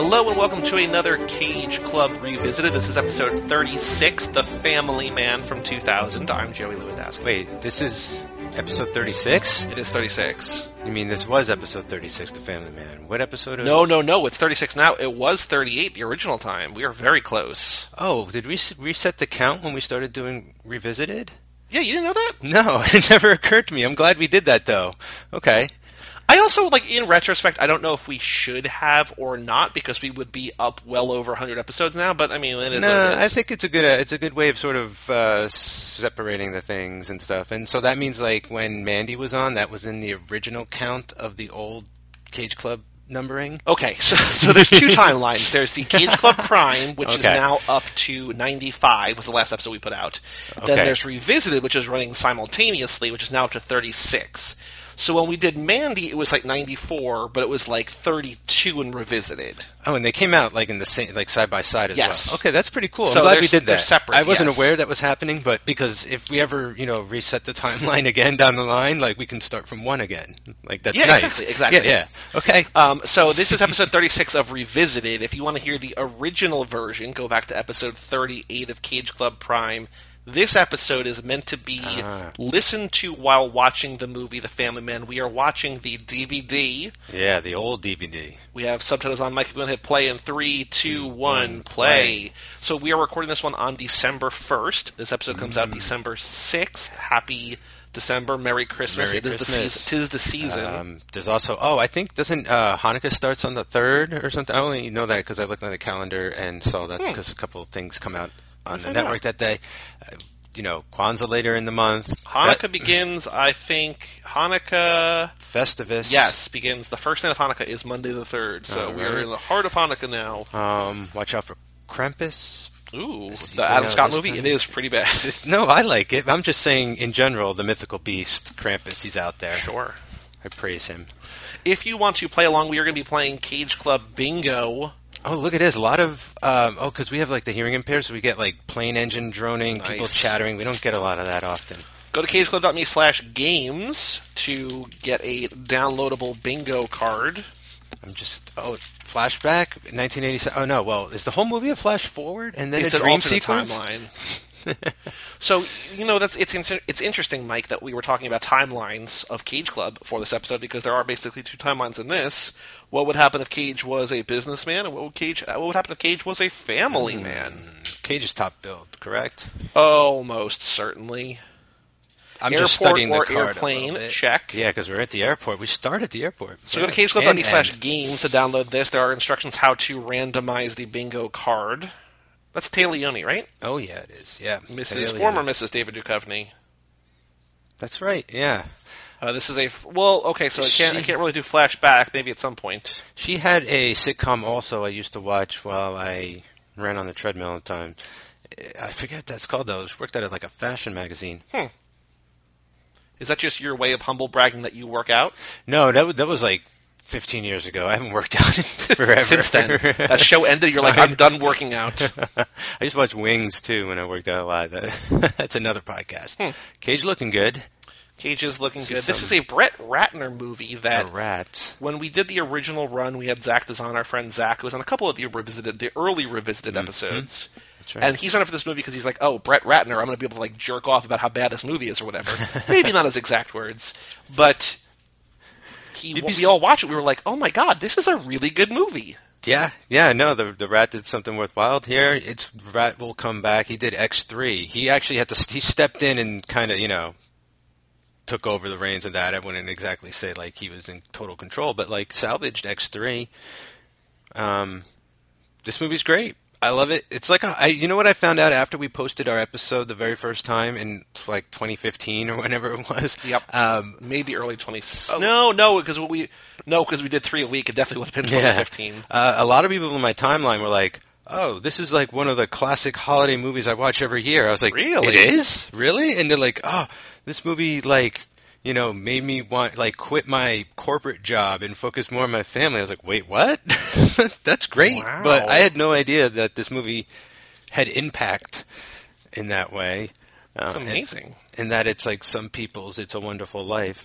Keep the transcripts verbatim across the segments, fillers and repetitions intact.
Hello and welcome to another Cage Club Revisited. This is episode thirty-six, The Family Man from two thousand. I'm Joey Lewandowski. Wait, this is episode thirty-six? It is thirty-six. You mean this was episode thirty-six, The Family Man? What episode is... No, no, no, it's thirty-six now. It was thirty-eight the original time. We are very close. Oh, did we reset the count when we started doing Revisited? Yeah, you didn't know that? No, it never occurred to me. I'm glad we did that, though. Okay. I also, like, in retrospect, I don't know if we should have or not, because we would be up well over one hundred episodes now, but, I mean, it is no, what it is. I think it's a good uh, it's a good way of sort of uh, separating the things and stuff. And so that means, like, when Mandy was on, that was in the original count of the old Cage Club numbering? Okay, so, so there's two timelines. There's the Cage Club Prime, which okay. is now up to ninety-five, was the last episode we put out. Okay. Then there's Revisited, which is running simultaneously, which is now up to thirty-six. So when we did Mandy, it was like ninety-four, but it was like thirty-two in Revisited. Oh, and they came out like in the same, like side by side as yes. well. Okay, that's pretty cool. So I'm glad we did that. They're separate. I wasn't yes. aware that was happening, but because if we ever, you know, reset the timeline again down the line, like we can start from one again. Like that's yeah, nice. exactly, exactly. Yeah, yeah. Okay. Um, so this is episode thirty-six of Revisited. If you want to hear the original version, go back to episode thirty-eight of Cage Club Prime. This episode is meant to be ah. listened to while watching the movie The Family Man. We are watching the D V D. Yeah, the old D V D. We have subtitles on. Mike, if you want to hit play in three, two, one, play. So we are recording this one on December first. This episode comes mm. out December sixth. Happy December. Merry Christmas. Merry it is Christmas. the season. Tis the season. Um, there's also, oh, I think, doesn't uh, Hanukkah starts on the third or something? I only know that because I looked on the calendar and saw that because hmm. a couple of things come out on the network out. that day. Uh, you know, Kwanzaa later in the month. Hanukkah Fe- begins, I think, Hanukkah... Festivus. Yes, begins. The first night of Hanukkah is Monday the third, so right. we are in the heart of Hanukkah now. Um, watch out for Krampus. Ooh, the Adam Scott movie? Time? It is pretty bad. This, no, I like it. I'm just saying, in general, the mythical beast, Krampus, he's out there. Sure. I praise him. If you want to play along, we are going to be playing Cage Club Bingo. Oh, look at this. A lot of, um, oh, because we have, like, the hearing impaired, so we get, like, plane engine droning, nice. people chattering. We don't get a lot of that often. Go to cageclub.me slash games to get a downloadable bingo card. I'm just, oh, flashback, nineteen eighty-seven. Oh, no, well, is the whole movie a flash forward and then it's a dream an sequence? Timeline. So, you know, that's it's it's interesting, Mike, that we were talking about timelines of Cage Club for this episode because there are basically two timelines in this. What would happen if Cage was a businessman, and what would Cage what would happen if Cage was a family mm. man? Cage is top billed, correct? Almost certainly. I'm airport just studying the or card airplane, check. Yeah, because we're at the airport. We start at the airport. So yeah. go to cageclub.me slash games to download this. There are instructions how to randomize the bingo card. That's Taleone, right? Oh, yeah, it is. Yeah. Missus Former Missus David Duchovny. That's right, yeah. Uh, this is a... Well, okay, so I can't, she, I can't really do flashback, maybe at some point. She had a sitcom also I used to watch while I ran on the treadmill all the time. I forget what that's called, though. She worked at like a fashion magazine. Hmm. Is that just your way of humble bragging that you work out? No, that, that was like fifteen years ago. I haven't worked out in forever. Since then. That show ended, you're like, I'm done working out. I used to watch Wings, too, when I worked out a lot. That's another podcast. Hmm. Cage looking good. Cage is looking this good. Is this is a Brett Ratner movie that... A rat. When we did the original run, we had Zach Dazan, our friend Zach, who was on a couple of the revisited, the early revisited mm-hmm. episodes. That's right. And he's on it for this movie because he's like, oh, Brett Ratner, I'm going to be able to like jerk off about how bad this movie is or whatever. Maybe not his exact words, but... He, when we so- all watched it, we were like, oh my god, this is a really good movie. Yeah, yeah, no, the the Rat did something worthwhile here. It's Rat will come back. He did X three. He actually had to, he stepped in and kind of, you know, took over the reins of that. I wouldn't exactly say like he was in total control, but like salvaged X three. Um, this movie's great. I love it. It's like, a, I, you know what I found out after we posted our episode the very first time in like twenty fifteen or whenever it was? Yep. Um, Maybe early twenty. Oh. No, no, because we no, because we did three a week. It definitely would have been twenty fifteen. Yeah. Uh, a lot of people in my timeline were like, "Oh, this is like one of the classic holiday movies I watch every year." I was like, "Really? It is? Really?" And they're like, "Oh, this movie like." You know, made me want like quit my corporate job and focus more on my family. I was like, wait, what? That's great. Wow. But I had no idea that this movie had impact in that way. That's uh, amazing. And, and that it's like some people's It's a Wonderful Life.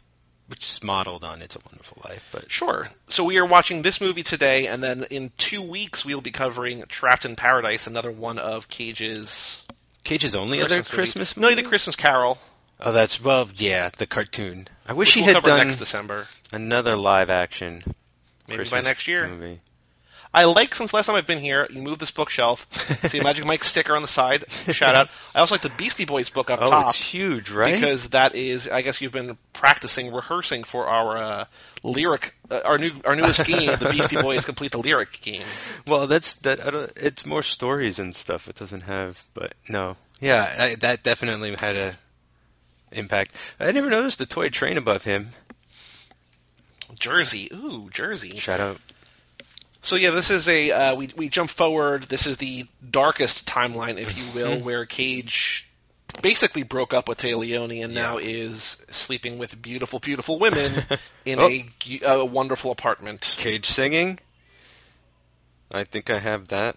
which is modeled on It's a Wonderful Life. But sure. So we are watching this movie today, and then in two weeks we will be covering Trapped in Paradise, another one of Cage's... Cage's only Christmas other movie. Christmas movie? No, he did Christmas Carol. Oh, that's, well, yeah, the cartoon. I wish Which he we'll had cover done next December. another live-action Maybe Christmas by next year. movie. I like, since last time I've been here, you moved this bookshelf. See a Magic Mike sticker on the side. Shout out. I also like the Beastie Boys book up oh, top. Oh, it's huge, right? Because that is, I guess you've been practicing, rehearsing for our uh, lyric, uh, our new, our newest game, the Beastie Boys Complete the Lyric game. Well, that's that. I don't, it's more stories and stuff. It doesn't have, but no, yeah, I, that definitely had a impact. I never noticed the toy train above him. Jersey, ooh, Jersey. Shout out. So yeah, this is a uh, we we jump forward. This is the darkest timeline, if you will, where Cage basically broke up with Téa Leoni and now yeah. is sleeping with beautiful, beautiful women in oh. a, a wonderful apartment. Cage singing. I think I have that.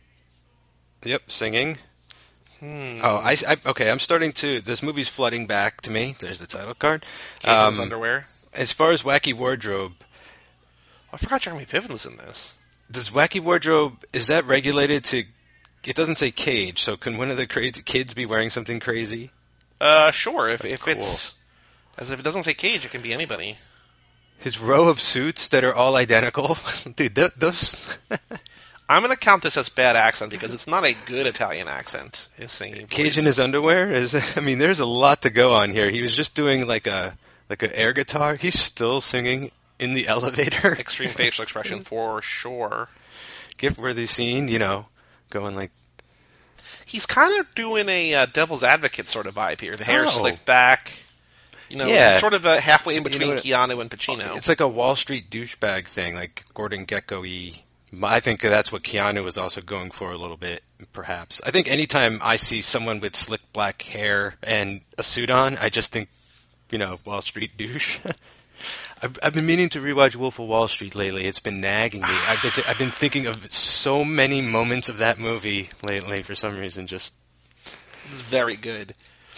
Yep, singing. Hmm. Oh, I, I okay. I'm starting to. This movie's flooding back to me. There's the title card. Cage's um, underwear. As far as Wacky Wardrobe. I forgot Jeremy Piven was in this. Does Wacky Wardrobe, is that regulated to... It doesn't say Cage, so can one of the crazy kids be wearing something crazy? Uh, sure. If, if cool. it's... As if it doesn't say Cage, it can be anybody. His row of suits that are all identical? Dude, th- those... I'm going to count this as bad accent because it's not a good Italian accent. His singing Cage voice. in his underwear? Is I mean, there's a lot to go on here. He was just doing like a like an air guitar. He's still singing... in the elevator. Extreme facial expression for sure. Gift-worthy scene, you know, going like... He's kind of doing a uh, devil's advocate sort of vibe here. The hair's oh. slicked back. You know, yeah. he's sort of uh, halfway in between you know Keanu and Pacino. It's like a Wall Street douchebag thing, like Gordon Gekko-y. I think that's what Keanu was also going for a little bit, perhaps. I think anytime I see someone with slick black hair and a suit on, I just think, you know, Wall Street douche. I've, I've been meaning to rewatch Wolf of Wall Street lately. It's been nagging me. I've been, I've been thinking of so many moments of that movie lately for some reason. Just it's very good.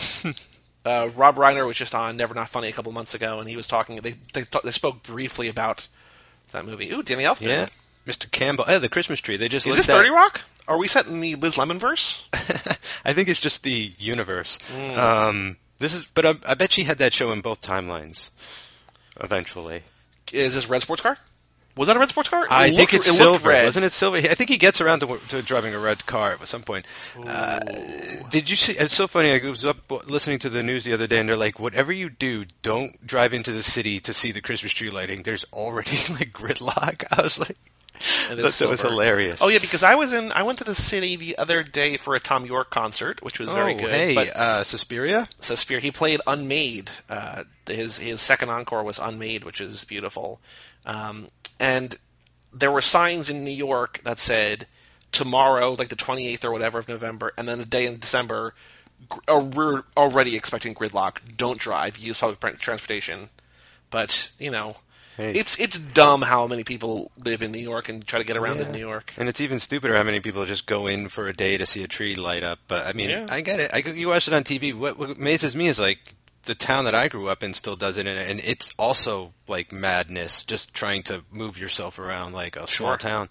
uh, Rob Reiner was just on Never Not Funny a couple months ago, and he was talking. They they, talk, they spoke briefly about that movie. Ooh, Danny Elfman. Yeah, Mister Campbell. Oh, the Christmas tree. They just is this thirty Rock? Are we set in the Liz Lemon verse? I think it's just the universe. Mm. Um, this is, but I, I bet she had that show in both timelines. Eventually. Is this Red Sports Car? Was that a red sports car? It I looked, think it's it silver. Red. Wasn't it silver? I think he gets around to, to driving a red car at some point. Uh, did you see? It's so funny. I was up listening to the news the other day, and they're like, whatever you do, don't drive into the city to see the Christmas tree lighting. There's already like gridlock. I was like... That was hilarious. Oh yeah, because I was in. I went to the city the other day for a Tom York concert, which was oh, very good. Hey, but uh, Suspiria. Suspiria. He played Unmade. Uh, his his second encore was Unmade, which is beautiful. Um, and there were signs in New York that said tomorrow, like the twenty-eighth or whatever of November, and then a day in December. Uh, we're already expecting gridlock. Don't drive. Use public transportation. But you know. Hey. It's it's dumb how many people live in New York and try to get around yeah. in New York. And it's even stupider how many people just go in for a day to see a tree light up. But, I mean, yeah. I get it. I, you watch it on T V. What, what amazes me is, like, the town that I grew up in still does it, and, and it's also, like, madness, just trying to move yourself around like a small sure. town.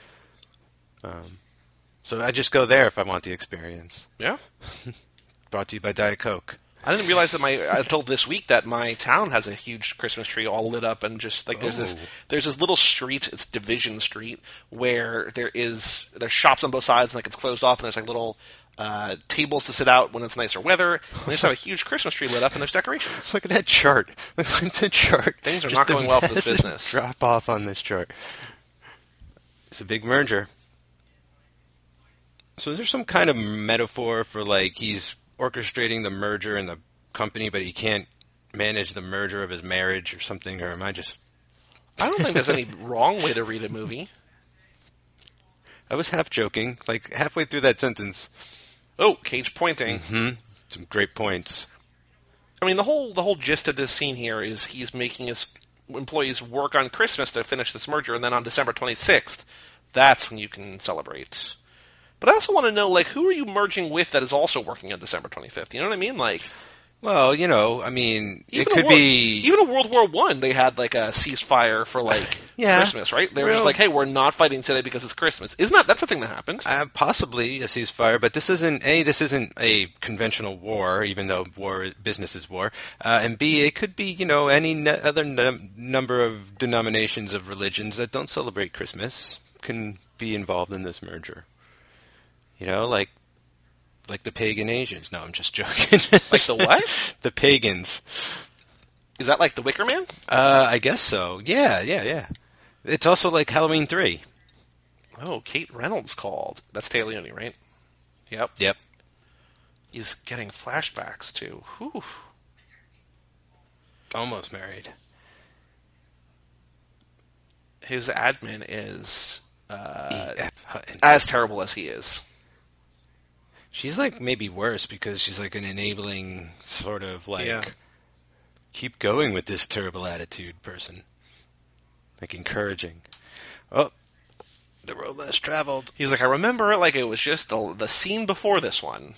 Um, so I just go there if I want the experience. Yeah. Brought to you by Diet Coke. I didn't realize that my. I told this week that my town has a huge Christmas tree all lit up and just like there's oh. this there's this little street. It's Division Street where there is there's shops on both sides and like it's closed off and there's like little uh, tables to sit out when it's nicer weather. And they just have a huge Christmas tree lit up and there's decorations. Look at that chart. Look at the chart. Things are just not going well for this business. Drop off on this chart. It's a big merger. So is there some kind of metaphor for like he's orchestrating the merger in the company, but he can't manage the merger of his marriage or something? Or am I just... I don't think there's any wrong way to read a movie. I was half joking, like halfway through that sentence. Oh, Cage pointing. Mm-hmm. Some great points. I mean, the whole the whole gist of this scene here is he's making his employees work on Christmas to finish this merger, and then on December twenty-sixth, that's when you can celebrate. But I also want to know, like, who are you merging with that is also working on December twenty-fifth? You know what I mean? Like, Well, you know, I mean, even it could World, be even in World War One. They had like a ceasefire for like yeah, Christmas, right? They were real, just like, "Hey, we're not fighting today because it's Christmas." Isn't that that's a thing that happened? uh, possibly a ceasefire, but this isn't a. This isn't a conventional war, even though war business is war. Uh, and B, it could be you know any n- other n- number of denominations of religions that don't celebrate Christmas can be involved in this merger. You know, like. Like the pagan Asians. No, I'm just joking. Like the what? The pagans. Is that like the Wicker Man? Uh, I guess so. Yeah, yeah, yeah. It's also like Halloween three. Oh, Kate Reynolds called. That's Tay Leone, right? Yep. Yep. He's getting flashbacks too. Whew. Almost married. His admin is uh, E F Hutton. as terrible as he is. She's like maybe worse because she's like an enabling sort of like Yeah. keep going with this terrible attitude person. Like encouraging. Oh, the road less traveled. He's like, I remember it like it was just the the scene before this one.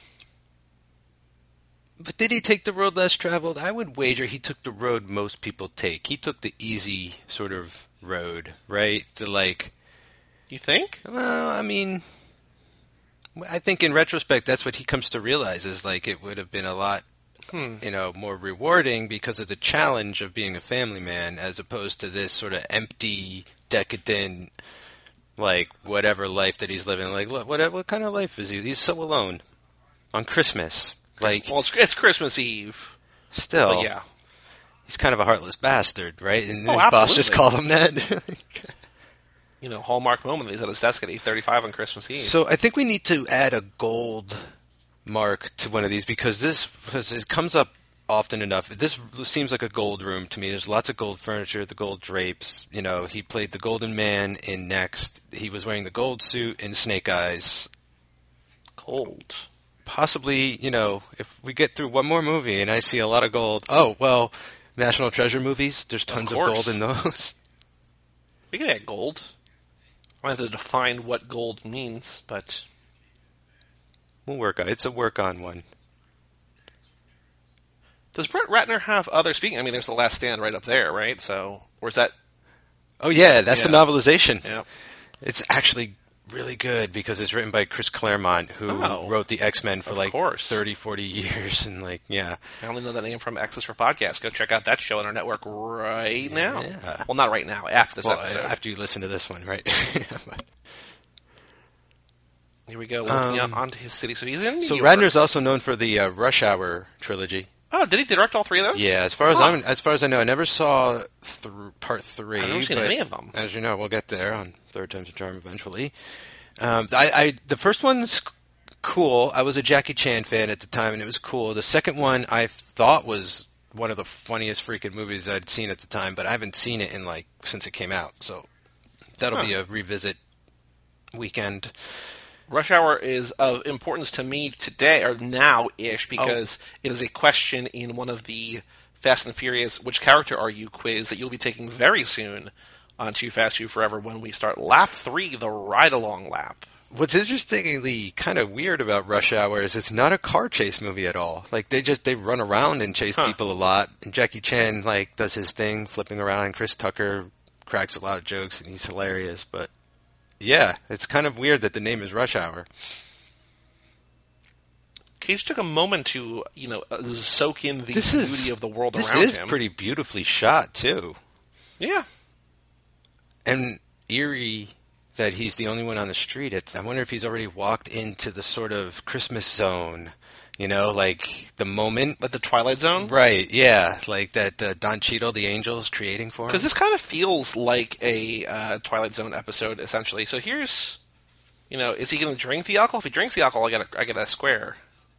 But did he take the road less traveled? I would wager he took the road most people take. He took the easy sort of road, right? To like, You think? well, I mean, I think in retrospect, that's what he comes to realize is like it would have been a lot, Hmm. you know, more rewarding because of the challenge of being a family man as opposed to this sort of empty, decadent, like whatever life that he's living. Like, look, what what kind of life is he? He's so alone on Christmas. Like, Well, it's, it's Christmas Eve. still, But yeah. he's kind of a heartless bastard, right? And Oh, his boss just absolutely. called him that. You know, hallmark moment. He's at his desk at eight thirty-five on Christmas Eve. So I think we need to add a gold mark to one of these because this because it comes up often enough. This seems like a gold room to me. There's lots of gold furniture, the gold drapes. You know, he played the Golden Man in Next. He was wearing the gold suit in Snake Eyes. Cold. Possibly, you know, if we get through one more movie and I see a lot of gold. Oh, well, National Treasure movies, there's tons of, course. gold in those. We can add gold. I have to define what gold means, but We'll work on it. It's a work on one. does Brett Ratner have other speaking? I mean, there's The Last Stand right up there, right? So, or is that? Oh, yeah, that's the Yeah. novelization. Yeah. It's actually really good because it's written by Chris Claremont, who Oh. wrote the X-Men for Of like course. thirty, forty years. And like, yeah. I only know that name from X's for Podcast. Go check out that show on our network right now. Yeah. Well, not right now. After this Well, episode. after you listen to this one, right? Here we go. Looking Um, on onto his city. So he's in New so York. Radner's also known for the uh, Rush Hour trilogy. Oh, did he direct all three of those? Yeah, as far as Huh. I'm, as far as I know, I never saw th- part three. I've never seen but any of them. As you know, we'll get there on Third Time's a Charm eventually. Um, I, I the first one's cool. I was a Jackie Chan fan at the time, and it was cool. The second one I thought was one of the funniest freaking movies I'd seen at the time, but I haven't seen it in like since it came out. So that'll Huh. be a revisit weekend. Rush Hour is of importance to me today, or now-ish, because it is a question in one of the Fast and Furious Which Character Are You quiz that you'll be taking very soon on Too Fast, Too Forever when we start lap three, the ride-along lap. What's interestingly kind of weird about Rush Hour is it's not a car chase movie at all. Like they just they run around and chase Huh. people a lot. And Jackie Chan like does his thing, flipping around. And Chris Tucker cracks a lot of jokes, and he's hilarious. But yeah, it's kind of weird that the name is Rush Hour. Cage took a moment to, you know, uh, soak in the This beauty is of the world this around is him. pretty beautifully shot too, Yeah. and eerie that he's the only one on the street. It's, I wonder if he's already walked into the sort of Christmas zone. You know, like the moment. Like the Twilight Zone? Right, yeah, like that uh, Don Cheadle, the angel, is creating for him. Because this kind of feels like a uh, Twilight Zone episode, essentially. So here's, you know, is he going to drink the alcohol? If he drinks the alcohol, I get a, I get a square.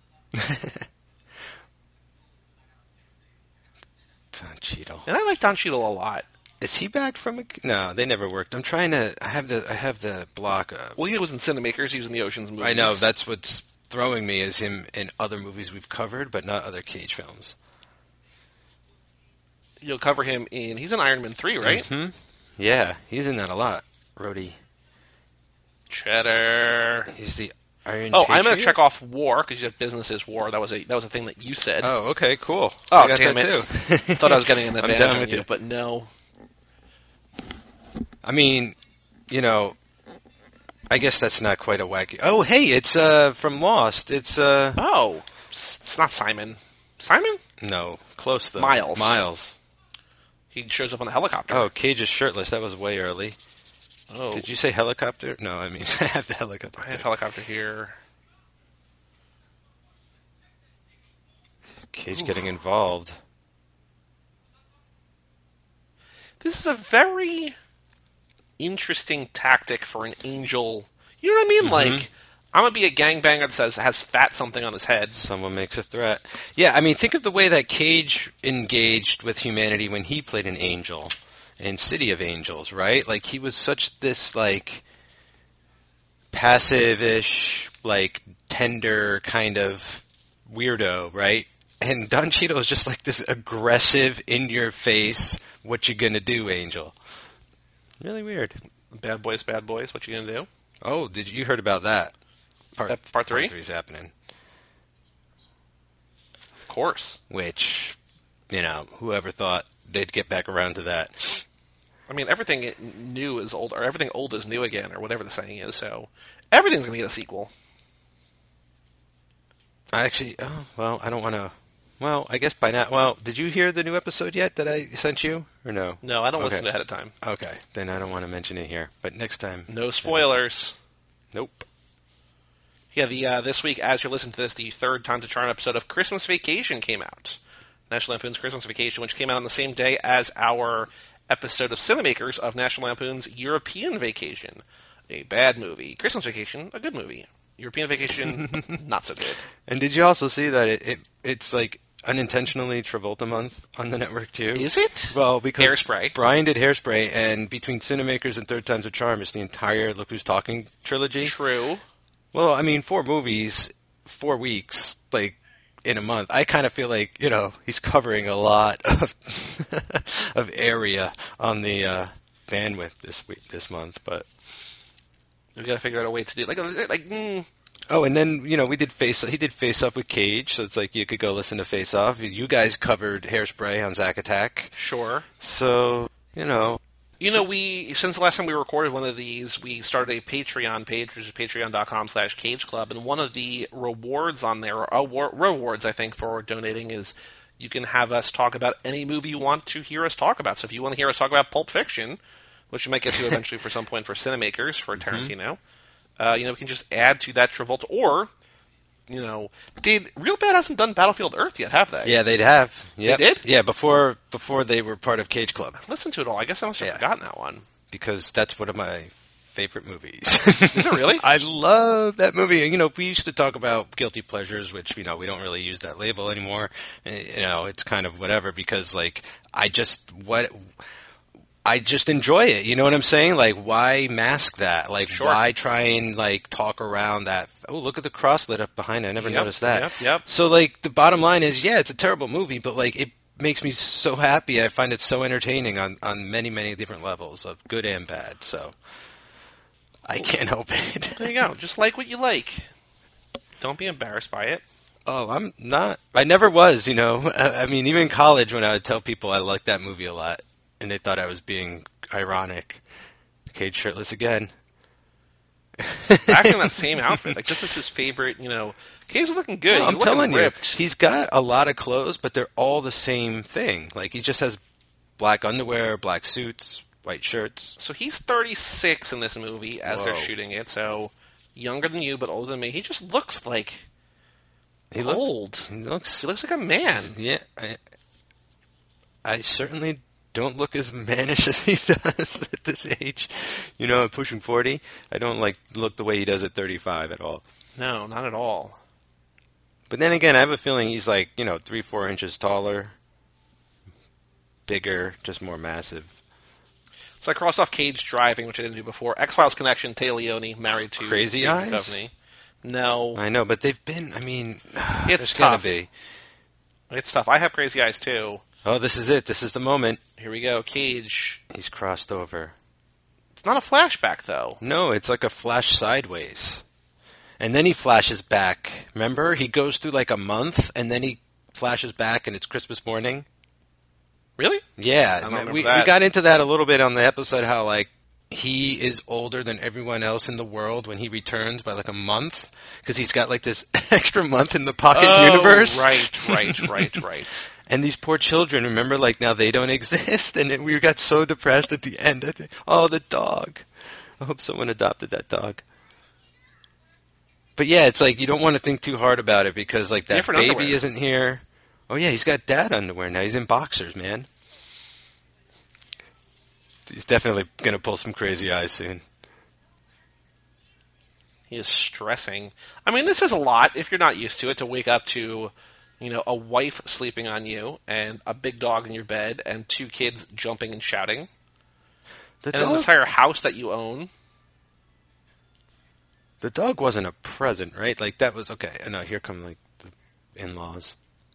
Don Cheadle. And I like Don Cheadle a lot. Is he back from a... No, they never worked. I'm trying to... I have the I have the block up. Well, he was in Cinemakers. He was in the Ocean's movies. I know, that's what's throwing me is him in other movies we've covered, but not other Cage films. You'll cover him in... He's in Iron Man three, right? Hmm. Yeah, he's in that a lot. Rhodey. Cheddar. He's the Are you in oh, I'm going to Patriot? check off war because you said business is war. That was a that was a thing that you said. Oh, okay, cool. Oh, I got damn that it! too. Thought I was getting an I'm advantage down on with you, you. but no. I mean, you know, I guess that's not quite a wacky. Oh, hey, it's uh from Lost. It's uh Oh, it's not Simon. Simon? no, close though. Miles. Miles. He shows up on the helicopter. Oh, Cage is shirtless. That was way early. Oh. Did you say helicopter? No, I mean I have the helicopter. I have helicopter here. Cage Ooh. getting involved. This is a very interesting tactic for an angel. You know what I mean? Mm-hmm. Like, I'm gonna be a gangbanger that says has fat something on his head. Someone makes a threat. Yeah, I mean, think of the way that Cage engaged with humanity when he played an angel in City of Angels, right? Like, he was such this, like, passive-ish, like, tender kind of weirdo, right? And Don Cheadle is just like this aggressive, in-your-face, what you gonna do, angel. Really weird. Bad boys, bad boys. What you gonna do? Oh, did you, you heard about that? Part, That- part three? Part three's happening. Of course. Which, you know, whoever thought they'd get back around to that. I mean, everything new is old, or everything old is new again, or whatever the saying is. So everything's gonna get a sequel. I actually, oh, well, I don't want to, well, I guess by now, well, did you hear the new episode yet that I sent you, or no? No, I don't Okay. listen ahead of time. Okay, then I don't want to mention it here, but next time. No spoilers. Nope. Yeah, the uh, this week, as you're listening to this, the third Time to Charm episode of Christmas Vacation came out. National Lampoon's Christmas Vacation, which came out on the same day as our episode of Cinemakers of National Lampoon's European Vacation. A bad movie. Christmas Vacation, a good movie. European Vacation, not so good. And did you also see that it, it it's like unintentionally Travolta month on the network too? Is it? Well, because Hairspray. Brian did Hairspray, and between Cinemakers and Third Time's a Charm, it's the entire Look Who's Talking trilogy. True. Well, I mean, four movies, four weeks, like, in a month. I kind of feel like, you know, he's covering a lot of of area on the uh, bandwidth this week, this month, but... We've got to figure out a way to do it. Like, like mm, Oh, and then, you know, we did Face... He did Face Off with Cage, so it's like you could go listen to Face Off. You guys covered Hairspray on Zack Attack. sure. So, you know... You know, we since the last time we recorded one of these, we started a Patreon page, which is patreon.com slash cage club, and one of the rewards on there, or award, rewards, I think, for donating is you can have us talk about any movie you want to hear us talk about. So if you want to hear us talk about Pulp Fiction, which we might get to eventually for some point for Cinemakers, for Tarantino, mm-hmm. uh, you know, we can just add to that Travolta, or... You know, did Real Bad hasn't done Battlefield Earth yet, have they? Yeah, they'd have. Yep. They did? Yeah, before before they were part of Cage Club. Listen to it all. I guess I must have Yeah. forgotten that one. Because that's one of my favorite movies. Is it really? I love that movie. You know, we used to talk about guilty pleasures, which, you know, we don't really use that label anymore. You know, it's kind of whatever because, like, I just, what... I just enjoy it. You know what I'm saying? Like, why mask that? Like, Sure. why try and, like, talk around that? Oh, look at the cross lit up behind it. I never Yep, noticed that. yep, yep. So, like, the bottom line is, yeah, it's a terrible movie, but, like, it makes me so happy. I find it so entertaining on, on many, many different levels of good and bad. So, I can't help it. There you go. Just like what you like. Don't be embarrassed by it. Oh, I'm not. I never was, you know. I mean, even in college when I would tell people I liked that movie a lot, and they thought I was being ironic. Cage shirtless again. Back in that same outfit. Like, this is his favorite, you know. Cage's looking good. No, He's I'm looking telling ripped. you, he's got a lot of clothes, but they're all the same thing. Like, he just has black underwear, black suits, white shirts. So he's thirty-six in this movie as they're Whoa. shooting it. So younger than you, but older than me. He just looks like He old. Looks, he looks... He looks like a man. Yeah, I, I certainly don't look as mannish as he does at this age. You know, I'm pushing forty. I don't like look the way he does at thirty-five at all. No, not at all. But then again, I have a feeling he's like, you know, three, four inches taller, bigger, just more massive. So I crossed off Cage driving, which I didn't do before. X-Files connection, Tay Leone, married to Crazy David Eyes? Duchovny. No, I know, but they've been, I mean, It's it's going tough. to be. it's tough. I have Crazy Eyes too. Oh, this is it. This is the moment. Here we go. Cage. He's crossed over. It's not a flashback, though. No, it's like a flash sideways. And then he flashes back. Remember? He goes through like a month, and then he flashes back, and it's Christmas morning. Really? Yeah. I don't remember we, that. we got into that a little bit on the episode, how like he is older than everyone else in the world when he returns by like a month, because he's got like this extra month in the pocket oh, universe. Right, right, right, right. And these poor children, remember, like now they don't exist, and then we got so depressed at the end. I think, oh, the dog. I hope someone adopted that dog. But yeah, it's like you don't want to think too hard about it because like that Different baby underwear. isn't here. Oh yeah, he's got dad underwear now. He's in boxers, man. He's definitely going to pull some crazy eyes soon. He is stressing. I mean, this is a lot if you're not used to it, to wake up to, you know, a wife sleeping on you and a big dog in your bed and two kids jumping and shouting. The and dog, an entire house that you own. The dog wasn't a present, right? Like that was okay. No, here come like the in-laws.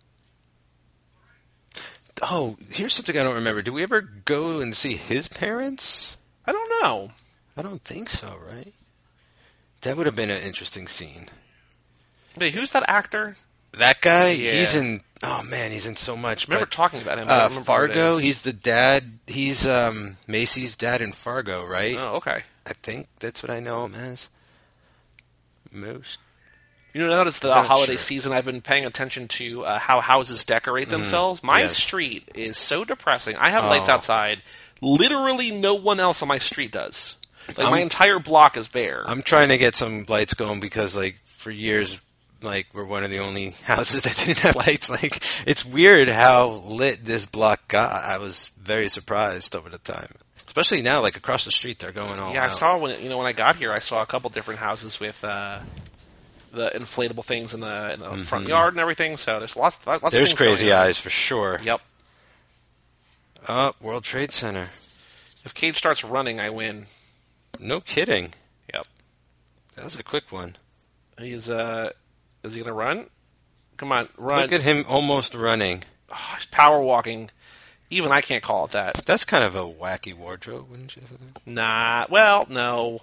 Oh, here's something I don't remember. Did we ever go and see his parents? I don't know. I don't think so, right? That would have been an interesting scene. Wait, who's that actor? That guy, Yeah. he's in. Oh man, he's in so much. I remember but, talking about him. But I Uh, don't remember what it Fargo. is. He's the dad. He's um, Macy's dad in Fargo, right? Oh, okay. I think that's what I know him as. Most. You know, notice the Not holiday sure. season, I've been paying attention to uh, how houses decorate themselves. My yes. street is so depressing. I have Oh. lights outside. Literally no one else on my street does. Like, my I'm- entire block is bare. I'm trying to get some lights going because, like, for years, like, we're one of the only houses that didn't have lights. Like, it's weird how lit this block got. I was very surprised over the time. Especially now, like, across the street, they're going all yeah, I out. saw when you know when I got here, I saw a couple different houses with uh, the inflatable things in the, in the front yard and everything. So there's lots, lots. There's of things crazy going on. eyes for sure. Yep. Oh, World Trade Center. If Cage starts running, I win. No kidding. Yep. That was a quick one. He's uh, is he gonna run? Come on, run! Look at him almost running. Oh, he's power walking. Even I can't call it that. That's kind of a wacky wardrobe, wouldn't you say? Nah. Well, no.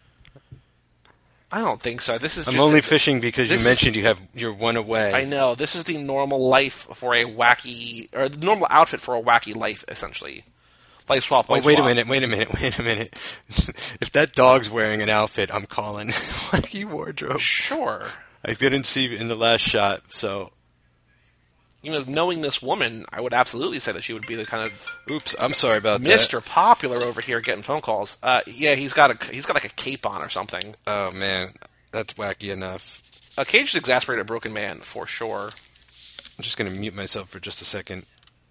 I don't think so. This is. I'm just only a- fishing because you this is- mentioned you have you're one away. I know. This is the normal life for a wacky, or the normal outfit for a wacky life, essentially. Life swap. Oh, Life wait a swap. minute, wait a minute, wait a minute. If that dog's wearing an outfit, I'm calling wacky wardrobe. Sure. I couldn't see in the last shot, so You know, knowing this woman, I would absolutely say that she would be the kind of oops, I'm sorry about Mister Popular over here getting phone calls. Uh, yeah, he's got a he's got like a cape on or something. that. Oh man, that's wacky enough. Uh, Cage is exasperated at Broken Man for sure. I'm just gonna mute myself for just a second.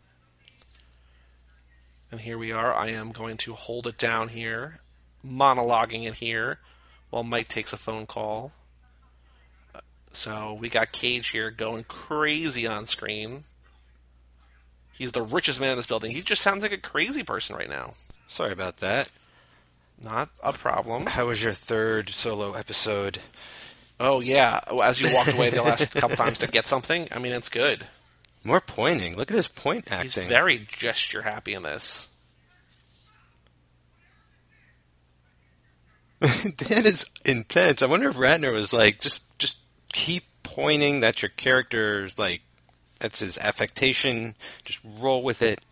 And here we are. I am going to hold it down here, monologuing in here, while Mike takes a phone call. Uh, So we got Cage here going crazy on screen. He's the richest man in this building. He just sounds like a crazy person right now. Sorry about that. Not a problem. How was your third solo episode? Oh, yeah. As you walked away the last couple times to get something, I mean, it's good. More pointing. Look at his point He's acting. very gesture happy in this. That is intense. I wonder if Ratner was like, just just keep pointing. That's your character. Like, that's his affectation. Just roll with it.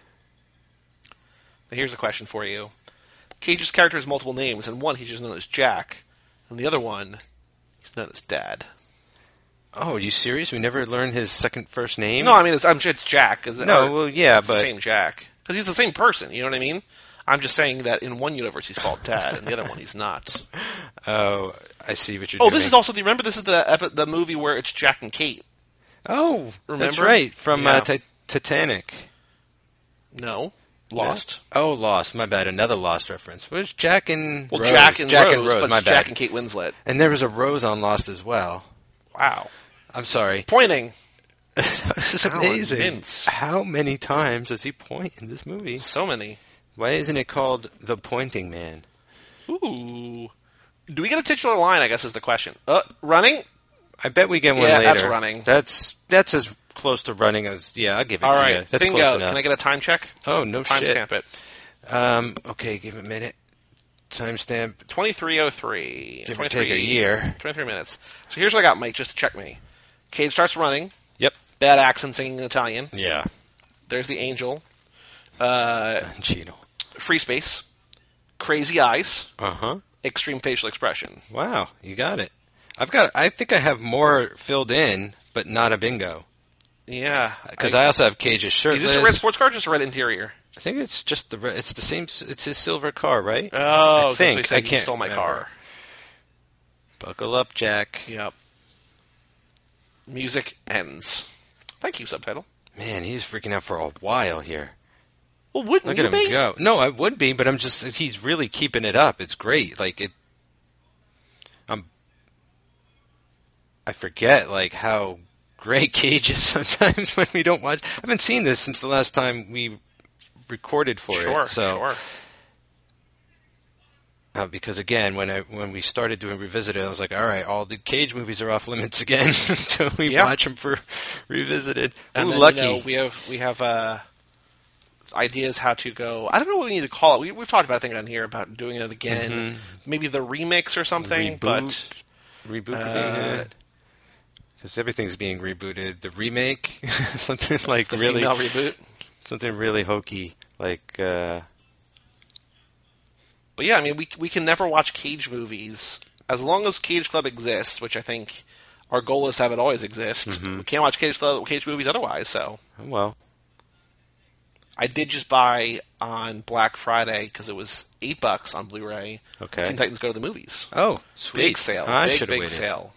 Now, here's a question for you. Cage's character has multiple names, and one he's just known as Jack, and the other one he's known as Dad. Oh, are you serious? We never learned his second first name? No, I mean, it's, I'm sure it's Jack. Is it, No, or well, yeah, it's but- the same Jack. Because he's the same person, you know what I mean? I'm just saying that in one universe he's called Dad, and the other one he's not. Oh, I see what you're Oh, doing. this is also the, remember this is the epi- the movie where it's Jack and Kate. Oh, that's Remember? right. From Yeah. uh, Ti- Titanic. No, Lost. Oh, Lost. My bad. Another Lost reference. Where's Jack and Well, Rose? Jack and Jack Rose, and Rose. but My it's bad. Jack and Kate Winslet. And there was a Rose on Lost as well. Wow. I'm sorry. Pointing. This is Alan amazing. Mintz. How many times does he point in this movie? So many. Why isn't it called The Pointing Man? Ooh. Do we get a titular line, I guess, is the question. Uh, running? I bet we get one Yeah, later. that's running. That's that's as close to running as yeah. I'll give it All to right. you. That's Bingo. close enough. Can I get a time check? Oh no Time shit. stamp it. Um. Okay, give it a minute. Timestamp. twenty-three oh three. Give or take a year. twenty-three minutes. So here's what I got, Mike, just to check me. Cage starts running. Yep. Bad accent singing in Italian. Yeah. There's the angel. Uh, Chino. Free space. Crazy eyes. Uh-huh. Extreme facial expression. Wow, you got it. I've got. I think I have more filled in, but not a bingo. Yeah. Because I, I also have Cage's shirtless. Is this a red sports car or just a red interior? I think it's just the. It's the same. It's his silver car, right? Oh, I think. I can't. You stole my remember. car. Buckle up, Jack. Yep. Music ends. Thank you, subtitle. Man, he's freaking out for a while here. Well, wouldn't Look you at him be? go. No, I would be, but I'm just. He's really keeping it up. It's great. Like it. I'm. I forget like how great Cage is sometimes when we don't watch. I haven't seen this since the last time we recorded for sure, it. So. Sure. Uh, because again, when I when we started doing Revisited, I was like, all right, all the Cage movies are off limits again until we yeah. watch them for Revisited. And Ooh, then, lucky. You know, we have we have uh, ideas how to go. I don't know what we need to call it. We, we've talked about a thing on here about doing it again. Mm-hmm. Maybe the remix or something. Reboot. But reboot. Uh, because everything's being rebooted. The remake, something like the really female reboot, something really hokey, like. Uh, But yeah, I mean, we we can never watch Cage movies as long as Cage Club exists, which I think our goal is to have it always exist. Mm-hmm. We can't watch Cage Club, Cage movies otherwise. So, well, I did just buy on Black Friday because it was eight bucks on Blu-ray. Okay, Teen Titans Go to the Movies. Oh, sweet big sale! I big big waited. sale.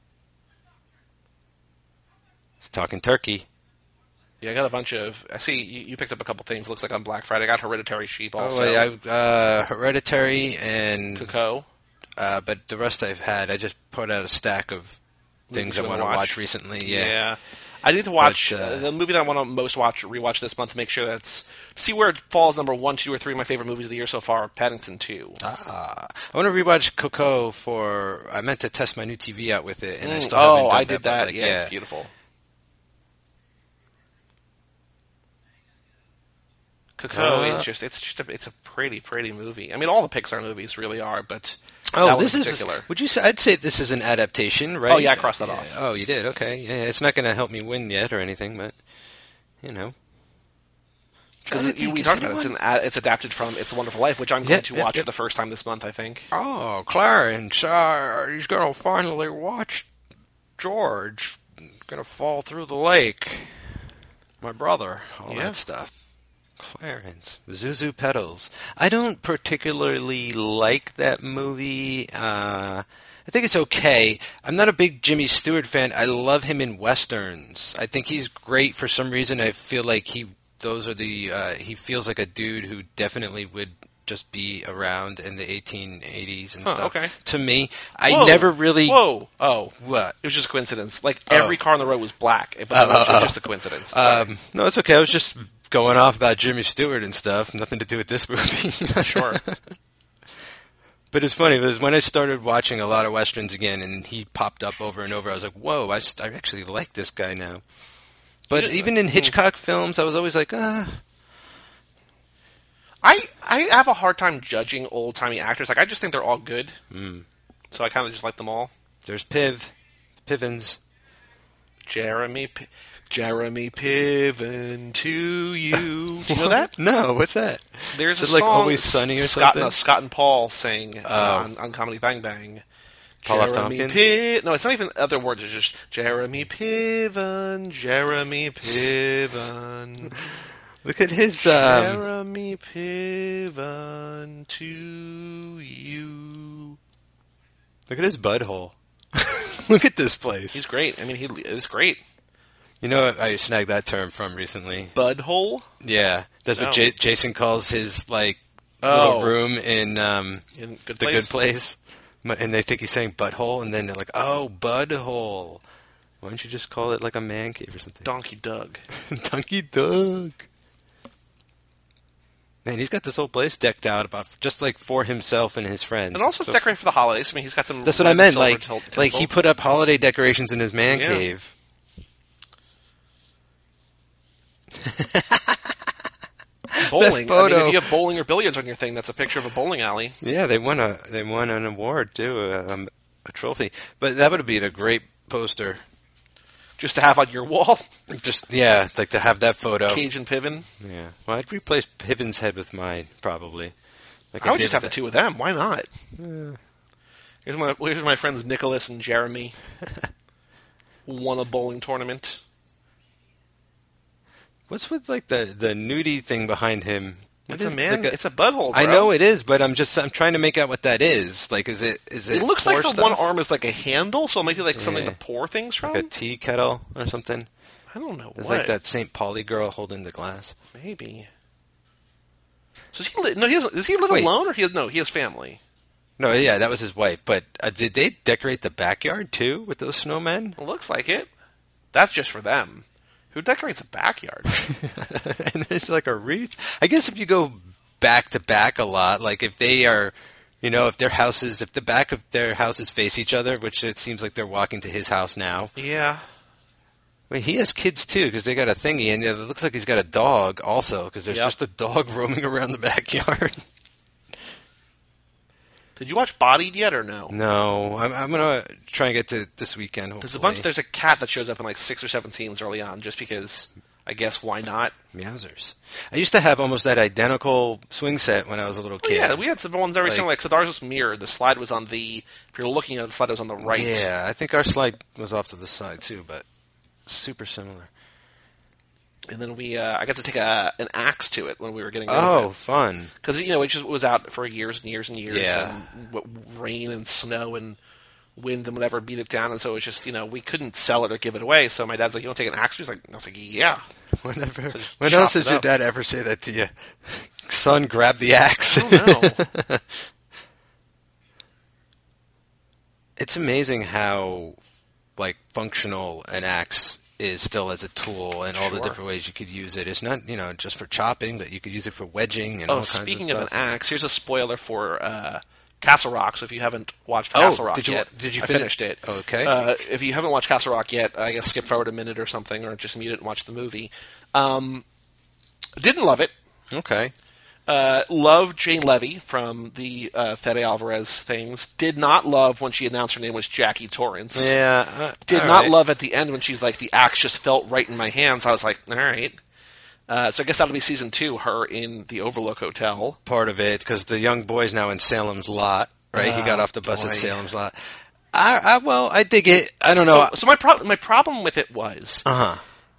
It's talking turkey. Yeah, I got a bunch of. I see you, you picked up a couple things. Looks like on Black Friday. I got Hereditary Sheep also. Oh, yeah, I, uh, Hereditary and Coco. Uh, but the rest I've had, I just put out a stack of things I want to watch. watch recently. Yeah. yeah, I need to watch but, uh, uh, the movie that I want to most watch, rewatch this month to make sure that's see where it falls. Number one, two, or three of my favorite movies of the year so far. Paddington two. Ah, I want to rewatch Coco for. I meant to test my new T V out with it, and mm, I still oh, haven't done I did that. that. Like, yeah, yeah, it's beautiful. Coco uh, is just it's just a, it's a pretty pretty movie. I mean, all the Pixar movies really are, but oh, this is would you say I'd say this is an adaptation, right? Oh yeah, I crossed that yeah. off. Oh, you did. Okay, yeah, it's not going to help me win yet or anything, but you know, because we talked about it. It's an it's adapted from It's a Wonderful Life, which I'm going yep, to yep, watch yep. for the first time this month. I think. Oh, Clarence, uh, he's going to finally watch George. Going to fall through the lake. My brother, all yeah. that stuff. Clarence, Zuzu Petals. I don't particularly like that movie. Uh, I think it's okay. I'm not a big Jimmy Stewart fan. I love him in westerns. I think he's great for some reason. I feel like he, those are the, uh, he feels like a dude who definitely would just be around in the eighteen eighties and huh, stuff. Okay. To me, I whoa, never really. Whoa! Oh, what? It was just a coincidence. Like oh. every car on the road was black, but oh, it was oh, just a coincidence. Um, no, it's okay. I was just going off about Jimmy Stewart and stuff. Nothing to do with this movie. Sure. But it's funny because when I started watching a lot of westerns again, and he popped up over and over, I was like, "Whoa! I, I actually like this guy now." But even in Hitchcock films, I was always like, "Ah." I I have a hard time judging old timey actors. Like I just think they're all good. Mm. So I kind of just like them all. There's Piv, Pivens, Jeremy, P- Jeremy Piven to you. Do you know that? No, what's that? There's Is a it like song Always Sunny or Scott, something? No, Scott and Paul sing Oh. uh, on, on Comedy Bang Bang. Paul F. Jeremy Tompkins? Pi- no, it's not even other words. It's just Jeremy Piven, Jeremy Piven. Look at his. Um, Jeremy Piven to you. Look at his bud hole. Look at this place. He's great. I mean, he is great. You know, I snagged that term from recently. Bud hole? Yeah, that's what Oh. J- Jason calls his like Oh. little room in um, In Good the Place? Good Place, and they think he's saying butthole, and then they're like, "Oh, bud hole." Why don't you just call it like a man cave or something? Donkey Doug. Donkey Doug. Man, he's got this whole place decked out about just like for himself and his friends. And also So- it's decorated for the holidays. I mean, he's got some... That's what I meant. silver Like, til- like he tinsel. put up holiday decorations in his man Yeah. cave. bowling. photo. I mean, if you have bowling or billiards on your thing, that's a picture of a bowling alley. Yeah, they won a they won an award too, a, a trophy. But that would have been a great poster. Just to have on your wall. Just yeah, like to have that photo. Cage and Piven. Yeah. Well, I'd replace Piven's head with mine probably. Like I, I would did just have with the two of them. Why not? Yeah. Here's my here's my friends Nicholas and Jeremy. Won a bowling tournament. What's with like the the nudie thing behind him? What It's is- a man. like a- it's a butthole. Bro. I know it is, but I'm just I'm trying to make out what that is. Like, is it is it? It looks like pour the stuff? one arm is like a handle, so maybe like something Yeah. to pour things from. Like a tea kettle or something. I don't know. It's what. like that Saint Pauli girl holding the glass. Maybe. So is he li- no? He has, does he live Wait. alone or he has no? He has family. No, yeah, that was his wife. But uh, did they decorate the backyard too with those snowmen? It looks like it. That's just for them. Who decorates a backyard? And there's like a wreath. I guess if you go back to back a lot, like if they are, you know, if their houses, if the back of their houses face each other, which it seems like they're walking to his house now. Yeah. I mean, he has kids too because they got a thingy, and it looks like he's got a dog also because there's Yep. just a dog roaming around the backyard. Did you watch Bodied yet or no? No, I'm, I'm gonna try and get to it this weekend. Hopefully. There's a bunch. There's a cat that shows up in like six or seven scenes early on, just because. I guess why not? Meowsers. I used to have almost that identical swing set when I was a little Well, kid. yeah, we had some ones very Like- similar. Like, ours was mirrored. The slide was on the. If you're looking at it, the slide was on the right. Yeah, I think our slide was off to the side too, but super similar. And then we, uh, I got to take a an axe to it when we were getting rid Oh, of it. fun. Because, you know, it just was out for years and years and years. Yeah. And w- rain and snow and wind and whatever beat it down. And so it was just, you know, we couldn't sell it or give it away. So my dad's like, you want to take an axe? He's like, I was like, yeah. Whenever, So just when chop else it does your up. dad ever say that to you? Son, grab the axe. I don't know. It's amazing how, like, functional an axe is still as a tool and all the Sure. different ways you could use it. It's not, you know, just for chopping, but you could use it for wedging and Oh, all kinds speaking of of, stuff. an axe, here's a spoiler for uh, Castle Rock. So if you haven't watched Oh, Castle Rock did you- yet, did you I fin- finished it. Okay. Uh, if you haven't watched Castle Rock yet, I guess skip forward a minute or something, or just mute it and watch the movie. Um, didn't love it. Okay. Uh, loved Jane Levy from the uh, Fede Alvarez things. Did not love when she announced her name was Jackie Torrance. Yeah. Uh, Did all not right. love at the end when she's like, the axe just felt right in my hands. I was like, all right. Uh, so I guess that'll be season two, her in the Overlook Hotel. part of it because the young boy's now in Salem's Lot, right? he got Oh, off the bus boy. at Salem's Lot. I, I well, I dig it. I don't know. So, so my, pro- my problem with it was... uh huh.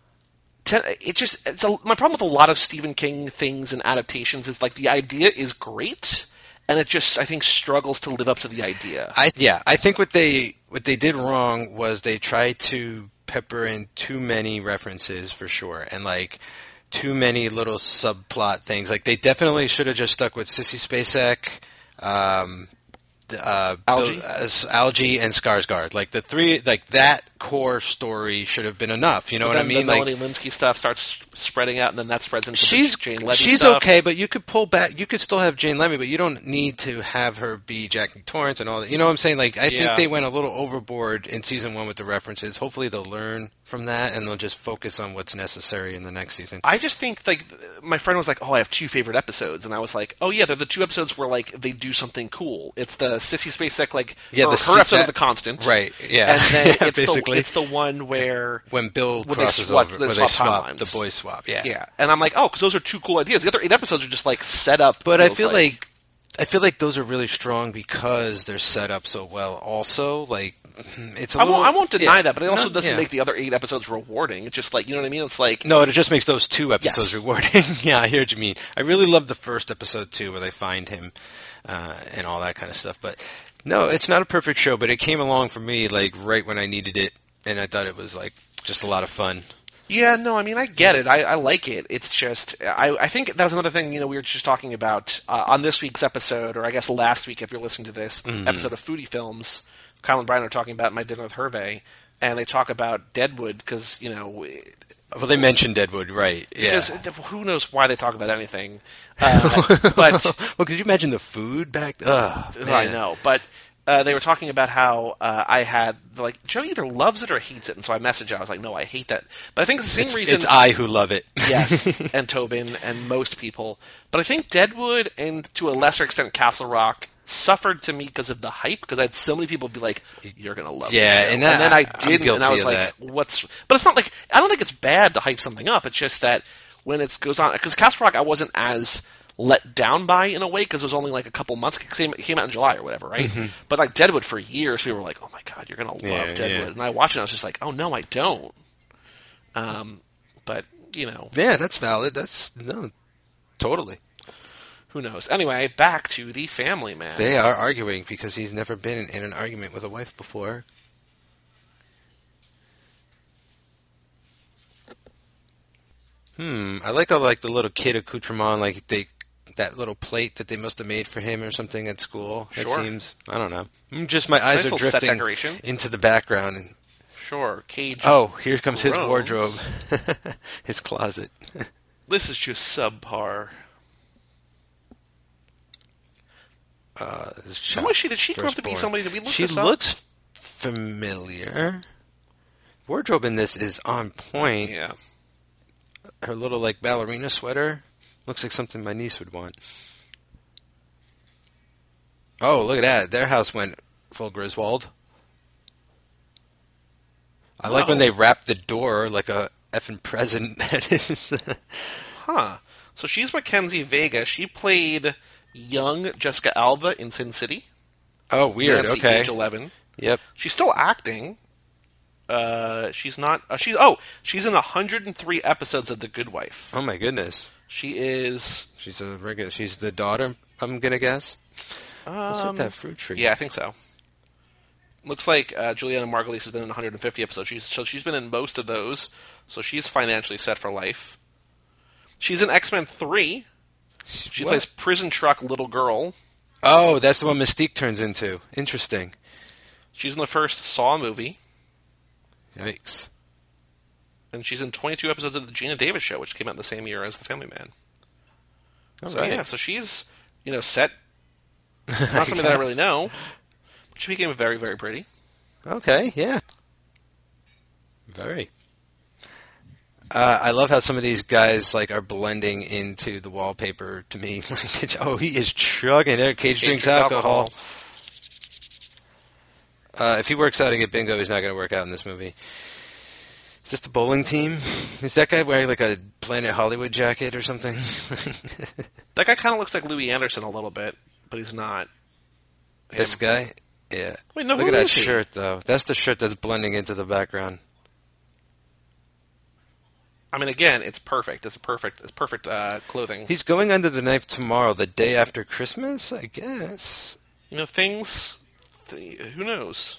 Te- it just it's a, my problem with a lot of Stephen King things and adaptations is like the idea is great and it just I think struggles to live up to the idea. I yeah, I think what they what they did wrong was they tried to pepper in too many references for sure, and like too many little subplot things. Like they definitely should have just stuck with Sissy Spacek, um, uh, Algae? Bill- uh, Algae, and Skarsgård. Like the three, like that core story should have been enough. You know But what I then mean? the Like Melanie Linsky stuff starts spreading out and then that spreads into she's the Jane Levy she's stuff. okay, but you could pull back. You could still have Jane Levy, but you don't need to have her be Jackie Torrance and all that. You know what I'm saying? Like I Yeah. think they went a little overboard in season one with the references. Hopefully they'll learn from that and they'll just focus on what's necessary in the next season. I just think like my friend was like, "Oh, I have two favorite episodes," and I was like, "Oh yeah, they're the two episodes where like they do something cool." It's the Sissy Spacek like Yeah, her, the her se- episode that- of The Constant, Right? Yeah. And then Yeah, it's the basically it's the one where when Bill when they crosses swap- over, they where swap they swap timelines. the boys swap. Yeah. yeah, and I'm like, oh, because those are two cool ideas. The other eight episodes are just like set up. But I feels feel like I feel like those are really strong because they're set up so well. Also, like it's a I little. won't, I won't deny yeah. that, but it also No, doesn't yeah. make the other eight episodes rewarding. It's just like, you know what I mean? It's like, No, it just makes those two episodes Yes. rewarding. Yeah, I hear what you mean. I really love the first episode too, where they find him uh, and all that kind of stuff. But no, it's not a perfect show, but it came along for me like right when I needed it, and I thought it was like just a lot of fun. yeah, no, I mean, I get it. I, I like it. It's just, I, I think that was another thing, you know, we were just talking about uh, on this week's episode, or I guess last week if you're listening to this Mm-hmm. episode of Foodie Films. Kyle and Brian are talking about My Dinner with Hervé, and they talk about Deadwood because, you know, Well, they mentioned Deadwood, right? Yeah. because who knows why they talk about anything. Uh, but well, could you imagine the food back? Ugh, I man. know, but uh, they were talking about how uh, I had like Joe either loves it or hates it, and so I messaged her. I was like, "No, I hate that." But I think it's the same it's, reason. It's I who love it. Yes, and Tobin and most people. But I think Deadwood and to a lesser extent Castle Rock suffered to me because of the hype. Because I had so many people be like, "You're gonna love it," yeah, and, that, and then I didn't, I'm and I was like, that. "What's?" But it's not like I don't think it's bad to hype something up. It's just that when it goes on, because Castle Rock I wasn't as let down by in a way because it was only like a couple months. It came, it came out in July or whatever, right? Mm-hmm. But like Deadwood for years, people were like, "Oh my god, you're gonna love yeah, Deadwood," yeah. and I watched it, and I was just like, "Oh no, I don't." Um, but you know, yeah, that's valid. That's no, totally. Who knows? Anyway, back to the Family Man. They are arguing because he's never been in, in an argument with a wife before. Hmm. I like how like the little kid accoutrement, like they that little plate that they must have made for him or something at school. It Sure. seems I don't know. Just my eyes nice are drifting into the background. And, sure. Cage. oh, here comes groans. his wardrobe, his closet. This is just subpar. Uh, Who is she? Did she grow up to be somebody? Did we look She this up? looks familiar. Wardrobe in this is on point. Yeah. Her little like ballerina sweater looks like something my niece would want. Oh, look at that! Their house went full Griswold. I Wow. like when they wrap the door like a effing present. That is. Huh. So she's Mackenzie Vega. She played young Jessica Alba in Sin City. Oh, weird. Nancy, okay. Age eleven. Yep. She's still acting. Uh, she's not. Uh, she's oh, she's in one hundred three episodes of The Good Wife. Oh my goodness. She is. She's a regular. She's the daughter. I'm gonna guess. Um, What's with that fruit tree? Yeah, I think so. Looks like uh, Juliana Margulies has been in one hundred fifty episodes. She's so she's been in most of those. So she's financially set for life. She's in X-Men three. She What? plays prison truck little girl. Oh, that's the one Mystique turns into. Interesting. She's in the first Saw movie. Yikes. And she's in twenty-two episodes of the Gina Davis Show, which came out in the same year as The Family Man. All so right. yeah, so she's, you know, set. Not something that I really know. But she became very, very pretty. Okay, yeah. Very. Uh, I love how some of these guys like are blending into the wallpaper to me. Oh, he is chugging there. Cage, Cage drinks drinks alcohol. alcohol. Uh, if he works out to get bingo, he's not going to work out in this movie. Is this the bowling team? Is that guy wearing like a Planet Hollywood jacket or something? That guy kind of looks like Louis Anderson a little bit, but he's not. This him. guy? Yeah. Wait, no, Look who at that is he? shirt, though. That's the shirt that's blending into the background. I mean, again, it's perfect. It's a perfect. It's perfect uh, clothing. He's going under the knife tomorrow, the day after Christmas, I guess. You know, things. Th- who knows?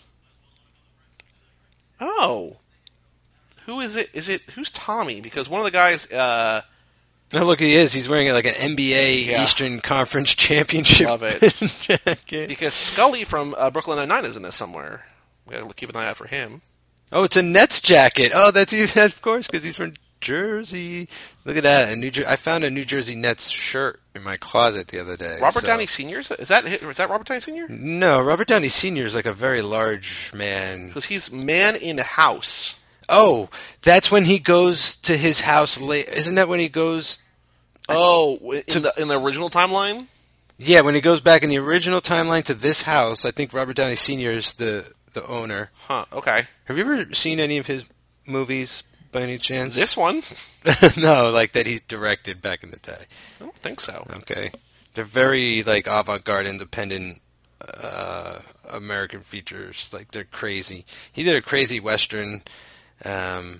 Oh, who is it? Is it who's Tommy? Because one of the guys. Uh, No, look, he is. He's wearing like an N B A Yeah. Eastern Conference Championship. Love it. jacket. Because Scully from uh, Brooklyn Nine-Nine is in this somewhere. We gotta keep an eye out for him. Oh, it's a Nets jacket. Oh, that's of course because he's from Jersey. Look at that. A New Jer- I found a New Jersey Nets shirt in my closet the other day. Robert so- Downey Senior is that is that Robert Downey Senior? No, Robert Downey Senior is like a very large man. Because he's man in house. Oh, that's when he goes to his house late. Isn't that when he goes? Oh, in the in the original timeline. Yeah, when he goes back in the original timeline to this house, I think Robert Downey Senior is the, the owner. Huh. Okay. Have you ever seen any of his movies by any chance? This one? No, like that he directed back in the day. I don't think so. Okay. They're very like avant-garde, independent uh, American features. Like they're crazy. He did a crazy Western. Um,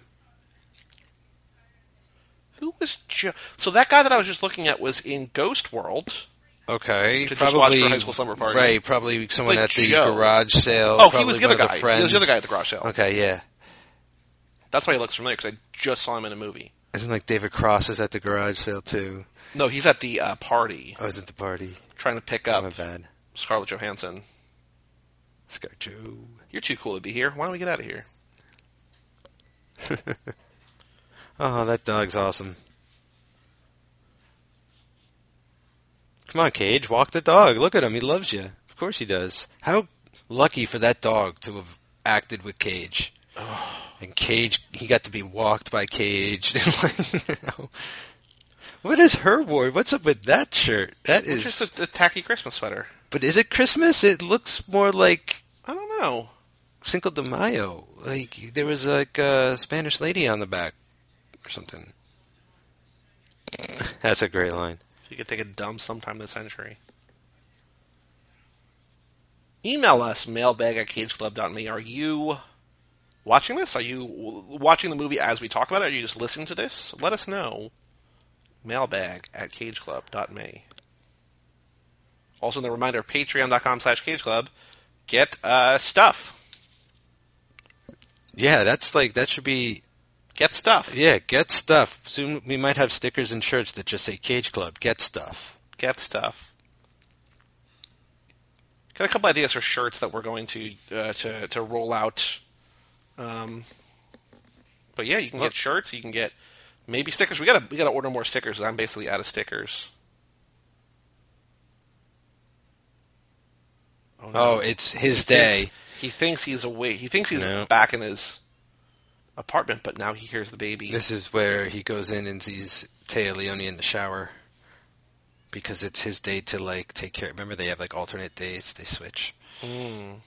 Who was jo- so that guy that I was just looking at was in Ghost World. Okay, To just probably watch for high school summer party. Right, probably someone Like at the Joe. garage sale. Oh, he probably was the other one of guy. The He friends. was the other guy at the garage sale. Okay, yeah. That's why he looks familiar because I just saw him in a movie. Isn't like David Cross is at the garage sale too? No, he's at the uh, party I was at the party. trying to pick Oh, up my bad. Scarlett Johansson. Scar Joe. You're too cool to be here. Why don't we get out of here? Oh, that dog's awesome. Come on, Cage, walk the dog. Look at him. He loves you. Of course he does. How lucky for that dog to have acted with Cage. Oh. And Cage, he got to be walked by Cage. Like, you know. What is her ward? What's up with that shirt? That is just a, a tacky Christmas sweater. But is it Christmas? It looks more like, I don't know, Cinco de Mayo. Like there was like a Spanish lady on the back or something. That's a great line. You could take a dump sometime this century. Email us, mailbag at cageclub dot me. Are you watching this? Are you watching the movie as we talk about it? Are you just listening to this? Let us know. Mailbag at cageclub dot me. Also, the reminder, patreon dot com slash cageclub. Get uh, stuff. Yeah, that's like, that should be... Get stuff. Yeah, get stuff. Soon we might have stickers and shirts that just say Cage Club. Get stuff. Get stuff. Got a couple ideas for shirts that we're going to uh, to to roll out. Um, but yeah, you can well, get shirts. You can get maybe stickers. We gotta we gotta order more stickers. I'm basically out of stickers. Oh, no. oh it's his he day. Thinks, he thinks he's away. He thinks he's no. back in his apartment, but now he hears the baby. This is where he goes in and sees Téa Leoni in the shower. Because it's his day to, like, take care. Remember, they have, like, alternate days. They switch. Mm.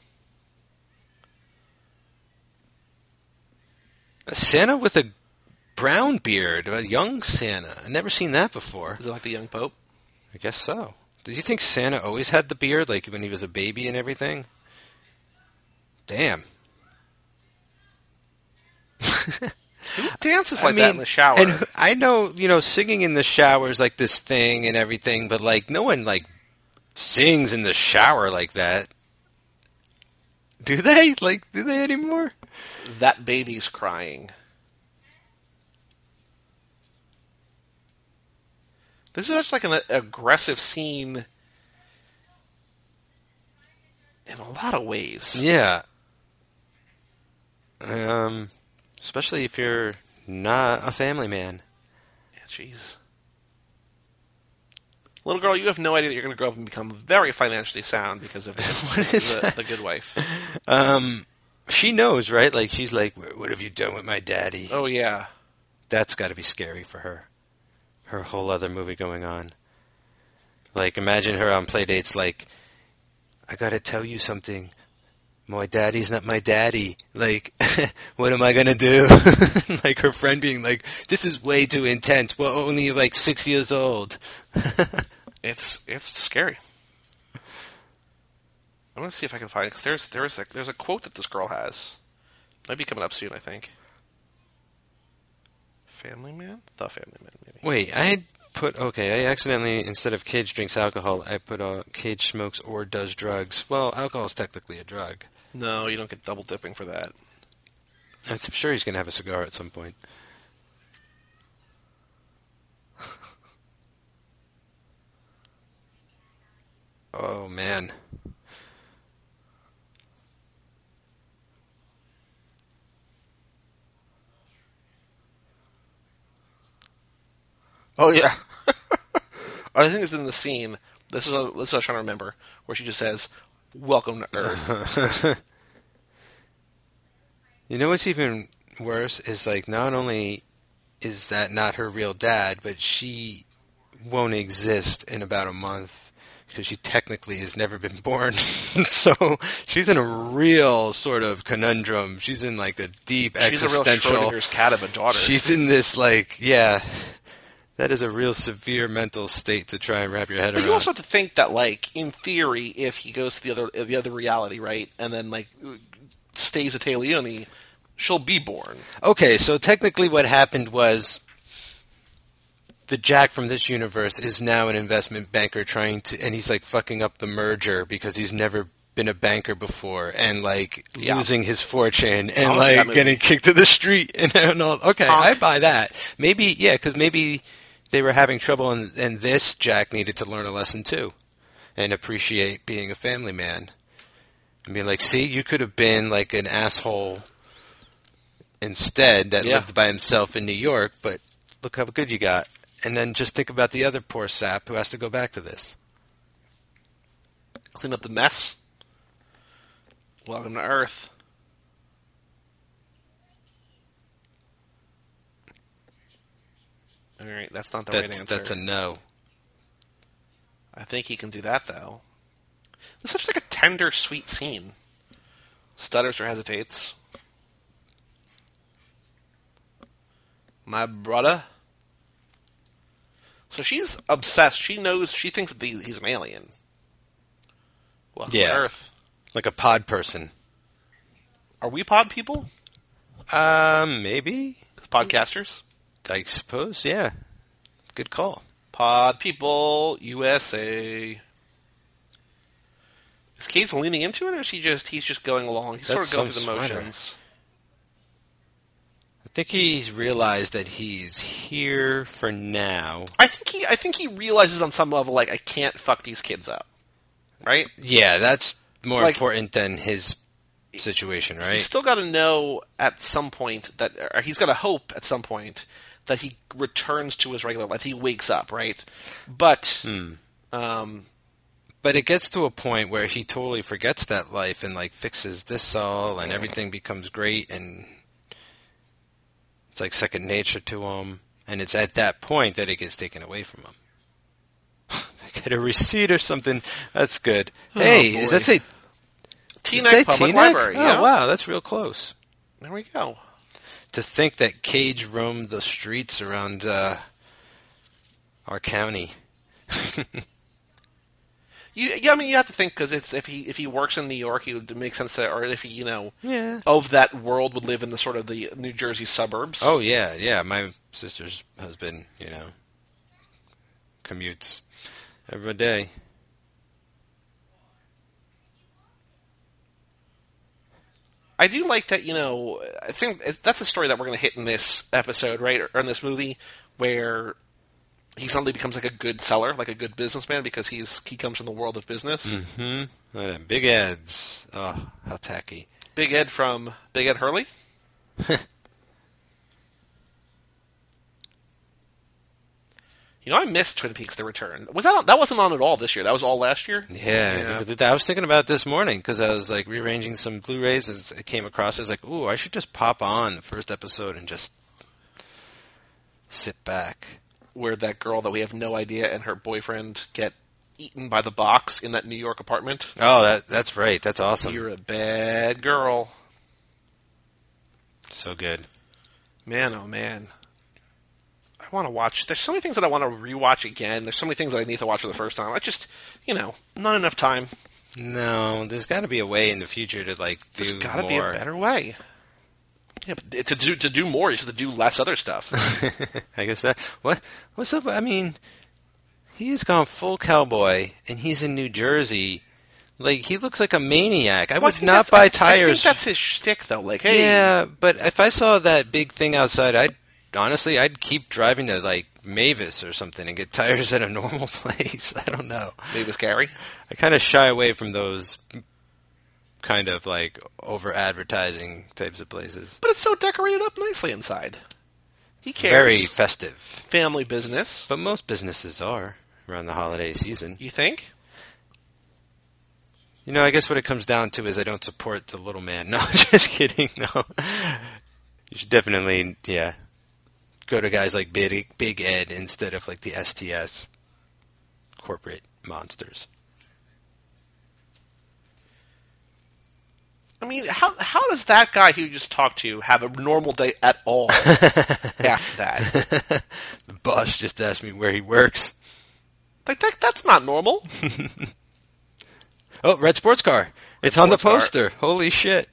A Santa with a brown beard. A young Santa. I've never seen that before. Is it like the young Pope? I guess so. Did you think Santa always had the beard, like, when he was a baby and everything? Damn. Who dances like I mean, that in the shower? And I know, you know, singing in the shower is like this thing and everything, but like no one like sings in the shower like that. Do they? Like, do they anymore? That baby's crying. This is such like an aggressive scene in a lot of ways. Yeah. Um. Especially if you're not a family man. Yeah, jeez. Little girl, you have no idea that you're going to grow up and become very financially sound because of what is the, that? the Good Wife. Um, she knows, right? Like, she's like, what have you done with my daddy? Oh, yeah. That's got to be scary for her. Her whole other movie going on. Like, imagine her on Playdates like, I got to tell you something. My daddy's not my daddy. Like, what am I going to do? Like, her friend being like, this is way too intense. We're only, like, six years old. it's it's scary. I'm going to see if I can find it, because there's, there's, a, there's a quote that this girl has. Might be coming up soon, I think. Family Man? The Family Man, maybe. Wait, I had put, okay, I accidentally, instead of Cage drinks alcohol, I put uh, Cage smokes or does drugs. Well, alcohol is technically a drug. No, you don't get double dipping for that. I'm sure he's going to have a cigar at some point. Oh, man. Oh, yeah. I think it's in the scene. This is, a, this is what I was trying to remember, where she just says, welcome to Earth. You know what's even worse is, like, not only is that not her real dad, but she won't exist in about a month because she technically has never been born. So she's in a real sort of conundrum. She's in, like, a deep she's existential... She's a real Schrodinger's cat of a daughter. She's in this, like, yeah... That is a real severe mental state to try and wrap your head but around. You also have to think that, like, in theory, if he goes to the other the other reality, right, and then, like, stays with Téa Leoni, she'll be born. Okay, so technically what happened was the Jack from this universe is now an investment banker trying to, and he's, like, fucking up the merger because he's never been a banker before and, like, yeah. losing his fortune and, like, getting kicked to the street and, and all. Okay, Honk. I buy that. Maybe, yeah, because maybe... They were having trouble, and, and this Jack needed to learn a lesson, too, and appreciate being a family man. And be like, see, you could have been, like, an asshole instead that yeah. lived by himself in New York, but look how good you got. And then just think about the other poor sap who has to go back to this. Clean up the mess. Welcome to Earth. All right, that's not the that's, right answer. That's a no. I think he can do that, though. It's such like a tender, sweet scene. Stutters or hesitates. My brother. So she's obsessed. She knows. She thinks that he's an alien. Welcome Yeah. to Earth. Like a pod person. Are we pod people? Um, maybe. Podcasters? I suppose, yeah. Good call. Pod people, U S A. Is Cage leaning into it, or is he just he's just going along? He's That's sort of going some through the sweater. motions. I think he's realized that he's here for now. I think he I think he realizes on some level, like, I can't fuck these kids up. Right? Yeah, that's more Like, important than his situation, right? He's still got to know at some point that, or he's got to hope at some point that he returns to his regular life. He wakes up, right? But, Hmm. um, But it gets to a point where he totally forgets that life and like fixes this all, and everything becomes great, and it's like second nature to him. And it's at that point that it gets taken away from him. I get a receipt or something. That's good. Oh, hey, boy. does that say Teaneck Public Teaneck? Library? Oh, Yeah. wow, that's real close. There we go. To think that Cage roamed the streets around uh, our county. You, yeah, I mean, you have to think, because it's if he if he works in New York, he would make sense that, or if he, you know, Yeah. of that world, would live in the sort of the New Jersey suburbs. Oh, yeah, yeah. My sister's husband, you know, commutes every day. I do like that, you know, I think that's a story that we're going to hit in this episode, right, or in this movie, where he suddenly becomes like a good seller, like a good businessman, because he's he comes from the world of business. Mm-hmm. Big Ed's. Oh, how tacky. Big Ed from Big Ed Hurley. You know, I missed Twin Peaks: The Return. Was that on, that wasn't on at all this year? That was all last year. Yeah, I was thinking about it this morning because I was like rearranging some Blu-rays as it came across. I was like, "Ooh, I should just pop on the first episode and just sit back." Where that girl that we have no idea and her boyfriend get eaten by the box in that New York apartment. Oh, that that's right. That's awesome. You're a bad girl. So good. Man, oh man. I want to watch. There's so many things that I want to rewatch again. There's so many things that I need to watch for the first time. I just, you know, not enough time. No, there's got to be a way in the future to like do There's got to more. be a better way. Yeah, but to do to do more, you have to do less other stuff. I guess that. What? What's up? I mean, he's gone full cowboy, and he's in New Jersey. Like, he looks like a maniac. I Well, I would think not that's- buy I- tires. I think that's his shtick, though. Like, hey, Yeah, but if I saw that big thing outside, I'd honestly, I'd keep driving to like Mavis or something and get tires at a normal place. I don't know. Mavis Gary. I kind of shy away from those kind of like over advertising types of places. But it's so decorated up nicely inside. He cares. Very festive. Family business. But most businesses are around the holiday season. You think? You know, I guess what it comes down to is I don't support the little man. No, just kidding. No. You should definitely, yeah, go to guys like Big, Big Ed instead of like the S T S corporate monsters. I mean, how how does that guy who you just talked to have a normal day at all after that? The boss just asked me where he works. Like that, that's not normal. Oh, red sports car. It's on the sports car. poster. Holy shit.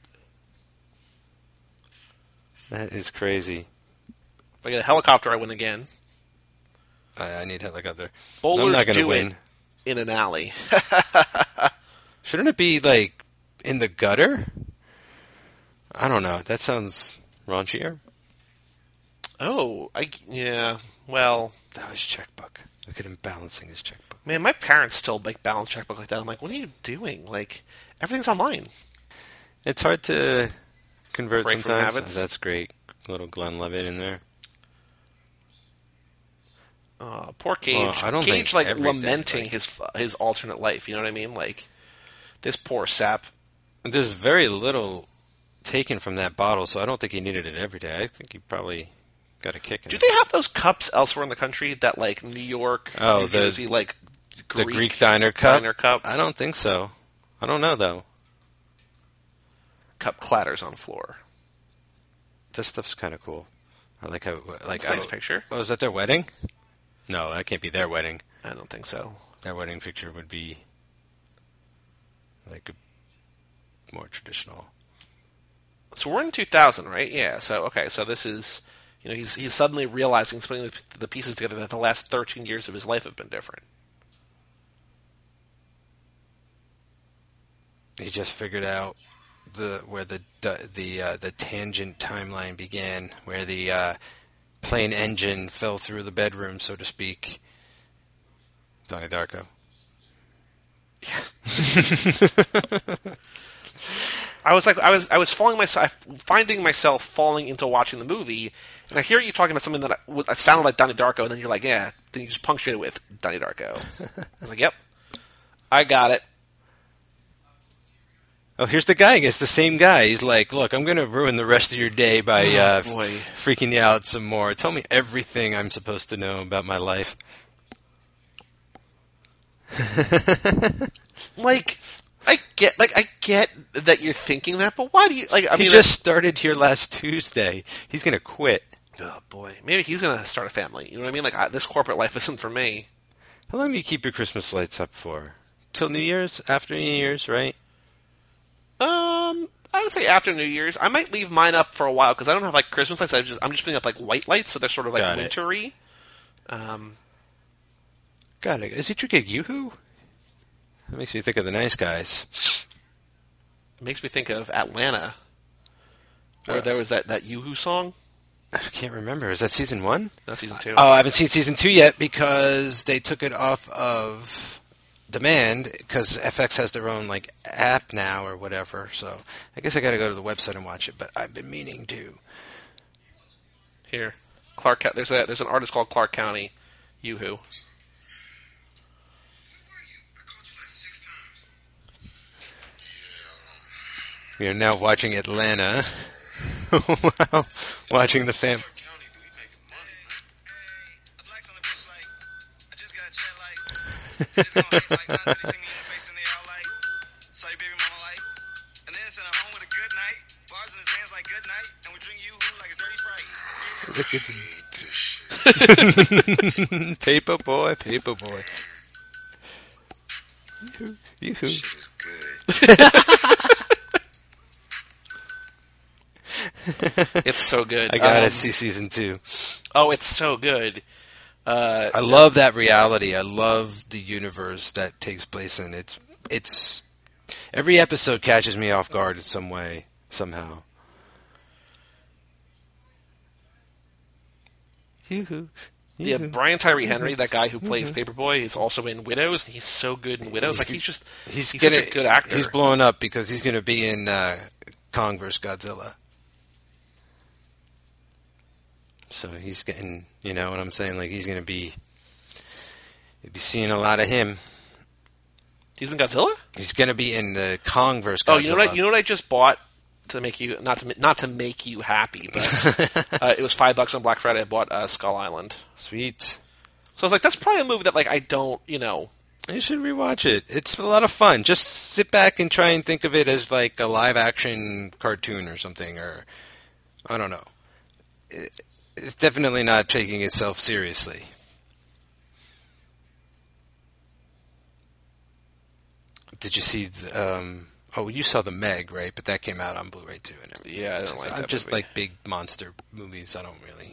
That is crazy. If I get a helicopter, I win again. I, I need helicopter. Bowlers I'm not going to do win. it in an alley. Shouldn't it be like in the gutter? I don't know. That sounds raunchier. Oh, I yeah. Well, That was checkbook. Look at him balancing his checkbook. man, my parents still make balance checkbook like that. I'm like, what are you doing? Like, everything's online. It's hard to convert Break from sometimes. habits. That's great. Little Glenn Levitt in there. Uh, poor Cage. Well, I don't Cage think like every- lamenting like- his his alternate life. You know what I mean? Like this poor sap. There's very little taken from that bottle, so I don't think he needed it every day. I think he probably got a kick in Do it. they have those cups elsewhere in the country that, like, New York, oh, New the, Jersey, like, Greek, the Greek diner cup? diner cup? I don't think so. I don't know, though. Cup clatters on floor. This stuff's kind of cool. I like how, like, That's a nice I, picture. Oh, is that their wedding? No, that can't be their wedding. I don't think so. Their wedding picture would be like a more traditional. So we're in two thousand, right? Yeah. So okay. So this is, you know, he's he's suddenly realizing, putting the pieces together, that the last thirteen years of his life have been different. He just figured out the where the the uh, the tangent timeline began, where the uh, plane engine fell through the bedroom, so to speak. Donnie Darko. I was like, I was, I was falling myself, finding myself falling into watching the movie, and I hear you talking about something that I, sounded like Donnie Darko, and then you're like, yeah, then you just punctuate it with Donnie Darko. I was like, yep, I got it. Oh, here's the guy. It's the same guy. He's like, look, I'm going to ruin the rest of your day by oh, uh, boy. freaking you out some more. Tell me everything I'm supposed to know about my life. Like, I get, like, I get that you're thinking that, but why do you, like, I he mean... He just started here last Tuesday. He's going to quit. Oh, boy. Maybe he's going to start a family. You know what I mean? Like, I, this corporate life isn't for me. How long do you keep your Christmas lights up for? Till New Year's? After New Year's, right? Um, I would say after New Year's. I might leave mine up for a while, because I don't have, like, Christmas lights. I just, I'm just putting up, like, white lights, so they're sort of, like, Got wintry. Um... God, is he drinking Yoo-Hoo? That makes me think of the Nice Guys. It makes me think of Atlanta, where uh, there was that, that Yoo-Hoo song. I can't remember. Is that season one? Not season two. Oh, I haven't seen season two yet because they took it off of demand because F X has their own like app now or whatever. So I guess I got to go to the website and watch it. But I've been meaning to. Here, Clark. There's a there's an artist called Clark County, Yoo-Hoo. We are now watching Atlanta. Wow. Watching the fam. Look, it's Paper Boy, Paper Boy. Yoo-hoo. Yoo-hoo. It's so good. I gotta um, see season two. Oh, it's so good. Uh, I love that reality. I love the universe that takes place in. It's it's every episode catches me off guard in some way, somehow. Yoo-hoo. Yeah, Brian Tyree Henry, that guy who plays Paperboy, is also in Widows. And he's so good in Widows. He's, like he's just he's, he's gonna, such a good actor. He's blowing up because he's going to be in uh, Kong versus Godzilla. So he's getting, you know what I'm saying? Like he's going to be, you'll be seeing a lot of him. He's in Godzilla? He's going to be in the Kong versus Godzilla. Oh, you know what? I, you know what I just bought to make you not to not to make you happy, but uh, it was five bucks on Black Friday. I bought uh, Skull Island. Sweet. So I was like, that's probably a movie that like I don't, you know. You should rewatch it. It's a lot of fun. Just sit back and try and think of it as like a live action cartoon or something, or I don't know. It, It's definitely not taking itself seriously. Did you see? The, um, oh, you saw the Meg, right? But that came out on Blu-ray too. And everything. Yeah, I don't like I'm that just movie. like big monster movies. I don't really.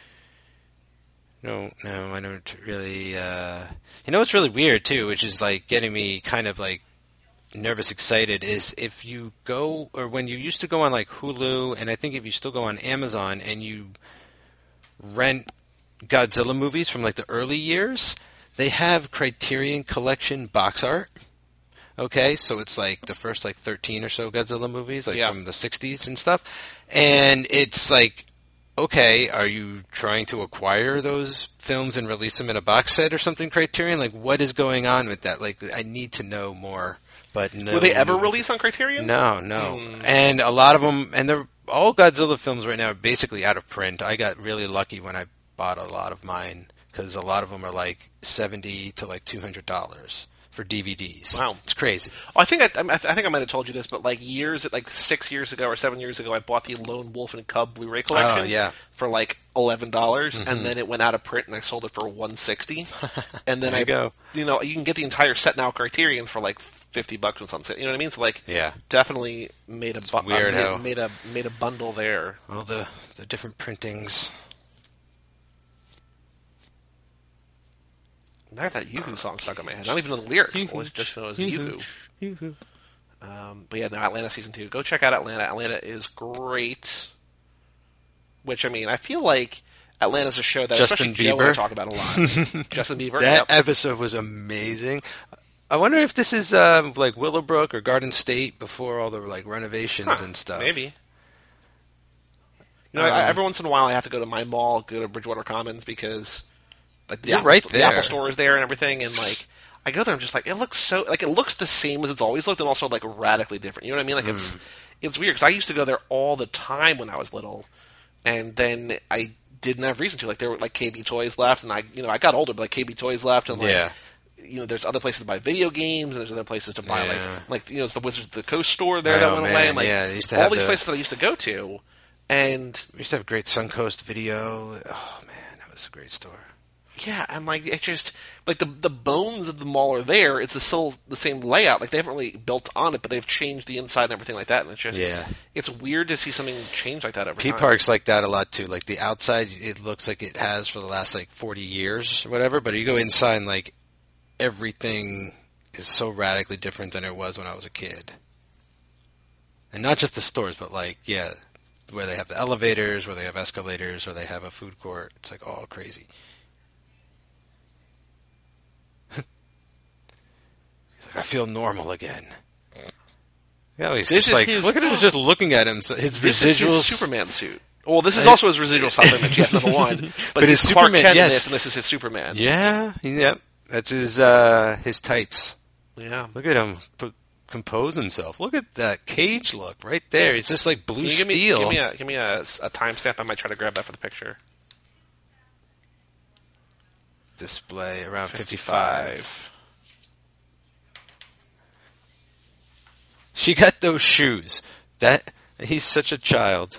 No, no, I don't really. Uh, you know what's really weird too, which is like getting me kind of like nervous, excited, is if you go or when you used to go on like Hulu, and I think if you still go on Amazon and you rent Godzilla movies from like the early years, they have Criterion Collection box art. Okay, so it's like the first like thirteen or so Godzilla movies, like yeah. from the sixties and stuff, and it's like okay, are you trying to acquire those films and release them in a box set or something, Criterion? Like, what is going on with that? Like, I need to know more. But no, were they ever released on Criterion? No, no. Hmm. And a lot of them, and they're all Godzilla films right now are basically out of print. I got really lucky when I bought a lot of mine because a lot of them are like seventy to like two hundred dollars for D V Ds. Wow, it's crazy. Oh, I think I, I think I might have told you this, but like years, like six years ago or seven years ago, I bought the Lone Wolf and Cub Blu-ray collection. Oh, yeah. For like eleven dollars, mm-hmm. and then it went out of print, and I sold it for one sixty. And then there I you go. You know, you can get the entire set now Criterion for like fifty bucks on Sunset. You know what I mean? So like, yeah, definitely made a bu- weird uh, how made, made a made a bundle there. All the the different printings. I have that Yoo-Hoo song stuck in my head. I don't even know the lyrics. I always just know it was Yoo-Hoo. Yoo-Hoo. Um, but yeah, no, Atlanta season two. Go check out Atlanta. Atlanta is great. Which, I mean, I feel like Atlanta's a show that Justin especially Joe and I talk about a lot. Justin Bieber. That yep. episode was amazing. I wonder if this is uh, like Willowbrook or Garden State before all the like renovations huh, and stuff. Maybe. You know, um, I, every once in a while I have to go to my mall, go to Bridgewater Commons because like the You're Apple, right the there. Apple store is there and everything, and like I go there, I'm just like it looks so like it looks the same as it's always looked, and also like radically different. You know what I mean? Like mm. it's it's weird because I used to go there all the time when I was little, and then I didn't have reason to. Like there were like K B Toys left, and I you know I got older, but like K B Toys left, and like. Yeah. You know, there's other places to buy video games, and there's other places to buy yeah. like, like you know, it's the Wizards of the Coast store there oh, that went man. away, and like yeah, they used to all have these the, places that I used to go to, and we used to have great Suncoast Video. Oh man, that was a great store. Yeah, and like it's just like the the bones of the mall are there. It's still the same layout. Like they haven't really built on it, but they've changed the inside and everything like that. And it's just yeah. it's weird to see something change like that over P time. Park's like that a lot too. Like the outside, it looks like it has for the last like forty years or whatever. But you go inside, and like everything is so radically different than it was when I was a kid. And not just the stores, but like yeah, where they have the elevators, where they have escalators, or they have a food court. It's like all crazy. I feel normal again. Yeah, he's this just like his, look at him just looking at him. His this residuals. Is his Superman suit. Well, this is also his residual supplement. Yes, number one. But, but he's his Clark Superman, Kent in yes. this, and this is his Superman. Yeah, yep. That's his uh, his tights. Yeah. Look at him p- compose himself. Look at that cage look right there. It's just like blue Can you give me, steel. Give me a give me a, a timestamp. I might try to grab that for the picture. Display around fifty-five. fifty-five. She got those shoes. That he's such a child.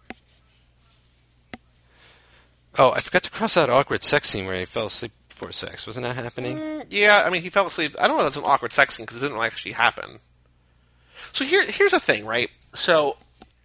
Oh, I forgot to cross out awkward sex scene where he fell asleep before sex. Wasn't that happening? Mm, yeah, I mean, he fell asleep. I don't know if that's an awkward sex scene because it didn't actually happen. So here, here's the thing, right? So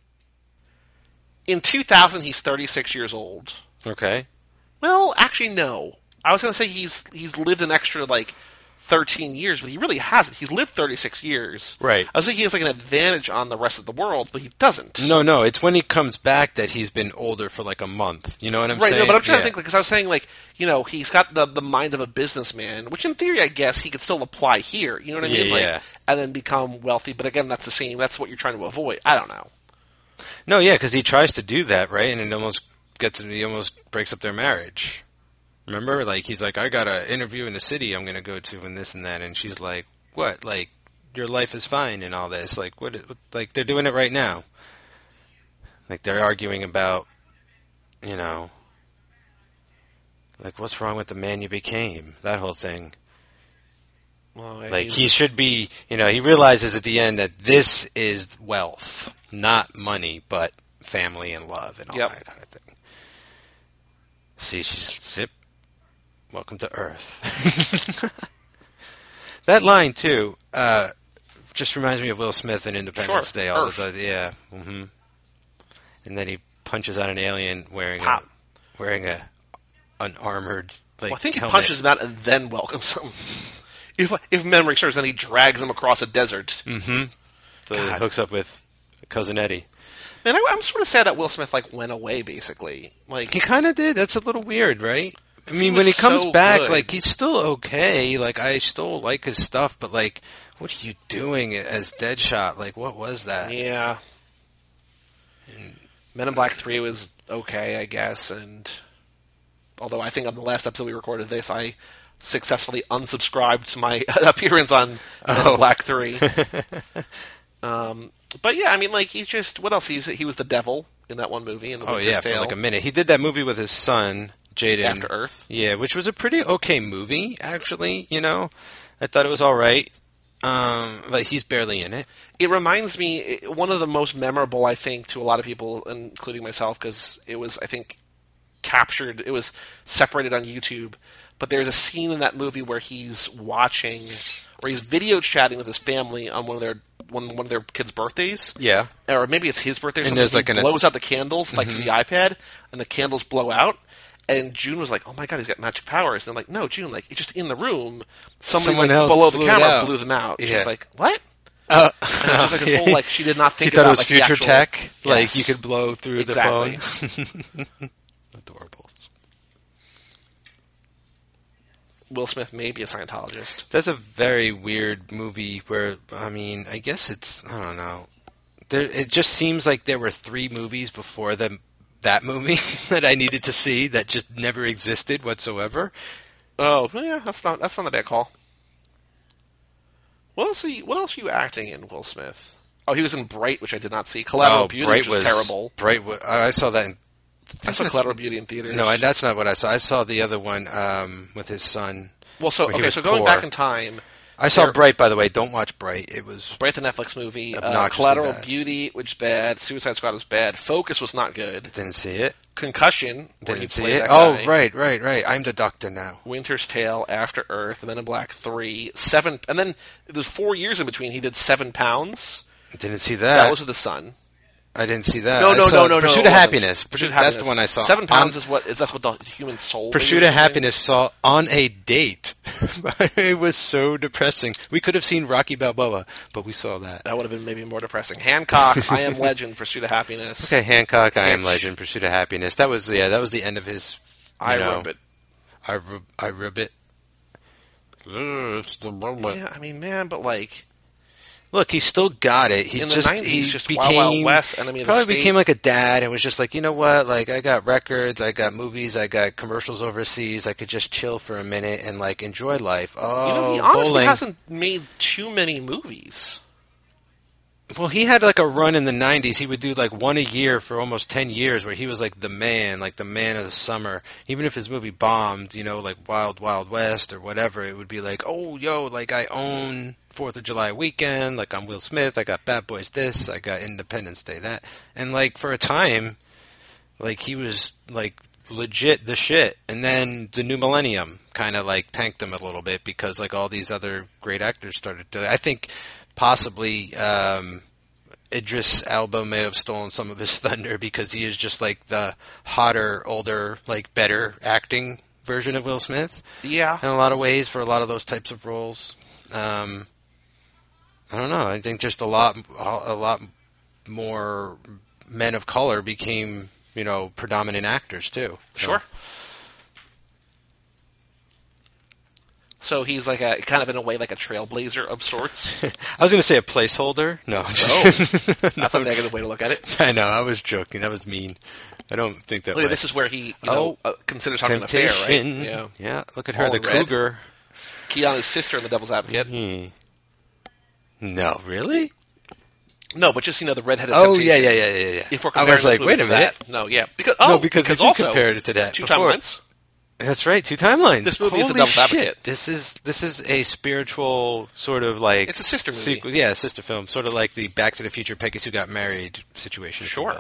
in two thousand, he's thirty-six years old. Okay. Well, actually, no. I was going to say he's he's lived an extra like thirteen years, but he really hasn't. He's lived thirty-six years. Right. I was thinking he has like an advantage on the rest of the world, but he doesn't. No, no. It's when he comes back that he's been older for like a month. You know what I'm right, saying? Right, no, but I'm trying yeah. to think, because like, I was saying, like, you know, he's got the, the mind of a businessman, which in theory, I guess, he could still apply here. You know what I mean? Yeah, like, yeah. And then become wealthy. But again, that's the same. That's what you're trying to avoid. I don't know. No, yeah, because he tries to do that, right? And it almost gets, he almost breaks up their marriage. Remember? Like, he's like, I got an interview in the city I'm going to go to and this and that. And she's like, what? Like, your life is fine and all this. Like, what? Like, they're doing it right now. Like, they're arguing about, you know, like, what's wrong with the man you became? That whole thing. Well, like, he should be, you know, he realizes at the end that this is wealth. Not money, but family and love and all yep. that kind of thing. See, she's, zip. Welcome to Earth. That line, too, uh, just reminds me of Will Smith in Independence sure. Day. All Earth. the time. Yeah. Mm-hmm. And then he punches out an alien wearing Pop. a wearing a an armored like. Well, I think he helmet. punches him out and then welcomes him. If if memory serves, then he drags him across a desert. Mm-hmm. So God. he hooks up with Cousin Eddie. Man, I, I'm sort of sad that Will Smith like went away. Basically, like he kind of did. That's a little weird, right? I mean, he when he comes so back, good. like, he's still okay. Like, I still like his stuff, but, like, what are you doing as Deadshot? Like, what was that? Yeah. And, Men in Black three was okay, I guess, and although I think on the last episode we recorded this, I successfully unsubscribed to my appearance on oh. Men in Black three. um, but yeah, I mean, like, he just, what else? He was, he was the devil in that one movie. In the oh, Winter's yeah, Tale. for like a minute. He did that movie with his son, Jaden. After Earth. Yeah, which was a pretty okay movie, actually, you know. I thought it was all right. Um, but he's barely in it. It reminds me, one of the most memorable, I think, to a lot of people, including myself, because it was, I think, captured, it was separated on YouTube, but there's a scene in that movie where he's watching, or he's video chatting with his family on one of their one, one of their kids' birthdays. Yeah. Or maybe it's his birthday or and something. There's he like an, blows out the candles, like, mm-hmm. through the iPad, and the candles blow out. And June was like, "Oh my god, he's got magic powers!" And I'm like, "No, June, like, it's just in the room. Somebody Someone like, else below the blew camera blew them out." Yeah. She's like, "What?" Uh, and it was like this whole like she did not think she thought about, it was like, future actual, tech, yes. like you could blow through exactly. the phone. Adorable. Will Smith may be a Scientologist. That's a very weird movie. Where I mean, I guess it's I don't know. There, it just seems like there were three movies before the that movie that I needed to see that just never existed whatsoever. Oh, yeah, that's not that's not a bad call. What else? Are you, what else are you acting in, Will Smith? Oh, he was in Bright, which I did not see. Collateral oh, Beauty, Bright which was, was terrible. Bright, was, I saw that. In, I saw Collateral Beauty in theaters. No, that's not what I saw. I saw the other one um, with his son. Well, so okay, so going poor. back in time. I saw there, Bright, by the way. Don't watch Bright. It was Bright, the Netflix movie. Uh, Collateral bad. Beauty, which bad. Suicide Squad was bad. Focus was not good. Didn't see it. Concussion. Didn't see it. Oh, right, right, right. I'm the doctor now. Winter's Tale, After Earth, Men in Black three, Seven, and then there's four years in between. He did Seven Pounds. Didn't see that. That was with the Sun. I didn't see that. No, no, no, no, Pursuit no. of Happiness. Pursuit of That's Happiness. the one I saw. Seven Pounds on, is what is that's what the human soul. Pursuit of Happiness saw on a date. It was so depressing. We could have seen Rocky Balboa, but we saw that. That would have been maybe more depressing. Hancock, I Am Legend, Pursuit of Happiness. Okay, Hancock, I Am Legend, Pursuit of Happiness. That was yeah, that was the end of his. I know, rub it. I rub, I rub it. It's the moment. Yeah, I mean, man, but like. Look, he still got it. He in just the nineties, he just became Wild Wild West, enemy of probably the state. became like a dad and was just like, you know what? Like, I got records, I got movies, I got commercials overseas. I could just chill for a minute and like enjoy life. Oh, you know, he honestly bowling. hasn't made too many movies. Well, he had like a run in the nineties. He would do like one a year for almost ten years where he was like the man, like the man of the summer. Even if his movie bombed, you know, like Wild Wild West or whatever, it would be like, oh, yo, like I own fourth of July weekend, like I'm Will Smith, I got Bad Boys this, I got Independence Day that. And like for a time, like he was like legit the shit. And then the new millennium kind of like tanked him a little bit because like all these other great actors started to, I think possibly um, Idris Elba may have stolen some of his thunder because he is just like the hotter, older, like better acting version of Will Smith. Yeah. In a lot of ways for a lot of those types of roles. Um, I don't know. I think just a lot, a lot more men of color became, you know, predominant actors too. So. Sure. So he's like a kind of in a way like a trailblazer of sorts. I was going to say a placeholder. No, oh, that's no. a negative way to look at it. I know. I was joking. That was mean. I don't think that. Look, way. This is where he you oh, know, uh, considers having an affair, right? Yeah. Yeah. Look at her, All the red. cougar. Keanu's sister in The Devil's Advocate. Mm-hmm. No, really? No, but just you know the redheaded. Oh temptation. yeah, yeah, yeah, yeah, yeah. If we're I was like, wait a minute. That, no, yeah, because oh, no, because, because we also compared it to that two before. timelines. That's right, two timelines. This movie Holy is The Devil's shit. Advocate. This is this is a spiritual sort of like it's a sister movie. Sequel, yeah, a sister film, sort of like the Back to the Future Peggy Sue Got Married situation. Sure.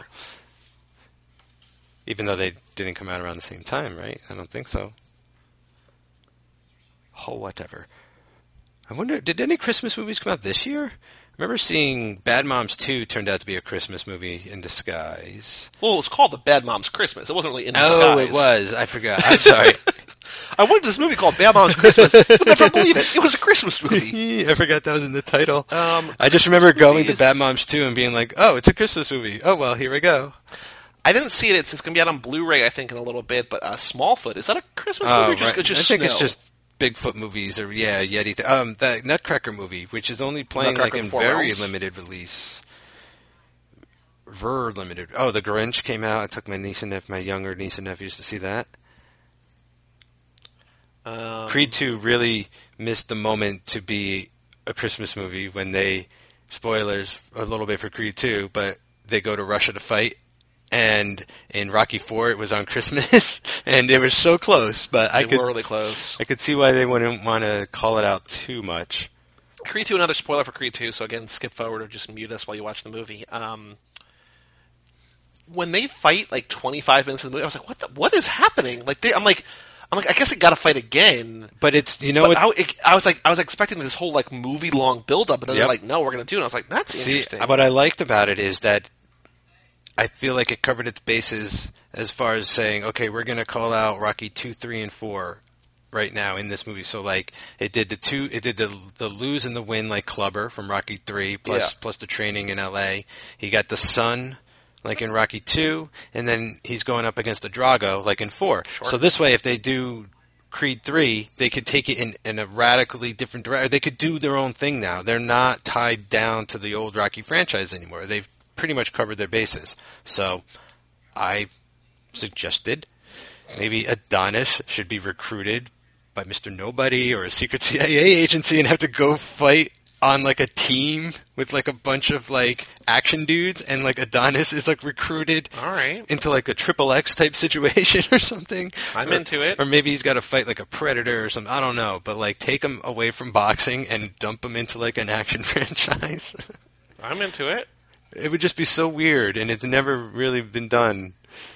Even though they didn't come out around the same time, right? I don't think so. Oh, whatever. I wonder, did any Christmas movies come out this year? I remember seeing Bad Moms two turned out to be a Christmas movie in disguise. Well, it's called The Bad Moms Christmas. It wasn't really in disguise. Oh, it was. I forgot. I'm sorry. I wanted this movie called Bad Moms Christmas. You'll never believe it. It was a Christmas movie. I forgot that was in the title. Um, I just remember going to is... Bad Moms two and being like, oh, it's a Christmas movie. Oh, well, here we go. I didn't see it. It's, it's going to be out on Blu-ray, I think, in a little bit. But uh, Smallfoot, is that a Christmas oh, movie? Or just, right. just I think snow? it's just Bigfoot movies or, yeah, Yeti. Th- um, the Nutcracker movie, which is only playing Nutcracker like in Four very Realms? limited release ver limited. Oh, The Grinch came out. I took my niece and nephew, my younger niece and nephews to see that. Um, Creed two really missed the moment to be a Christmas movie when they, spoilers a little bit for Creed two, but they go to Russia to fight. And in Rocky four, it was on Christmas, and it was so close. But I they could were really close. I could see why they wouldn't want to call it out too much. Creed two, another spoiler for Creed two, so again, skip forward or just mute us while you watch the movie. Um, when they fight like twenty-five minutes of the movie, I was like, "What? The, what is happening?" Like, they, I'm like, I'm like, I guess they got to fight again. But it's you know, but what, I, it, I was like, I was expecting this whole like movie long build up, and then Yep. they're like, "No, we're going to do it." And I was like, "That's see, interesting." what I liked about it is that I feel like it covered its bases as far as saying, okay, we're going to call out Rocky two, three, and four right now in this movie. So like it did the two, it did the the lose and the win like Clubber from Rocky three plus Yeah. plus the training in L A. He got the son like in Rocky two, and then he's going up against the Drago like in four. Sure. So this way, if they do Creed three, they could take it in, in a radically different direction. They could do their own thing now. They're not tied down to the old Rocky franchise anymore. They've pretty much covered their bases. So I suggested maybe Adonis should be recruited by Mister Nobody or a secret C I A agency and have to go fight on like a team with like a bunch of like action dudes, and like Adonis is like recruited All right. into like a triple X type situation or something. I'm or, into it. Or maybe he's got to fight like a predator or something. I don't know, but like take him away from boxing and dump him into like an action franchise. I'm into it. It would just be so weird, and it's never really been done.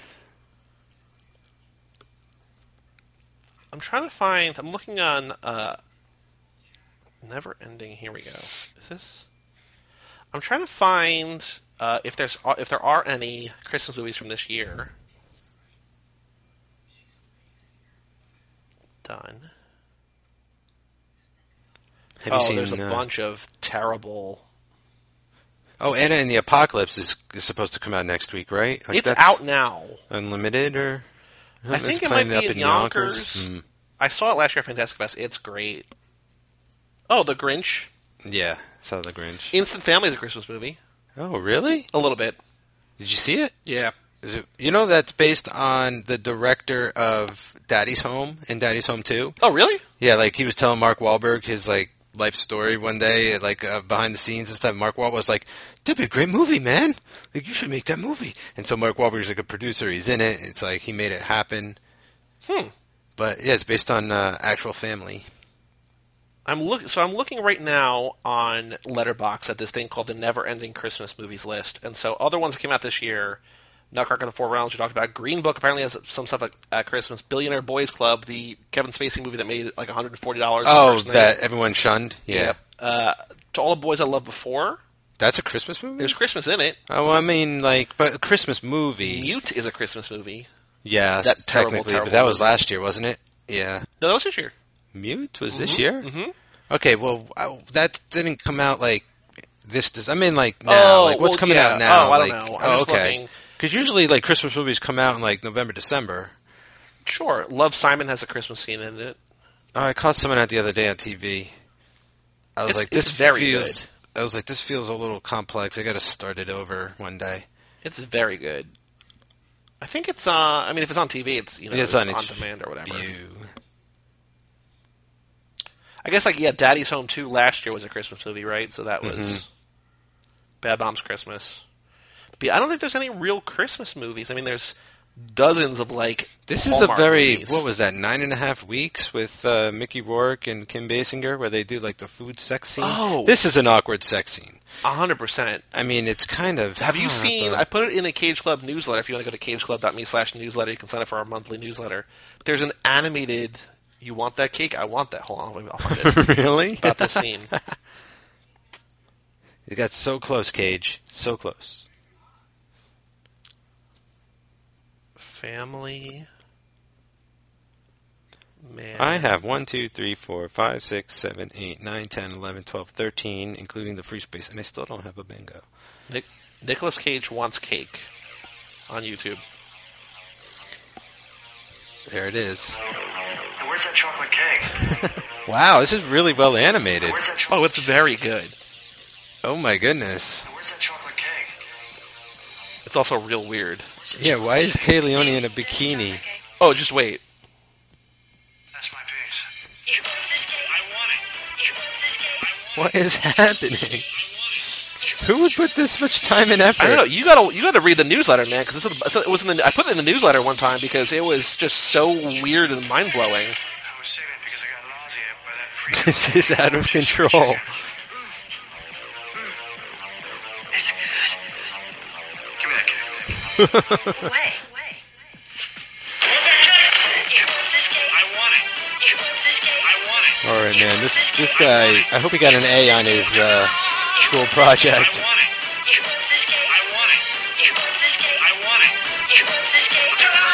I'm trying to find. I'm looking on. Uh, Never ending. Here we go. Is this? I'm trying to find uh, if there's if there are any Christmas movies from this year. Done. Have oh, you seen, there's a uh, bunch of terrible. Oh, Anna and the Apocalypse is, is supposed to come out next week, right? Like It's that's out now. Unlimited, or I think it's it might playing be up in Yonkers. Hmm. I saw it last year at Fantastic Fest. It's great. Oh, The Grinch. Yeah, saw The Grinch. Instant Family is a Christmas movie. Oh, really? A little bit. Did you see it? Yeah. Is it? You know that's based on the director of Daddy's Home and Daddy's Home two. Oh, really? Yeah, like he was telling Mark Wahlberg his like life story one day, like uh, behind the scenes and stuff. Mark Wahlberg was like, "That'd be a great movie, man. Like you should make that movie." And so Mark Wahlberg's like a producer. He's in it. It's like he made it happen. Hmm. But yeah, it's based on uh, actual family. I'm look so I'm looking right now on Letterboxd at this thing called the Never Ending Christmas Movies list, and so other ones that came out this year: Nutcracker, The Four Realms, we talked about. Green Book apparently has some stuff at, at Christmas. Billionaire Boys Club, the Kevin Spacey movie that made like one hundred forty dollars. Oh, that everyone shunned. Yeah, Yep. Uh, To All the Boys I Loved Before. That's a Christmas movie. There's Christmas in it. Oh, I mean, like, but a Christmas movie. Mute is a Christmas movie. Yeah, That terrible, technically, terrible but that was movie. last year, wasn't it? Yeah. No, that was this year. Mute was this year. Mm-hmm. Okay, well, I, that didn't come out like this. Does I mean like now? Oh, like what's well, coming yeah. out now? Oh, I don't like, know. I'm oh, just okay. looking. Because usually, like Christmas movies come out in like November, December. Sure. Love, Simon has a Christmas scene in it. Oh, I caught someone out the other day on T V. I was It's- like, this it's very feels. I was like, this feels a little complex. I got to start it over one day. It's very good. I think it's. Uh, I mean, if it's on T V, it's you know It's it's on on H B O. demand or whatever. View. I guess like yeah, Daddy's Home two last year was a Christmas movie, right? So that was Mhm. Bad Moms Christmas. But yeah, I don't think there's any real Christmas movies. I mean, there's dozens of like. This is Hallmark a very movies. what was that nine and a half weeks with uh, Mickey Rourke and Kim Basinger where they do like the food sex scene. Oh. This is an awkward sex scene. A hundred percent. I mean, it's kind of. Have you ah, seen? but- I put it in a Cage Club newsletter. If you want to go to cageclub.me slash newsletter, you can sign up for our monthly newsletter. There's an animated. You want that cake? I want that. Hold on, I'll find it. Really? About this scene. You got so close, Cage. So close. Family. Man. I have one, two, three, four, five, six, seven, eight, nine, ten, eleven, twelve, thirteen, including the free space, and I still don't have a bingo. Nic- Nicolas Cage wants cake on YouTube. There it is. And where's that chocolate cake? Wow, this is really well animated. Where's that chocolate Oh, it's very good. Oh my goodness. Where's that chocolate cake? It's also real weird. Yeah, why is Tay Leone in a bikini? Oh, just wait. That's my piece. You love this game. I want it. You love this game. What is happening? Who would put this much time and effort? I don't know. You gotta you gotta read the newsletter, man. Because it was in the I put it in the newsletter one time because it was just so weird and mind blowing. I was saving because I got nauseated by that freaking. This is out of control. It's good. Give me that cake. Away. You love this game. I want it. You love this game. I want it. All right, man. This this guy. I hope he got an A on his uh, school project. I want it. You love this game. I want it. You love this game. I want it. You love this game.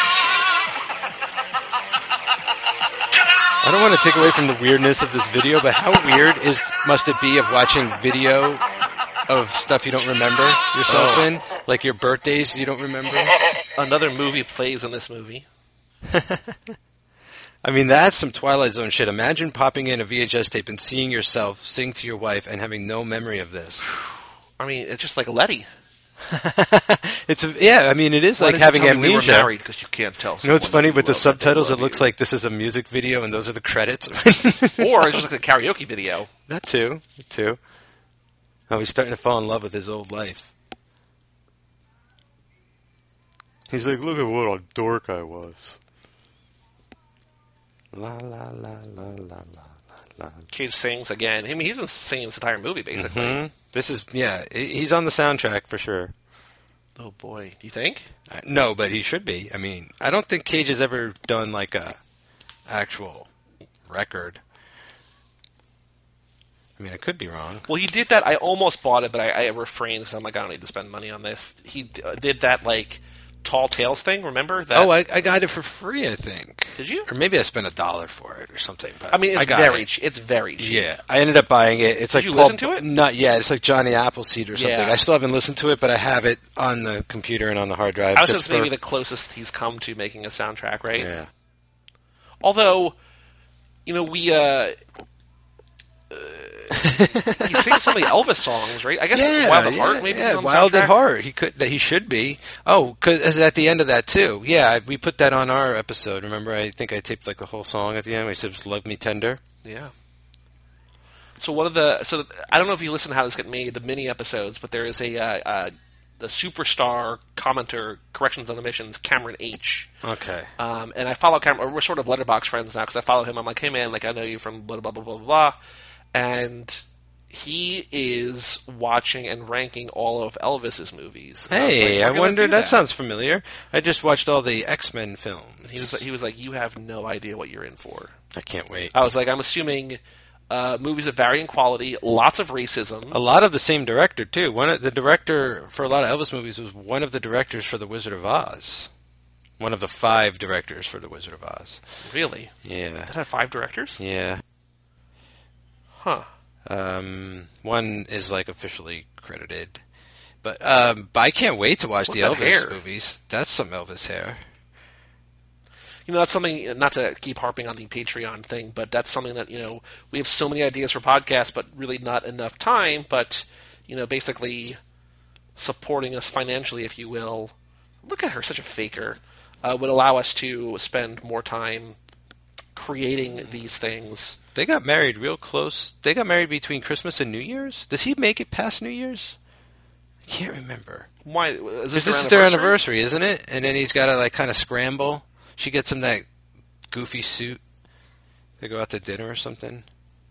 I don't want to take away from the weirdness of this video, but how weird is must it be of watching video of stuff you don't remember yourself Oh. in, like your birthdays you don't remember? Another movie plays in this movie. I mean, that's some Twilight Zone shit. Imagine popping in a V H S tape and seeing yourself sing to your wife and having no memory of this. I mean, it's just like Letty. It's a, yeah, I mean, it is Why like didn't you having tell me we were amnesia. married because you can't tell. You know what's someone funny that with you the love that they subtitles? It love looks you. like this is a music video and those are the credits. Or it's just like a karaoke video. That too, that too. Oh, he's starting to fall in love with his old life. He's like, look at what a dork I was. La la la la la la la. Cage sings again. I mean, he's been singing this entire movie basically. Hmm? This is yeah. he- He's on the soundtrack for sure. Oh boy, do you think? Uh, No, but he should be. I mean, I don't think Cage has ever done like a actual record. I mean, I could be wrong. Well, he did that. I almost bought it, but I, I refrained because I'm like, I don't need to spend money on this. He d- uh, did that like Tall Tales thing. Remember that? Oh, I, I got it for free, I think. Did you? Or maybe I spent a dollar for it or something. But I mean, it's I got very, it. ch- it's very cheap. Yeah, I ended up buying it. It's like you Paul- listen to it? Not yet. It's like Johnny Appleseed or something. Yeah. I still haven't listened to it, but I have it on the computer and on the hard drive. I was just just maybe for- the closest he's come to making a soundtrack, right? Yeah. Although, you know, we uh, uh he sings some of the Elvis songs, right? I guess Yeah, Wild at yeah, Heart, maybe. yeah, is on the Wild at soundtrack? Heart. He could, that he should be. Oh, because at the end of that too. Yeah, we put that on our episode. Remember, I think I taped like the whole song at the end. We said, "Love Me Tender." Yeah. So one of the so I don't know if you listen to how this got made, the mini episodes, but there is a uh, uh, the superstar commenter, corrections on emissions, Cameron H. Okay. Um, and I follow Cameron. We're sort of letterbox friends now because I follow him. I'm like, hey man, like I know you from blah blah blah blah blah, and he is watching and ranking all of Elvis's movies. And was like, Hey, "We're I gonna wonder. do That sounds familiar. I just watched all the X-Men films. He was he was like, you have no idea what you're in for. I can't wait. I was like, I'm assuming uh, movies of varying quality, lots of racism. A lot of the same director too. One of the director for a lot of Elvis movies was one of the directors for The Wizard of Oz. One of the five directors for The Wizard of Oz. Really? Yeah. That had five directors? Yeah. Huh. Um, one is like officially credited, but um, but I can't wait to watch Look the at that Elvis hair. movies. That's some Elvis hair. You know, that's something, not to keep harping on the Patreon thing, but that's something that, you know, we have so many ideas for podcasts, but really not enough time, but, you know, basically supporting us financially, if you will. Look at her, such a faker. Uh, would allow us to spend more time creating these things. They got married real close. They got married between Christmas and New Year's. Does he make it past New Year's? I can't remember. Why? Is Because this, this is their anniversary, isn't it? And then he's got to like kind of scramble. She gets him that goofy suit. They go out to dinner or something.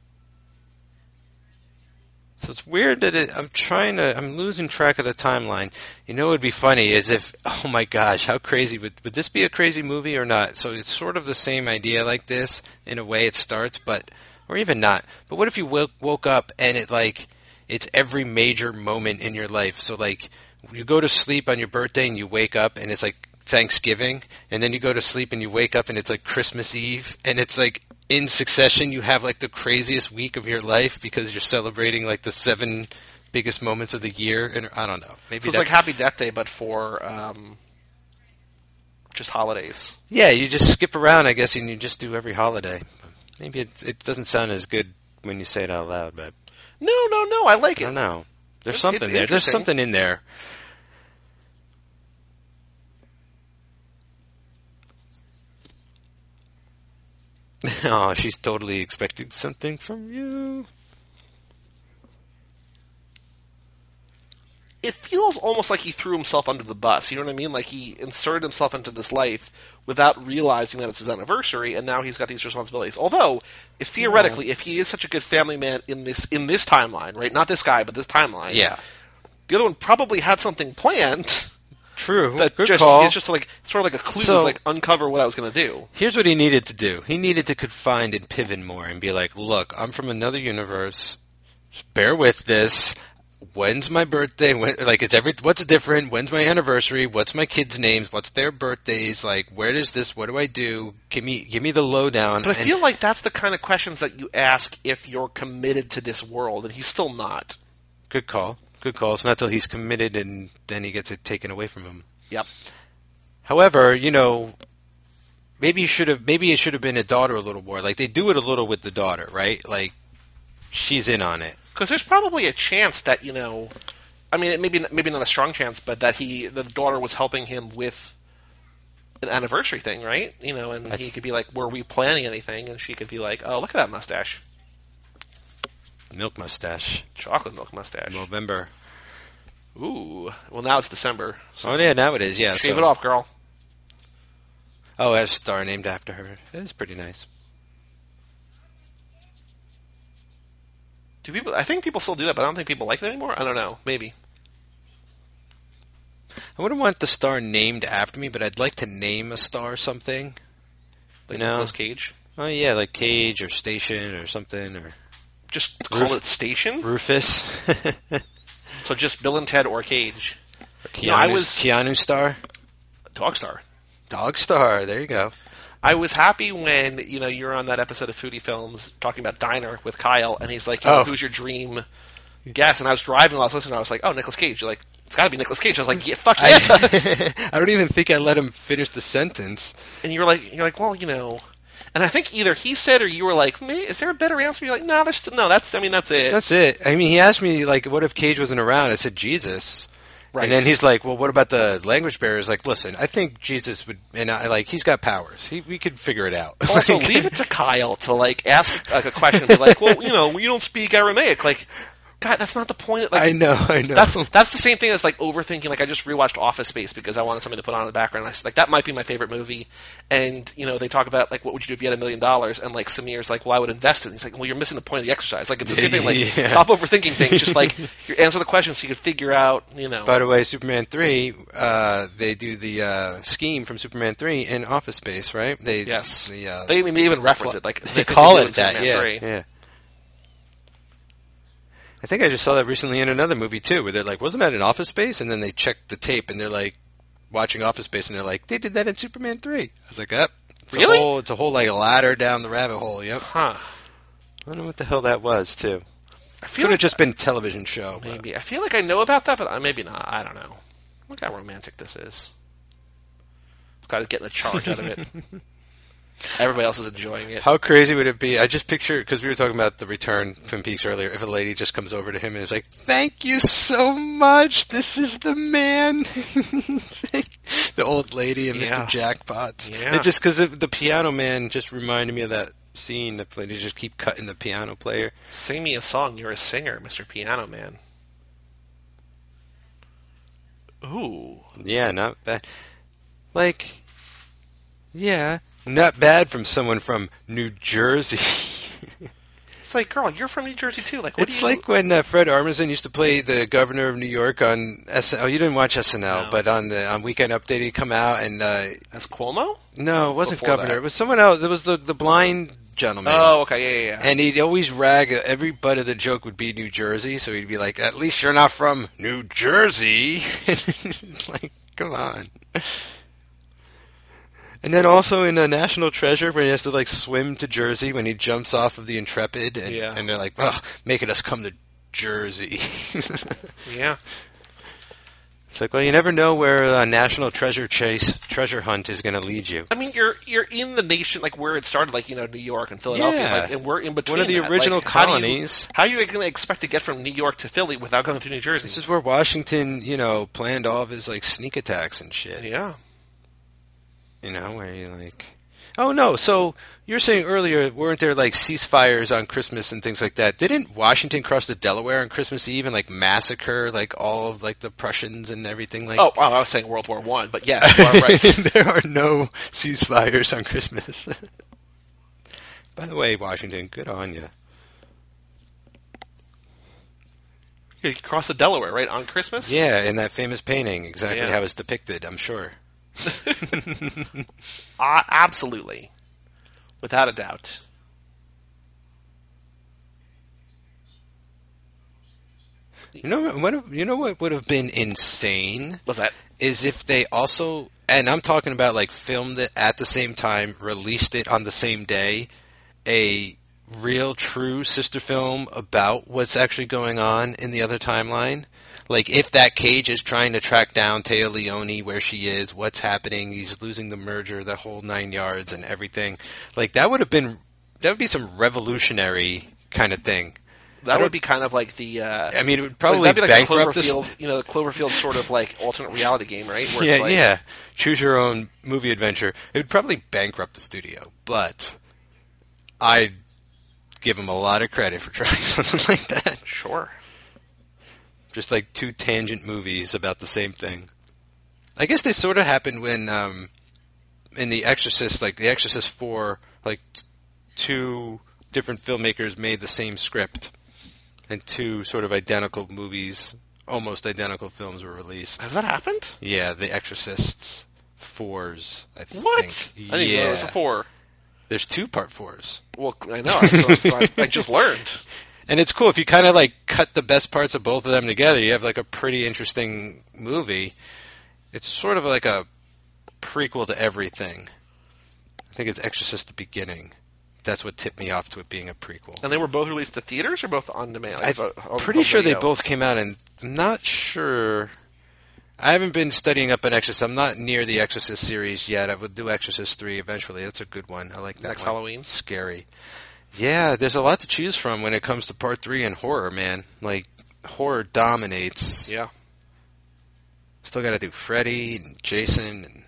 So it's weird that it, I'm trying to, I'm losing track of the timeline. You know what would be funny is if, oh my gosh, how crazy, would, would this be a crazy movie or not? So it's sort of the same idea like this, in a way it starts, but, or even not. But what if you woke, woke up and it like, it's every major moment in your life. So like, you go to sleep on your birthday and you wake up and it's like Thanksgiving, and then you go to sleep and you wake up and it's like Christmas Eve, and it's like, in succession, you have like the craziest week of your life because you're celebrating like the seven biggest moments of the year. And I don't know. Maybe So it's that's, like Happy Death Day, but for um, just holidays. yeah, you just skip around, I guess, and you just do every holiday. Maybe it, it doesn't sound as good when you say it out loud, but No, no, no. I like I it. don't know. There's It's- something it's there. There's interesting. something in there. Oh, she's totally expecting something from you. It feels almost like he threw himself under the bus. You know what I mean? Like he inserted himself into this life without realizing that it's his anniversary, and now he's got these responsibilities. Although, if theoretically, yeah. if he is such a good family man in this in this timeline, right? Not this guy, but this timeline. Yeah. The other one probably had something planned. True. That Good just, call. It's just like sort of like a clue, So, to like uncover what I was going to do. Here's what he needed to do. He needed to confine and pivot more and be like, look, I'm from another universe. Just bear with this. When's my birthday? When, like, it's every. What's different? When's my anniversary? What's my kids' names? What's their birthdays? Like, where does this? What do I do? Give me, give me the lowdown. But I and, feel like that's the kind of questions that you ask if you're committed to this world, and he's still not. Good call. Good call. It's not till he's committed and then he gets it taken away from him. Yep. However, you know, maybe you should have. Maybe it should have been a daughter a little more. Like they do it a little with the daughter, right? Like she's in on it. Because there's probably a chance that, you know, I mean, maybe maybe not a strong chance, but that he the daughter was helping him with an anniversary thing, right? You know, and th- he could be like, "Were we planning anything?" And she could be like, "Oh, look at that mustache, Milk mustache, chocolate milk mustache." November. Ooh, well now it's December. So Oh yeah, now it is. Yeah, shave so. it off, girl. Oh, a star named after her. It's pretty nice. Do people? I think people still do that, but I don't think people like it anymore. I don't know. Maybe. I wouldn't want the star named after me, but I'd like to name a star something. Like You know? Nicolas Cage. Oh yeah, like Cage or Station or something or Just call Ruf- it Station. Rufus. So just Bill and Ted or Cage. Keanu, No, I was- Keanu Star. Dog Star. Dog Star. There you go. I was happy when, you know, you're on that episode of Foodie Films talking about Diner with Kyle, and he's like, you know, Oh. who's your dream guest? And I was driving while I was listening, I was like, oh, Nicolas Cage. You're like, it's got to be Nicolas Cage. I was like, yeah, fuck yeah, it does. I don't even think I let him finish the sentence. And you're like, you're like, well, you know. And I think either he said or you were like, "Me, is there a better answer?" You're like, no, there's no, that's, I mean, that's it. That's it. I mean, he asked me, like, what if Cage wasn't around? I said, Jesus. Right. And then he's like, well, what about the language barriers? Like, listen, I think Jesus would, and I, like, he's got powers. He, we could figure it out. Also, leave it to Kyle to, like, ask like, a question. Be like, well, you know, you don't speak Aramaic. Like, God, that's not the point. Like, I know, I know. That's that's the same thing as like overthinking. Like I just rewatched Office Space because I wanted something to put on in the background. I, like that might be my favorite movie. And you know they talk about like what would you do if you had a million dollars? And like Samir's like, well, I would invest it. And he's like, well, you're missing the point of the exercise. Like it's the same thing. Like Yeah. stop overthinking things. Just like you answer the question so you can figure out. You know. By the way, Superman three, uh, they do the uh, scheme from Superman three in Office Space, right? They yes. The, uh, they I mean they even reference it. Like they call it that. Superman Yeah. three. Yeah. I think I just saw that recently in another movie too, where they're like, "Wasn't that in Office Space?" And then they checked the tape, and they're like, watching Office Space, and they're like, "They did that in Superman three." I was like, "Up, it's Really? a whole, it's a whole like ladder down the rabbit hole." Yep. Huh. I don't know what the hell that was too. I Could feel have like just been television show. but- maybe I feel like I know about that, but uh, maybe not. I don't know. Look how romantic this is. This guy's getting a charge out of it. Everybody else is enjoying it. How crazy would it be? I just picture, because we were talking about the return Twin Peaks earlier, if a lady just comes over to him and is like, "Thank you so much, this is the man." The old lady and Yeah. Mister Jackpot. Yeah. It just, because the piano man just reminded me of that scene, that they just keep cutting the piano player. Sing me a song. You're a singer, Mister Piano Man. Ooh. Yeah, not bad. Like, yeah, not bad from someone from New Jersey. It's like, girl, you're from New Jersey too. Like, what It's do you like when uh, Fred Armisen used to play the governor of New York on S N L. Oh, you didn't watch S N L, No. but on the on Weekend Update, he'd come out and uh, as Cuomo? no, it wasn't Before governor. that. It was someone else. It was the the blind gentleman. Oh, okay, yeah, yeah, yeah. And he'd always rag. Every butt of the joke would be New Jersey, so he'd be like, "At least you're not from New Jersey." Like, come on. And then also in uh, National Treasure, when he has to like swim to Jersey when he jumps off of the Intrepid, and, Yeah. and they're like, "Ugh, making us come to Jersey." yeah. It's like, well, you never know where a National Treasure chase, treasure hunt is going to lead you. I mean, you're you're in the nation, like where it started, like you know, New York and Philadelphia, Yeah. like, and we're in between. One of the that. original Like, how do you- colonies. How are you going to expect to get from New York to Philly without going through New Jersey? This is where Washington, you know, planned all of his like sneak attacks and shit. yeah. You know, where you like, Oh, no. So you were saying earlier, weren't there like ceasefires on Christmas and things like that? Didn't Washington cross the Delaware on Christmas Eve and like massacre like all of like the Prussians and everything? Like, Oh, oh I was saying World War One, but yes, you are right. there are no ceasefires on Christmas. By the way, Washington, good on you. You cross the Delaware, right, on Christmas? Yeah, in that famous painting, exactly Yeah. how it's depicted, I'm sure. Uh, absolutely. Without a doubt. You know what? You know what would have been insane What's that? is if they also, and I'm talking about like filmed it at the same time, released it on the same day, a real true sister film about what's actually going on in the other timeline. Like if that Cage is trying to track down Taya Leone, where she is, what's happening, he's losing the merger, the whole nine yards and everything. Like that would have been, that would be some revolutionary kind of thing. That would be kind of like the. Uh, I mean, it would probably that'd be like bankrupt the this. Cloverfield, you know, the Cloverfield sort of like alternate reality game, right? Where Yeah, it's like, yeah. Choose your own movie adventure. It would probably bankrupt the studio, but I'd give them a lot of credit for trying something like that. Sure. Just like two tangent movies about the same thing. I guess they sort of happened when, um, in The Exorcist, like The Exorcist four, like t- two different filmmakers made the same script, and two sort of identical movies, almost identical films were released. Has that happened? Yeah, The Exorcists fours, I What? think. I didn't yeah. know there was a four. There's two part fours. Well, I know. So, so I, I just learned. And it's cool if you kind of like cut the best parts of both of them together. You have like a pretty interesting movie. It's sort of like a prequel to everything. I think it's Exorcist: The Beginning. That's what tipped me off to it being a prequel. And they were both released to theaters or both on demand? I'm Like, on- pretty on sure they video? both came out, and I'm not sure. I haven't been studying up on Exorcist. I'm not near the Exorcist series yet. I would do Exorcist three eventually. That's a good one. I like that Next one. Halloween? Scary. Yeah, there's a lot to choose from when it comes to part three and horror, man. Like, horror dominates. Yeah. Still got to do Freddy and Jason. And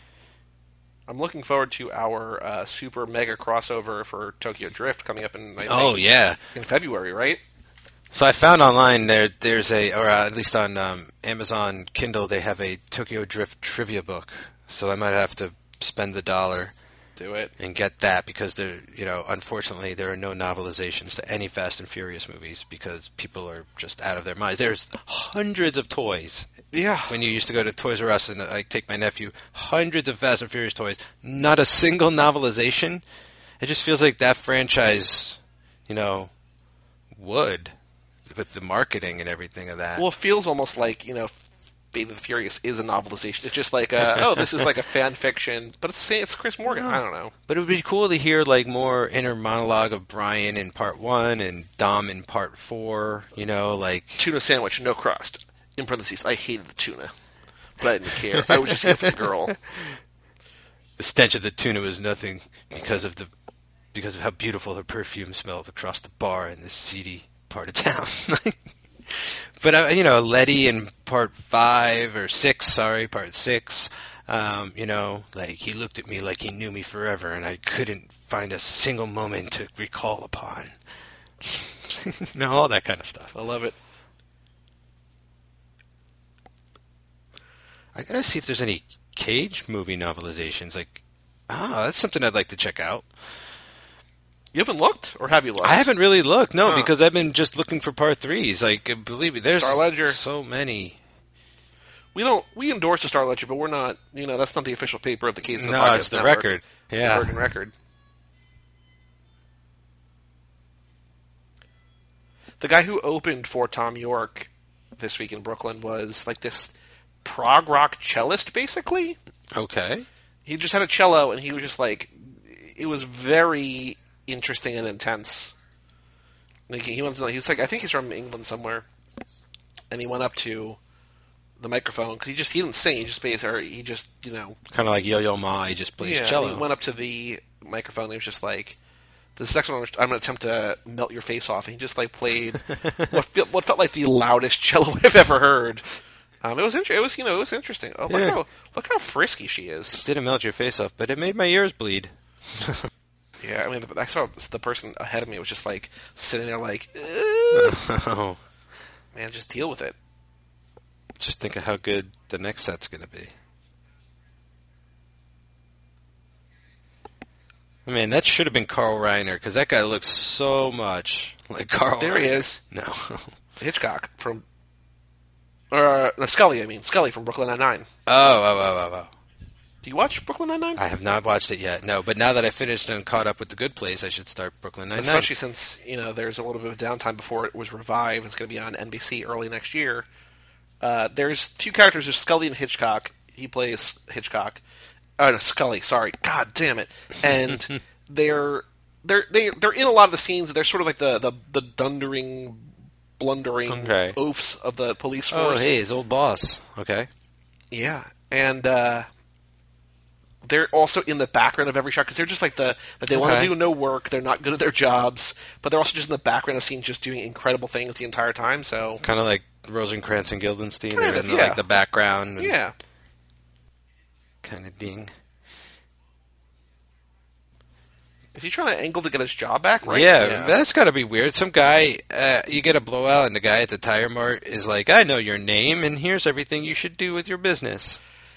I'm looking forward to our uh, super mega crossover for Tokyo Drift coming up in I think, oh, yeah. in February, right? So I found online there there's a, or at least on um, Amazon Kindle, they have a Tokyo Drift trivia book. So I might have to spend the dollar Do it. and get that because there, you know, unfortunately there are no novelizations to any Fast and Furious movies because people are just out of their minds. There's hundreds of toys. Yeah. When you used to go to Toys R Us and I like, take my nephew, hundreds of Fast and Furious toys, not a single novelization. It just feels like that franchise, you know, would with the marketing and everything of that. Well, it feels almost like, you know, Fate of the Furious is a novelization. It's just like, a, oh, this is like a fan fiction, but it's the same, it's Chris Morgan. I don't know. But it would be cool to hear like more inner monologue of Brian in part one and Dom in part four. You know, like Tuna sandwich, no crust. In parentheses, I hated the tuna, but I didn't care. I was just here for the girl. the stench of the tuna was nothing because of the because of how beautiful her perfume smelled across the bar in this seedy part of town. But uh, you know, Letty in part five or six, sorry, part six. Um, you know, like he looked at me like he knew me forever, and I couldn't find a single moment to recall upon. You know, all that kind of stuff. I love it. I gotta see if there's any Cage movie novelizations. Like, ah, that's something I'd like to check out. You haven't looked, or have you looked? I haven't really looked, no, Huh. because I've been just looking for part threes. Like, uh, believe me, there's Star Ledger. so many. We don't. We endorse the Star Ledger, but we're not. You know, that's not the official paper of the Cage of the No, Podcast it's the Network. record. The Yeah. Oregon Record. The guy who opened for Tom York this week in Brooklyn was like this prog rock cellist, basically. Okay. He just had a cello, and he was just like, it was very interesting and intense. Like he went, to, he was like, I think he's from England somewhere, and he went up to the microphone because he just he didn't sing, he just plays, or he just you know, Kind of like Yo-Yo Ma, he just plays yeah. cello. He went up to the microphone, and he was just like, "This is the next one, I'm going to attempt to melt your face off." And he just like played what, feel, what felt like the loudest cello I've ever heard. Um, it was inter- It was you know it was interesting. Oh, look Yeah. how look how frisky she is. Didn't melt your face off, but it made my ears bleed. Yeah, I mean, I saw the person ahead of me was just like sitting there, like, "Ugh." Oh, Man, just deal with it. just think of how good the next set's going to be. I mean, that should have been Carl Reiner, because that guy looks so much like Carl There Reiner. he is, No. Hitchcock from, or no, Scully. I mean, Scully from Brooklyn Nine-Nine. Oh, oh, oh, oh, oh. Do you watch Brooklyn Nine-Nine? I have not watched it yet, no. But now that I finished and caught up with The Good Place, I should start Brooklyn Nine-Nine. Especially since, you know, there's a little bit of downtime before it was revived. It's going to be on N B C early next year. Uh, there's two characters. There's Scully and Hitchcock. He plays Hitchcock. Oh, no, Scully, sorry. God damn it. And they're they're they, they're in a lot of the scenes. They're sort of like the, the, the dundering, blundering Okay. oafs of the police Oh, force. hey, his old boss. Okay. Yeah. And uh, they're also in the background of every shot because they're just like the that they want Okay. to do no work. They're not good at their jobs, but they're also just in the background of scenes, just doing incredible things the entire time. So Kind of like Rosencrantz and Guildenstern. Kind They're of, in the, yeah. like the background. And yeah, Kind of being. is he trying to angle to get his job back? Right? Yeah, that's got to be weird. Some guy, uh, you get a blowout, and the guy at the tire mart is like, I know your name, and here's everything you should do with your business.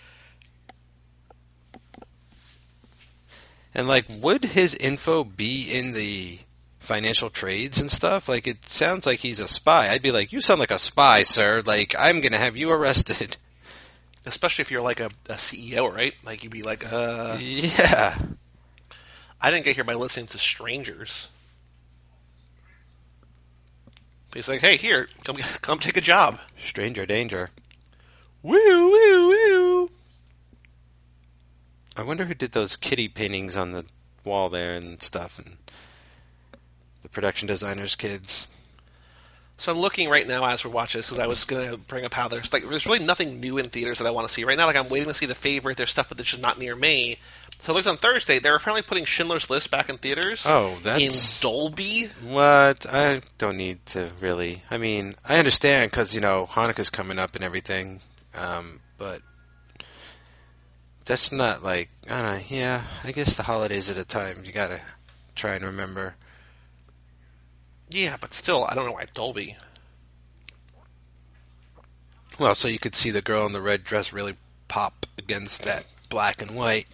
And, like, would his info be in the financial trades and stuff? Like, it sounds like he's a spy. I'd be like, you sound like a spy, sir. Like, I'm going to have you arrested. Especially if you're like a, a C E O, right? Like you'd be like, uh, Yeah. I didn't get here by listening to strangers. He's like, hey, here, come come take a job. Stranger danger. Woo woo woo. I wonder who did those kitty paintings on the wall there and stuff, and the production designers' kids. So I'm looking right now as we watch this because I was going to bring up how there's like there's really nothing new in theaters that I want to see right now. Like I'm waiting to see The Favorite. There's stuff, but it's just not near me. So I looked on Thursday. They're apparently putting Schindler's List back in theaters. Oh, in that's Dolby. what I don't need to really. I mean, I understand because you know Hanukkah's coming up and everything, um, but that's not like I don't know. Yeah, I guess the holidays at a time you gotta try and remember. Yeah, but still, I don't know why Dolby. Well, so you could see the girl in the red dress really pop against that black and white.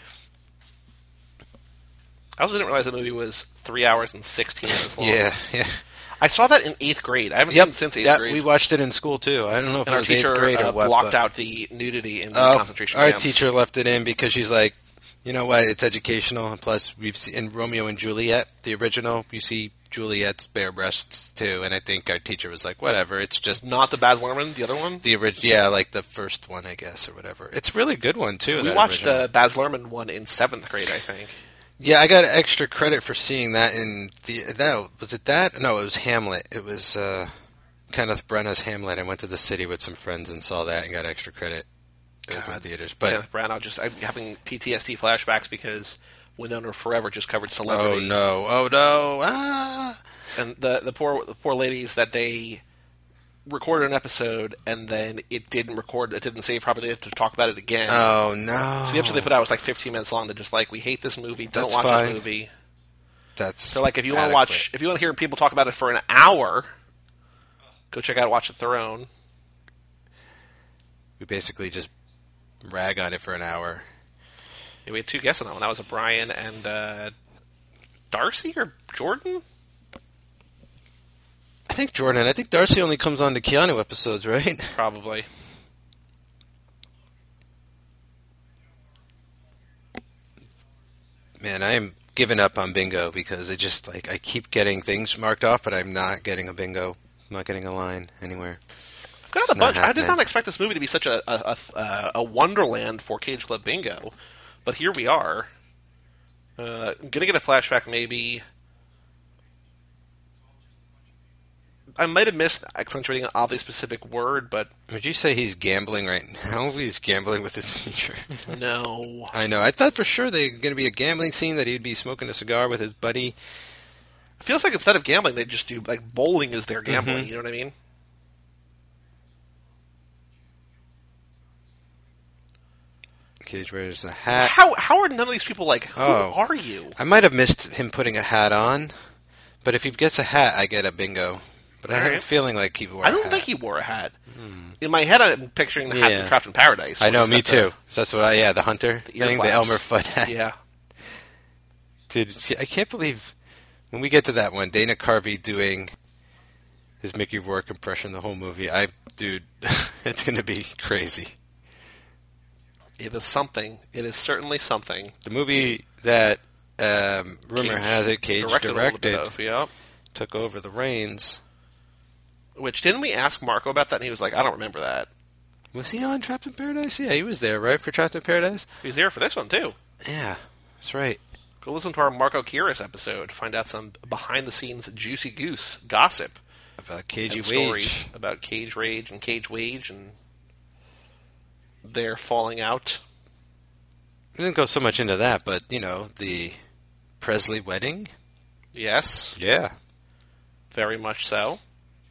I also didn't realize the movie was three hours and sixteen minutes long. Yeah, yeah. I saw that in eighth grade. I haven't seen it since eighth yeah, grade. we watched it in school too. I don't know if and it our was eighth teacher grade or uh, what. blocked but- out the nudity in the Oh, concentration our camps. teacher left it in because she's like, you know what? It's educational, and plus we've seen in Romeo and Juliet, the original, you see Juliet's bare breasts too, and I think our teacher was like, whatever. It's just Not the Baz Luhrmann, the other one. the original, yeah, like the first one, I guess, or whatever. It's a really good one too. We that watched original. the Baz Luhrmann one in seventh grade, I think. Yeah, I got extra credit for seeing that in the. That was it. That no, it was Hamlet. It was uh, Kenneth Branagh's Hamlet. I went to the city with some friends and saw that and got extra credit. It was in God, theaters, but Kenneth Branagh just I'm having P T S D flashbacks because Winona Forever just covered oh Celebrity. no, oh no, ah! And the the poor the poor ladies that they recorded an episode and then it didn't record, it didn't save properly. They have to talk about it again. Oh no! So the episode they put out was like fifteen minutes long. They're just like, we hate this movie. Don't That's watch fine. this movie. That's So like, if you want to adequate. watch, if you want to hear people talk about it for an hour, go check out Watch the Throne. we basically just rag on it for an hour. Yeah, we had two guests on that one. That was a Brian and uh, Darcy or Jordan. I think Jordan. I think Darcy only comes on the Keanu episodes, right? Probably. Man, I am giving up on bingo because it just like I keep getting things marked off, but I'm not getting a bingo. I'm not getting a line anywhere. I've got It's a bunch. not I did happening. not expect this movie to be such a a, a, a wonderland for Cage Club Bingo, but here we are. Uh, I'm gonna get a flashback, maybe. I might have missed accentuating an oddly specific word, but Would you say he's gambling right now? He's gambling with his future. no. I know. I thought for sure they were going to be a gambling scene that he'd be smoking a cigar with his buddy. It feels like instead of gambling, they just do like bowling is their gambling. Mhm. You know what I mean? Cage wears a hat. How how are none of these people like? Who Oh. are you? I might have missed him putting a hat on, but if he gets a hat, I get a bingo. But I have a Alright. feeling like he wore I a don't hat. think he wore a hat. In my head, I'm picturing the hat Yeah. from Trapped in Paradise. I when know, he's me got the- too. So that's what I, yeah, the hunter The ear thing, the flaps. Elmer Fudd hat. Yeah. Dude, see, I can't believe when we get to that one, Dana Carvey doing his Mickey Rourke impression the whole movie. I, dude, it's going to be crazy. It is something. It is certainly something. The movie that um, rumor Cage has it Cage directed, directed, a little bit of, yeah. took over the reins. Which didn't we ask Marco about that? And he was like, "I don't remember that." Was he on Trapped in Paradise? Yeah, he was there, right, for Trapped in Paradise? He was there for this one too. Yeah, that's right. Go listen to our Marco Kiris episode. Find out some behind-the-scenes juicy goose gossip About Cagey and Wage. stories about Cage Rage and Cage Wage and their falling out. We didn't go so much into that, but, you know, the Presley wedding? Yes, Yeah. very much so.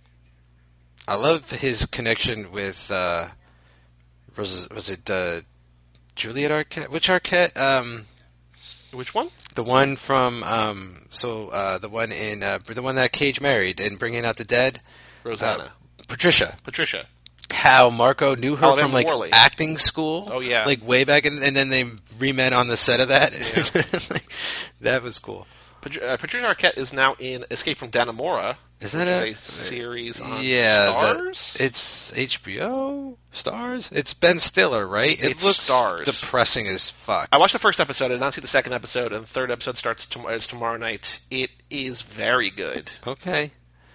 I love his connection with, uh, was, was it uh, Juliet Arquette? Which Arquette? Um, Which one? the one from, um, so, uh, the one in, uh, the one that Cage married in Bringing Out the Dead? Rosanna. Uh, Patricia. Patricia. How Marco knew her Oh, from, Evan like, Morley. acting school. Oh, yeah. Like, way back, in, and then they re-met on the set of that. Yeah. Like, that was cool. Patri- uh, Patricia Arquette is now in Escape from Dannemora. Is that which a, is a series on yeah, the- Stars? it's H B O Stars. It's Ben Stiller, right? It It's looks Stars. depressing as fuck. I watched the first episode. I did not see the second episode, and the third episode starts tom- is tomorrow night. It is very good. Okay.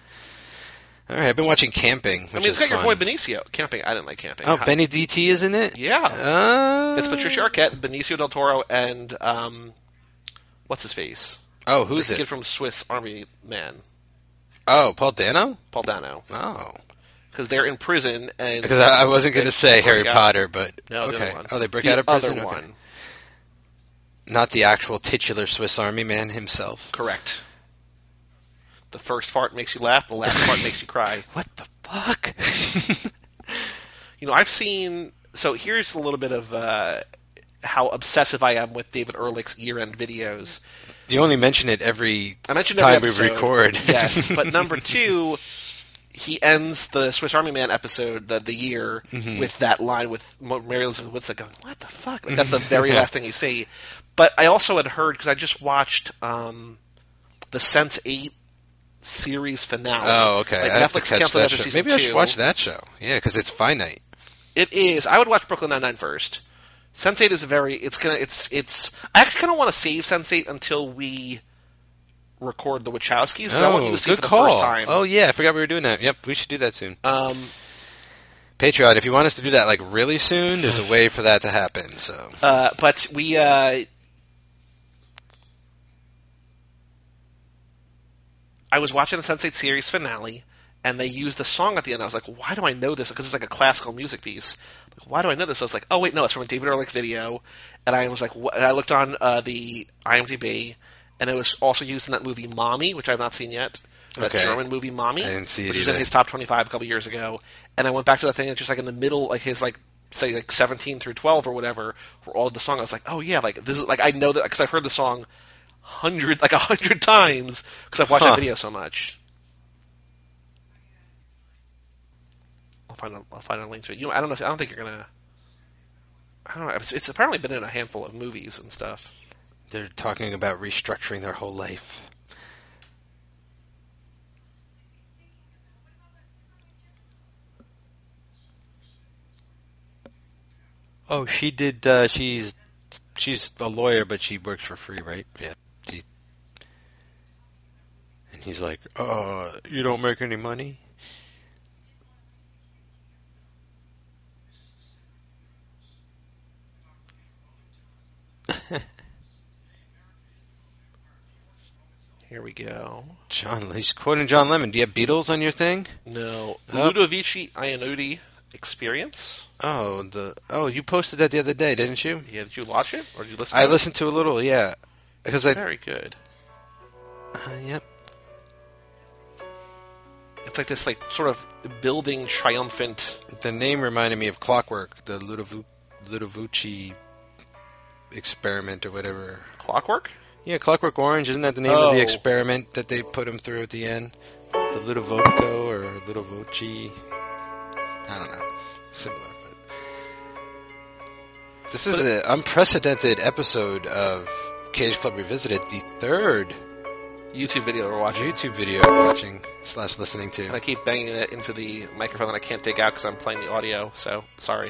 All right, I've been watching Camping, which I mean, is it's got your fun. boy Benicio. Camping. I didn't like Camping. Oh, How- Benny D T is in it. Yeah. Uh, It's Patricia Arquette, Benicio del Toro, and um, what's his face? Oh, who's the it? kid from Swiss Army Man, Oh, Paul Dano. Paul Dano. Oh, Because they're in prison, and because I, I wasn't going they to say break Harry out- Potter, but No, the okay. other one. Oh, they break the out of prison. Other Okay. one, Not the actual titular Swiss Army man himself. correct. The first fart makes you laugh. The last fart makes you cry. What the fuck? You know, I've seen. So here's a little bit of uh, how obsessive I am with David Ehrlich's year-end videos. You only mention it every I mentioned time every we episode. record. Yes, but number two, he ends the Swiss Army Man episode, the, the year, Mm-hmm. with that line with Mo- Mary Elizabeth Winstead going, "What the fuck?" Like, that's the very last thing you see. But I also had heard, because I just watched um, the Sense eight series finale. Oh, okay. Like, I have to Netflix catch canceled that after show. season Maybe I should two. watch that show. Yeah, because it's finite. It is. I would watch Brooklyn Nine-Nine first. Sense eight is a very. It's gonna. It's. It's. I actually kind of want to save Sense eight until we record the Wachowskis, because I want you to see good for the call. first time. Oh, yeah, I forgot we were doing that. Yep, we should do that soon. Um, Patreon, if you want us to do that like really soon, there's a way for that to happen. So uh, but we. Uh, I was watching the Sense eight series finale, and they used the song at the end. I was like, why do I know this? Because it's like a classical music piece. Like, why do I know this? I was like, oh, wait, no, it's from a David Ehrlich video. And I was like, wh- I looked on uh, the IMDb, and it was also used in that movie Mommy, which I have not seen yet. That Okay. German movie Mommy. I didn't see it Which was in either. his top twenty-five a couple years ago. And I went back to that thing, and it's just like in the middle, like his, like, say, like seventeen through twelve or whatever, were all the song. I was like, oh, yeah, like, this is, like, I know that, because I've heard the song hundred, like a hundred times, because I've watched Huh. that video so much. I'll find a, I'll find a link to it. You know, I don't know if, I don't think you're gonna, I don't know, it's, it's apparently been in a handful of movies and stuff. they're talking about restructuring their whole life. Oh, she did. Uh, she's she's a lawyer, but she works for free, right? Yeah. She, and he's like, "Uh, you don't make any money." Here we go. John, he's quoting John Lemon. Do you have Beatles on your thing? No. Nope. Ludovici Iannudi Experience? Oh, the oh, you posted that the other day, didn't you? Yeah, did you watch it? Or did you listen I to it? listened to a little, yeah, because I. Very good. Uh, yep. It's like this, like, sort of building triumphant. The name reminded me of Clockwork, the Ludovu- Ludovici experiment or whatever. Clockwork? Yeah, Clockwork Orange. Isn't that the name Oh. of the experiment that they put him through at the end? The Ludovico or Ludovici? I don't know. Similar. But this is an unprecedented episode of Cage Club Revisited. The third YouTube video we're watching. YouTube video I'm watching slash listening to. And I keep banging it into the microphone that I can't take out because I'm playing the audio, so sorry.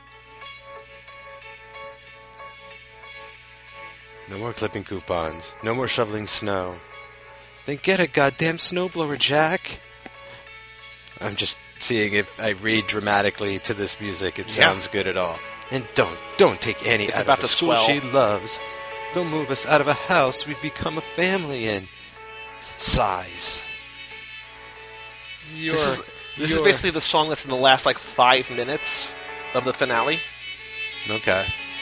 No more clipping coupons. No more shoveling snow. Then get a goddamn snowblower, Jack. I'm just seeing if I read dramatically to this music, it sounds Yeah. good at all. And don't, don't take Annie It's out about of a to school swell. she loves. Don't move us out of a house we've become a family in. Sighs. You're, This is this is you're- basically the song that's in the last like five minutes of the finale. Okay.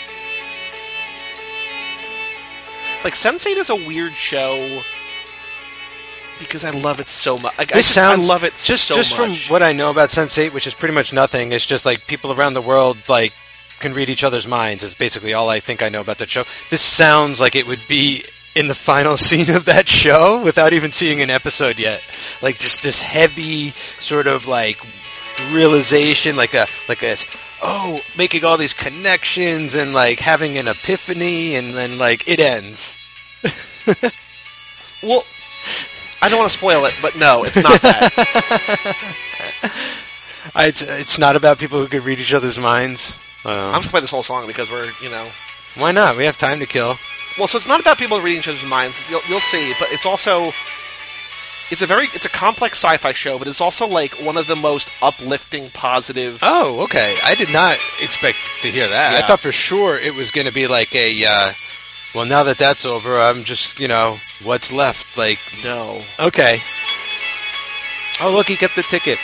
Like Sense eight is a weird show because I love it so much. Like, I, This just, sounds I love it just so just much. from what I know about Sense eight, which is pretty much nothing. It's just like people around the world like can read each other's minds. Is basically all I think I know about that show. This sounds like it would be in the final scene of that show without even seeing an episode yet. Like just this heavy sort of like realization, like a like a oh, making all these connections and like having an epiphany, and then like it ends. Well, I don't want to spoil it, but no, it's not that. I, it's, it's not about people who can read each other's minds. Uh, I'm just playing this whole song because we're, you know. why not? We have time to kill. Well, so it's not about people reading each other's minds. You'll, you'll see, but it's also it's a very it's a complex sci-fi show, but it's also like one of the most uplifting, positive. Oh, okay. I did not expect to hear that. I Yeah. thought for sure it was going to be like a. Uh, well, now that that's over, I'm just you know what's left. Like No, okay. Oh, look, he kept the ticket.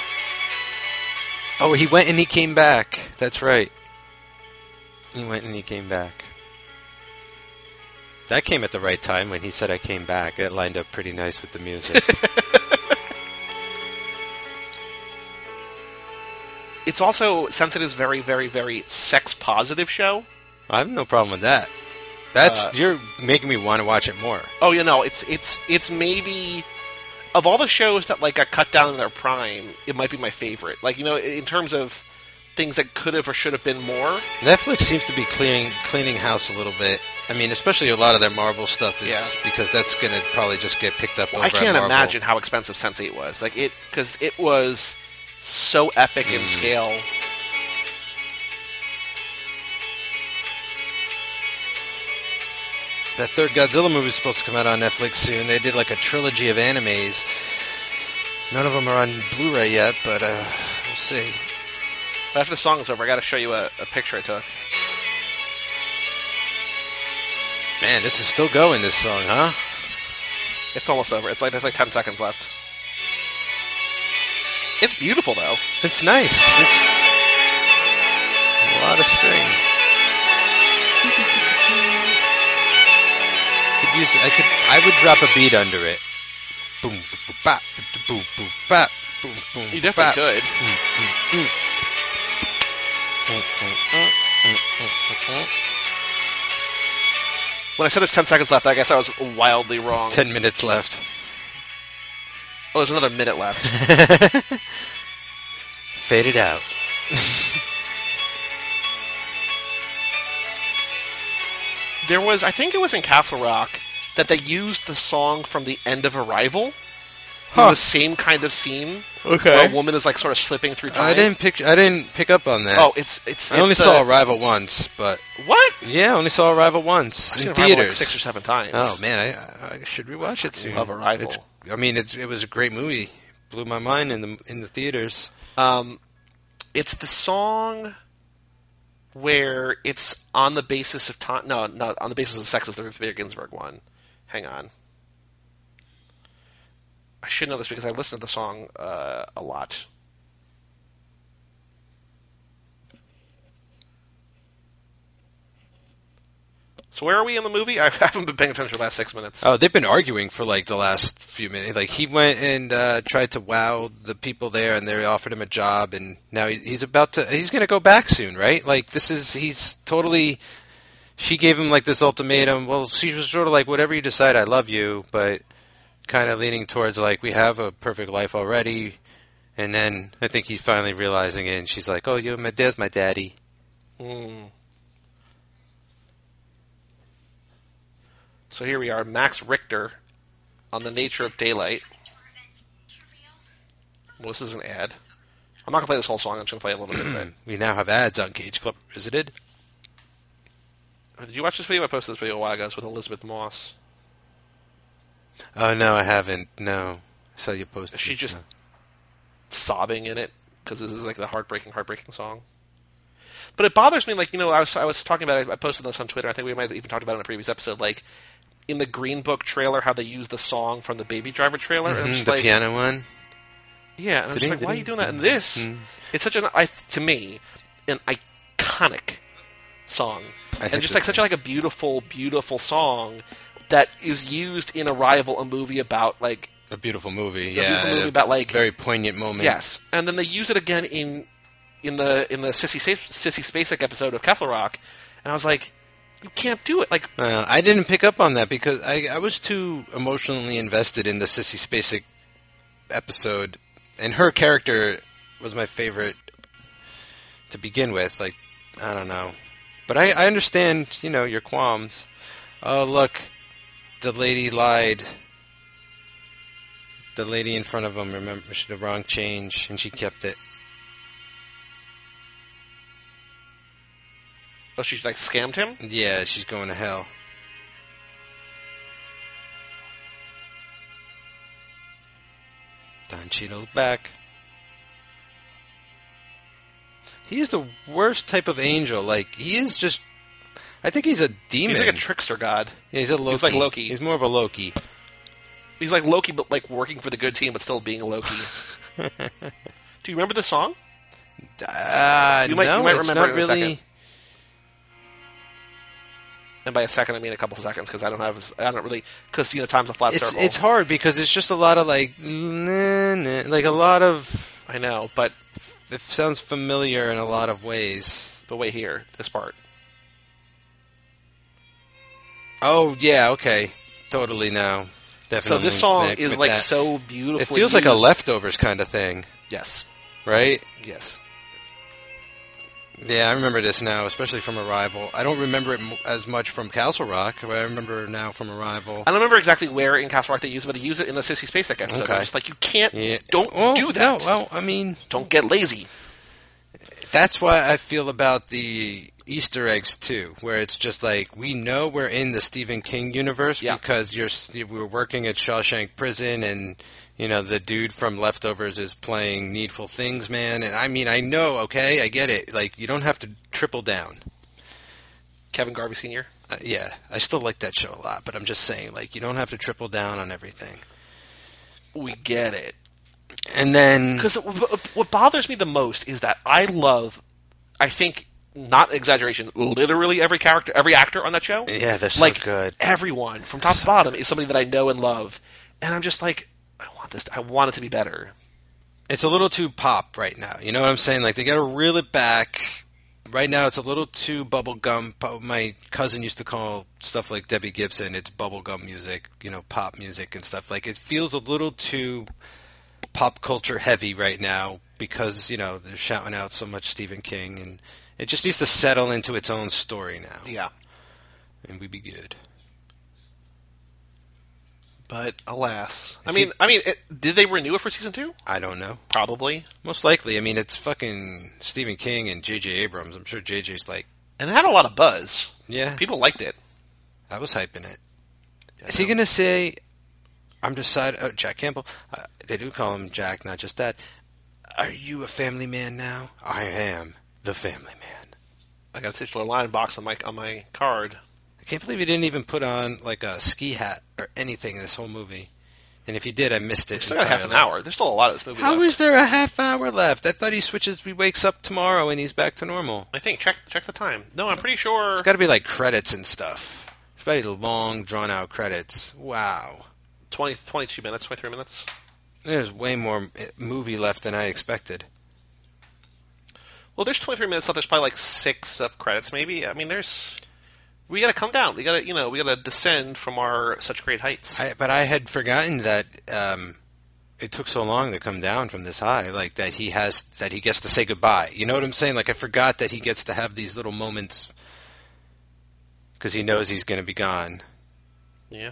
Oh, he went and he came back. That's right. He went and he came back. That came at the right time when he said I came back. It lined up pretty nice with the music. it's also Sense eight is very, very, very sex positive show. I have no problem with that. That's Uh, you're making me want to watch it more. Oh, you know, it's it's it's maybe of all the shows that like got cut down in their prime, it might be my favorite. Like, you know, in terms of things that could have or should have been more. Netflix seems to be cleaning cleaning house a little bit. I mean, especially a lot of their Marvel stuff is Yeah. because that's going to probably just get picked up. Well, over I can't at Marvel. imagine how expensive Sense eight was. Like it, because it was so epic in scale. That third Godzilla movie is supposed to come out on Netflix soon. They did like a trilogy of animes. None of them are on Blu-ray yet, but uh, we'll see. After the song is over, I got to show you a, a picture I took. Man, this is still going. This song, huh? It's almost over. It's like there's like ten seconds left. It's beautiful though. It's nice. It's a lot of string. Could use. I could. I would drop a beat under it. Boom, boom, boom, bop, boom, boom, bop, boom, boom. You definitely bop. could. When I said there's ten seconds left, I guess I was wildly wrong. Ten minutes left. Oh, there's another minute left. Fade it out. There was, I think it was in Castle Rock, that they used the song from the end of Arrival. Huh. In the same kind of scene. Okay. Where a woman is like sort of slipping through time. I didn't pick. I didn't pick up on that. Oh, it's it's. I only it's saw the- Arrival once, but What? yeah, I only saw Arrival once I've in seen Arrival theaters. like six or seven times. Oh man, I, I should rewatch it soon. love Arrival. It's, I mean, it's, it was a great movie. Blew my mind in the in the theaters. Um, it's the song where it's on the basis of time. No, not on the basis of sex is the Ruth Bader Ginsburg one. Hang on. I should know this because I listen to the song uh, a lot. So where are we in the movie? I haven't been paying attention for the last six minutes. Oh, they've been arguing for like the last few minutes. Like he went and uh, tried to wow the people there, and they offered him a job, and now he, he's about to. He's going to go back soon, right? Like this is he's totally she gave him like this ultimatum. Well, she was sort of like, whatever you decide, I love you, but kind of leaning towards like, we have a perfect life already. And then I think he's finally realizing it, and she's like, oh, you're my, there's my daddy. Mm. So here we are, Max Richter on The Nature of Daylight. Well, this is an ad. I'm not going to play this whole song. I'm just going to play a little bit of it. We now have ads on Cage Club Revisited. Did you watch this video? I posted this video a while ago. It's with Elizabeth Moss. Oh, no, I haven't. No. I saw you post it. She just No. sobbing in it because this is like the heartbreaking, heartbreaking song. But it bothers me, like, you know, I was I was talking about it, I posted this on Twitter, I think we might have even talked about it in a previous episode, like, in the Green Book trailer, how they use the song from the Baby Driver trailer. Mm-hmm, and I'm just the like, piano one? Yeah, and I'm just like, why are you doing that? And this, mm-hmm. it's such an, I, to me, an iconic song. I And just like such a, like a beautiful, beautiful song that is used in Arrival, a movie about, like, A beautiful movie, a yeah. beautiful movie a about, like, very poignant moment. yes, and then they use it again in in the in the Sissy Sa- Sissy Spacek episode of Castle Rock, and I was like, you can't do it. Like, Uh, I didn't pick up on that because I, I was too emotionally invested in the Sissy Spacek episode, and her character was my favorite to begin with. Like, I don't know. But I, I understand, you know, your qualms. Oh, look, the lady lied. The lady in front of him, remember, she did the wrong change, and she kept it. oh, she's like scammed him. Yeah, she's going to hell. Don Cheadle's back. He is the worst type of angel. Like, he is just... I think he's a demon. He's like a trickster god. Yeah, he's a Loki. He's like Loki. He's more of a Loki. He's like Loki, but like working for the good team, but still being a Loki. Do you remember the song? Uh, You might- no, you might it's remember not it in a really... second. And by a second, I mean a couple seconds, because I don't have, I don't really, because you know, time's a flat It's circle. it's hard because it's just a lot of like, nah, nah, like a lot of. I know, but It sounds familiar in a lot of ways. but wait here, this part. Oh yeah, okay, totally now. Definitely. So this song with is like that. so beautiful. It feels like a leftovers kind of thing, Yes, right? yes. Yeah, I remember this now, especially from Arrival. I don't remember it m- as much from Castle Rock, but I remember now from Arrival. I don't remember exactly where in Castle Rock they use it, but they use it in the Sissy Spacek episode. Okay. I'm just like, you can't, Yeah. don't Well, do that. No, well, I mean, Don't get lazy. that's why I feel about the Easter eggs too, where it's just like we know we're in the Stephen King universe Yeah. because you're s- we're working at Shawshank Prison, and you know the dude from Leftovers is playing Needful Things, man. And I mean, I know, okay, I get it. Like you don't have to triple down. Kevin Garvey Senior Uh, yeah, I still like that show a lot, but I'm just saying, like you don't have to triple down on everything. We get it. And then Because what bothers me the most is that I love, I think, not exaggeration, literally every character, every actor on that show. yeah, they're so like, good. everyone, from top to bottom, is somebody that I know and love. And I'm just like, I want this, I want it to be better. It's a little too pop right now. You know what I'm saying? Like they got to reel it back. Right now, it's a little too bubblegum. Po- My cousin used to call stuff like Debbie Gibson, it's bubblegum music, you know, pop music and stuff. Like it feels a little too pop culture heavy right now because, you know, they're shouting out so much Stephen King, and it just needs to settle into its own story now. Yeah. And we'd be good. But alas, I Is mean, he- I mean, it, did they renew it for season two? I don't know. Probably. Most likely. I mean, it's fucking Stephen King and J J Abrams. I'm sure J J's like, And it had a lot of buzz. yeah, People liked it. I was hyping it. Yeah, Is he no. going to say, I'm decided, oh, Jack Campbell, uh, they do call him Jack, not just that. Are you a family man now? I am the family man. I got a titular line box on my on my card. I can't believe he didn't even put on like a ski hat or anything in this whole movie. And if he did, I missed it. We still got half an entirely. hour. There's still a lot of this movie How left. is there a half hour left? I thought he switches, he wakes up tomorrow and he's back to normal. I think. Check check the time. No, I'm pretty sure. It's got to be like credits and stuff. It's very long, drawn out credits. Wow. twenty, twenty-two minutes, twenty-three minutes. There's way more eh, movie left than I expected. Well, there's twenty-three minutes left. There's probably like six of credits, maybe. I mean, there's We got to come down. We got to, you know, we got to descend from our such great heights. I, but I had forgotten that um, it took so long to come down from this high. Like that he has that he gets to say goodbye. You know what I'm saying? Like I forgot that he gets to have these little moments because he knows he's going to be gone. Yeah.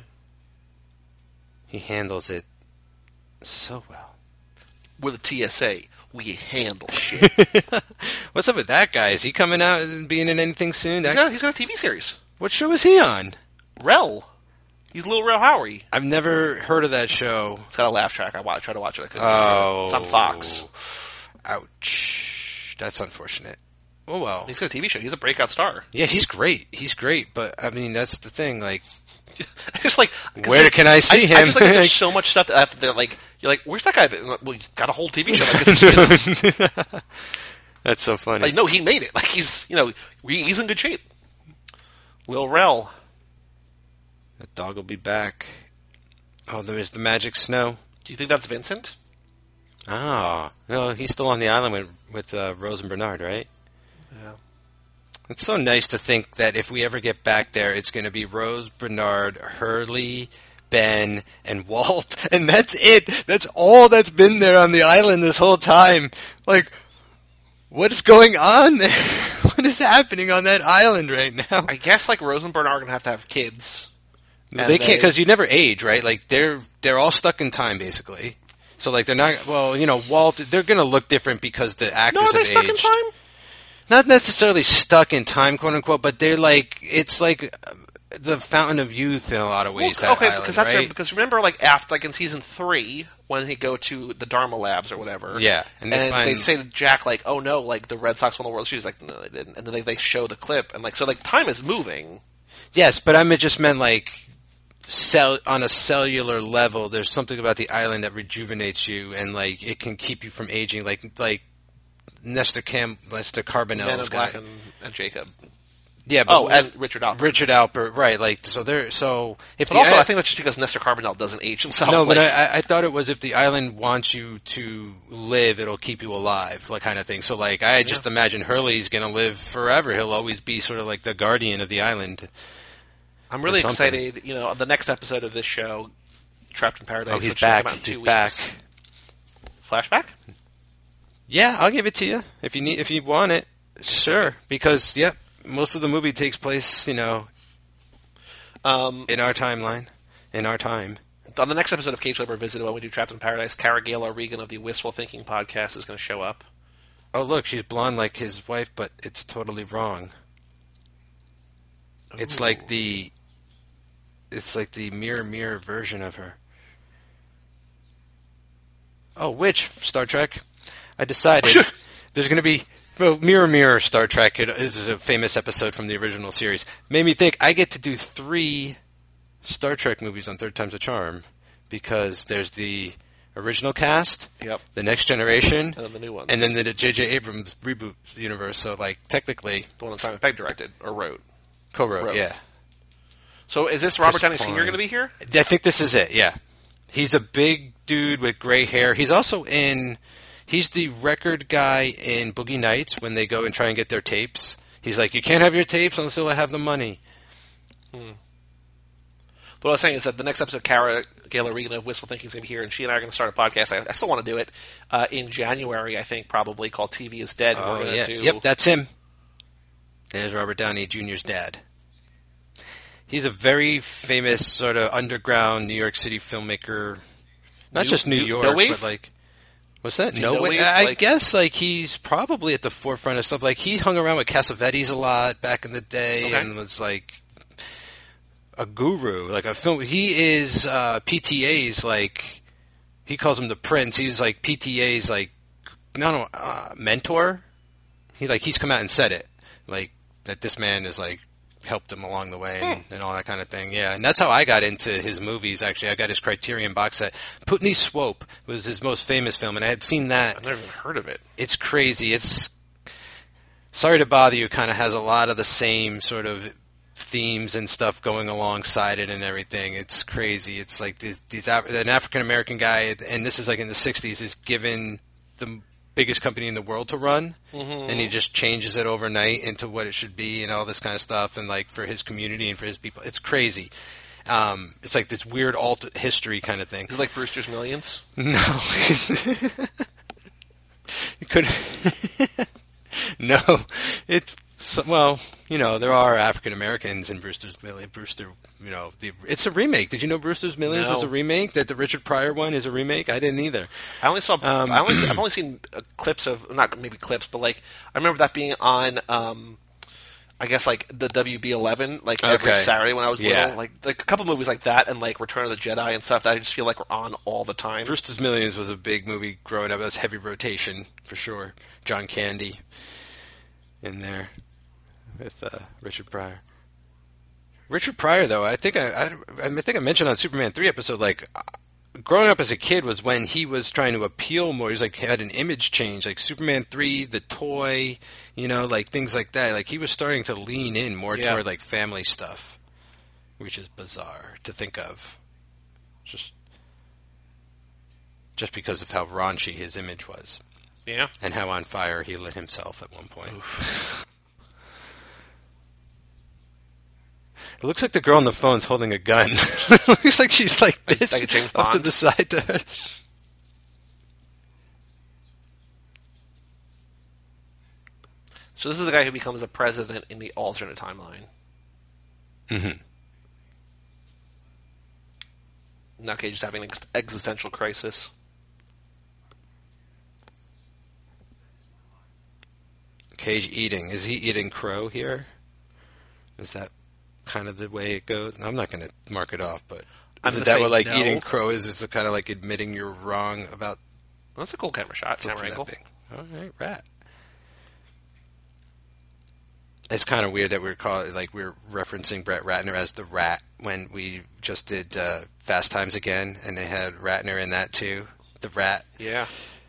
He handles it so well. With a T S A, we handle shit. What's up with that guy? Is he coming out and being in anything soon? He's That, got, he's got a T V series. what show is he on? Rel. He's Little Rel Howery. I've never heard of that show. It's got a laugh track. I watch, try to watch it. I couldn't. Oh. It's on Fox. Ouch. That's unfortunate. Oh, well. He's got a T V show. He's a breakout star. Yeah, he's great. He's great, but, I mean, that's the thing, like... Just like... Where can I see I, him? I just like there's so much stuff that they're like... You're like, where's that guy? Well, he's got a whole T V show. Like, it's, you know, That's so funny. like, no, he made it. Like, he's, you know, we, he's in good shape. Lil Rel. The dog will be back. Oh, there's the magic snow. Do you think that's Vincent? Oh, no, he's still on the island with, with uh, Rose and Bernard, right? Yeah. It's so nice to think that if we ever get back there, it's going to be Rose, Bernard, Hurley, Ben, and Walt, and that's it. That's all that's been there on the island this whole time. Like, what is going on there? What is happening on that island right now? I guess, like, Rose and Bernard are going to have to have kids. Well, And they can't, because you never age, right? Like, they're they're all stuck in time, basically. So, like, they're not, well, you know, Walt, they're going to look different because the actors No, are they have stuck in aged. time? Not necessarily stuck in time, quote unquote, but they're like, it's like uh, the fountain of youth in a lot of ways. Well, that okay, island, because that's right? because remember, like after, like in season three, when they go to the Dharma Labs or whatever, Yeah, and, and they they find- say to Jack, like, "Oh no, like the Red Sox won the World Series." Like, no, they didn't. And then they, they show the clip, and like, so like time is moving. Yes, but I mean, just meant like cell on a cellular level. There's something about the island that rejuvenates you, and like it can keep you from aging. Like like Nestor Cam, Nestor Men Carbonell's in guy. Black and, and Jacob. Yeah, but Oh, and Richard Alpert. Richard Alpert, right? Like so, there. So if But the also, I- I think that's just because Nestor Carbonell doesn't age himself. No, but like, I, I thought it was if the island wants you to live, it'll keep you alive, like kind of thing. So, like, I just imagine Hurley's going to live forever. He'll always be sort of like the guardian of the island. I'm really or something. excited. You know, the next episode of this show, Trapped in Paradise. Oh, he's which should come back. out in two He's weeks. back. Flashback. Yeah, I'll give it to you if you need, if you want it. Sure, because yeah, most of the movie takes place, you know, Um, in our timeline, in our time. on the next episode of Cage Club Revisited, when we do Trapped in Paradise, Cara Gale Regan of the Wistful Thinking podcast is going to show up. Oh, look, she's blonde like his wife, but it's totally wrong. It's Ooh. like the, it's like the mirror mirror version of her. Oh, which Star Trek? I decided there's going to be well, Mirror Mirror Star Trek. It is a famous episode from the original series. Made me think I get to do three Star Trek movies on Third Time's a Charm because there's the original cast, Yep. the Next Generation, And then the new ones. and then the J J Abrams reboot universe. So, like, technically, The one that Simon Pegg directed or wrote. co-wrote, Wrote. yeah. So is this Robert Chris Downey Senior Pine. going to be here? I think this is it, yeah. He's a big dude with gray hair. He's also in... He's the record guy in Boogie Nights when they go and try and get their tapes. He's like, you can't have your tapes until I have the money. But what I was saying is that the next episode, Cara Gale Regan of Wistful Thinking is going to be here, and she and I are going to start a podcast. I, I still want to do it uh, in January, I think, probably, called T V is Dead. and Oh, we're going yeah. to do... Yep, that's him. There's Robert Downey Junior's dad. He's a very famous sort of underground New York City filmmaker. Not New- just New new- York, no wave? but like... What's that? Is he No no way. wave? I Like- guess like he's probably at the forefront of stuff. Like he hung around with Cassavetes a lot back in the day, Okay. and was like a guru, like a film. He is uh, P T A's like he calls him the Prince. He's like P T A's like no no uh, mentor. He like he's come out and said it like that. This man is like helped him along the way and, and all that kind of thing. Yeah, and that's how I got into his movies. Actually, I got his Criterion box set. Putney Swope was his most famous film, and I had seen that. I've never even heard of it. It's crazy. It's Sorry to Bother You kind of has a lot of the same sort of themes and stuff going alongside it and everything. It's crazy. It's like these, these Af- an African American guy, and this is like in the sixties, is given the biggest company in the world to run, mm-hmm. and he just changes it overnight into what it should be and all this kind of stuff, and like for his community and for his people. It's crazy. Um, it's like this weird alt history kind of thing. Is it like Brewster's Millions? No. You could. No. It's, well, you know, there are African Americans in Brewster's Millions. Brewster, you know, the, it's a remake. Did you know Brewster's Millions No. was a remake? That the Richard Pryor one is a remake? I didn't either. I only saw. Um, I only. I've only seen uh, clips of, not maybe clips, but like I remember that being on. Um, I guess like the W B eleven, like every Okay. Saturday when I was Yeah. little, like like a couple movies like that, and like Return of the Jedi and stuff that I just feel like were on all the time. Brewster's Millions was a big movie growing up. That's heavy rotation for sure. John Candy in there with uh, Richard Pryor. Richard Pryor, though, I think I, I, I think I mentioned on Superman three episode, like growing up as a kid was when he was trying to appeal more. He was like had an image change, like Superman three, the toy, you know, like things like that. Like he was starting to lean in more Yeah. toward like family stuff, which is bizarre to think of. Just just because of how raunchy his image was. Yeah. And how on fire he lit himself at one point. It looks like the girl on the phone's holding a gun. It looks like she's like this, like a James off to Bond. the side to her. So this is the guy who becomes a president in the alternate timeline. Mm-hmm. Now Cage is having an ex- existential crisis. Cage eating. Is he eating crow here? Is that kind of the way it goes? I'm not going to mark it off, but I'm isn't gonna that what say like no. eating crow is? It's kind of like admitting you're wrong about Well, that's a cool camera shot, camera something angle. that big. All right, rat. It's kind of weird that we're call like we're referencing Brett Ratner as the Rat when we just did uh, Fast Times Again, and they had Ratner in that too. The Rat. Yeah.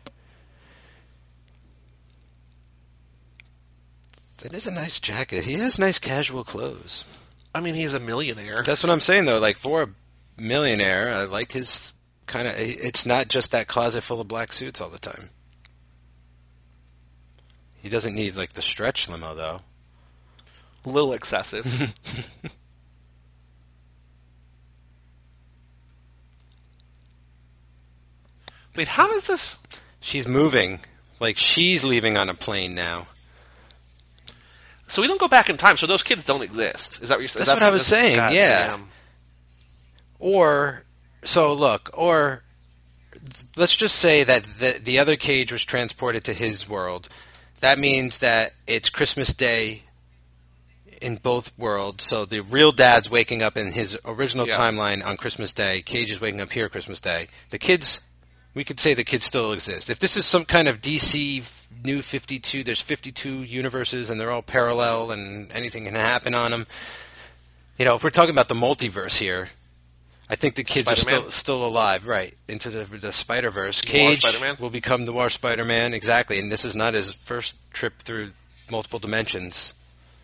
That is a nice jacket. He has nice casual clothes. I mean, he's a millionaire. That's what I'm saying, though. Like, for a millionaire, I like his kind of... It's not just that closet full of black suits all the time. He doesn't need, like, the stretch limo, though. A little excessive. Wait, how does this... She's moving. Like, she's leaving on a plane now. So we don't go back in time, so those kids don't exist. Is that what you're saying? That's what I was saying, God yeah. damn. Or... So, look, or... Let's just say that the, the other Cage was transported to his world. That means that it's Christmas Day in both worlds. So the real dad's waking up in his original Yeah. timeline on Christmas Day. Cage is waking up here Christmas Day. The kids, we could say the kids still exist. If this is some kind of D C New fifty-two, there's fifty-two universes and they're all parallel and anything can happen on them. You know, if we're talking about the multiverse here, I think the kids Spider-Man. are still still alive, right? Into the, the Spider-Verse. Noir Cage Spider-Man? will become Noir Spider-Man, exactly. And this is not his first trip through multiple dimensions.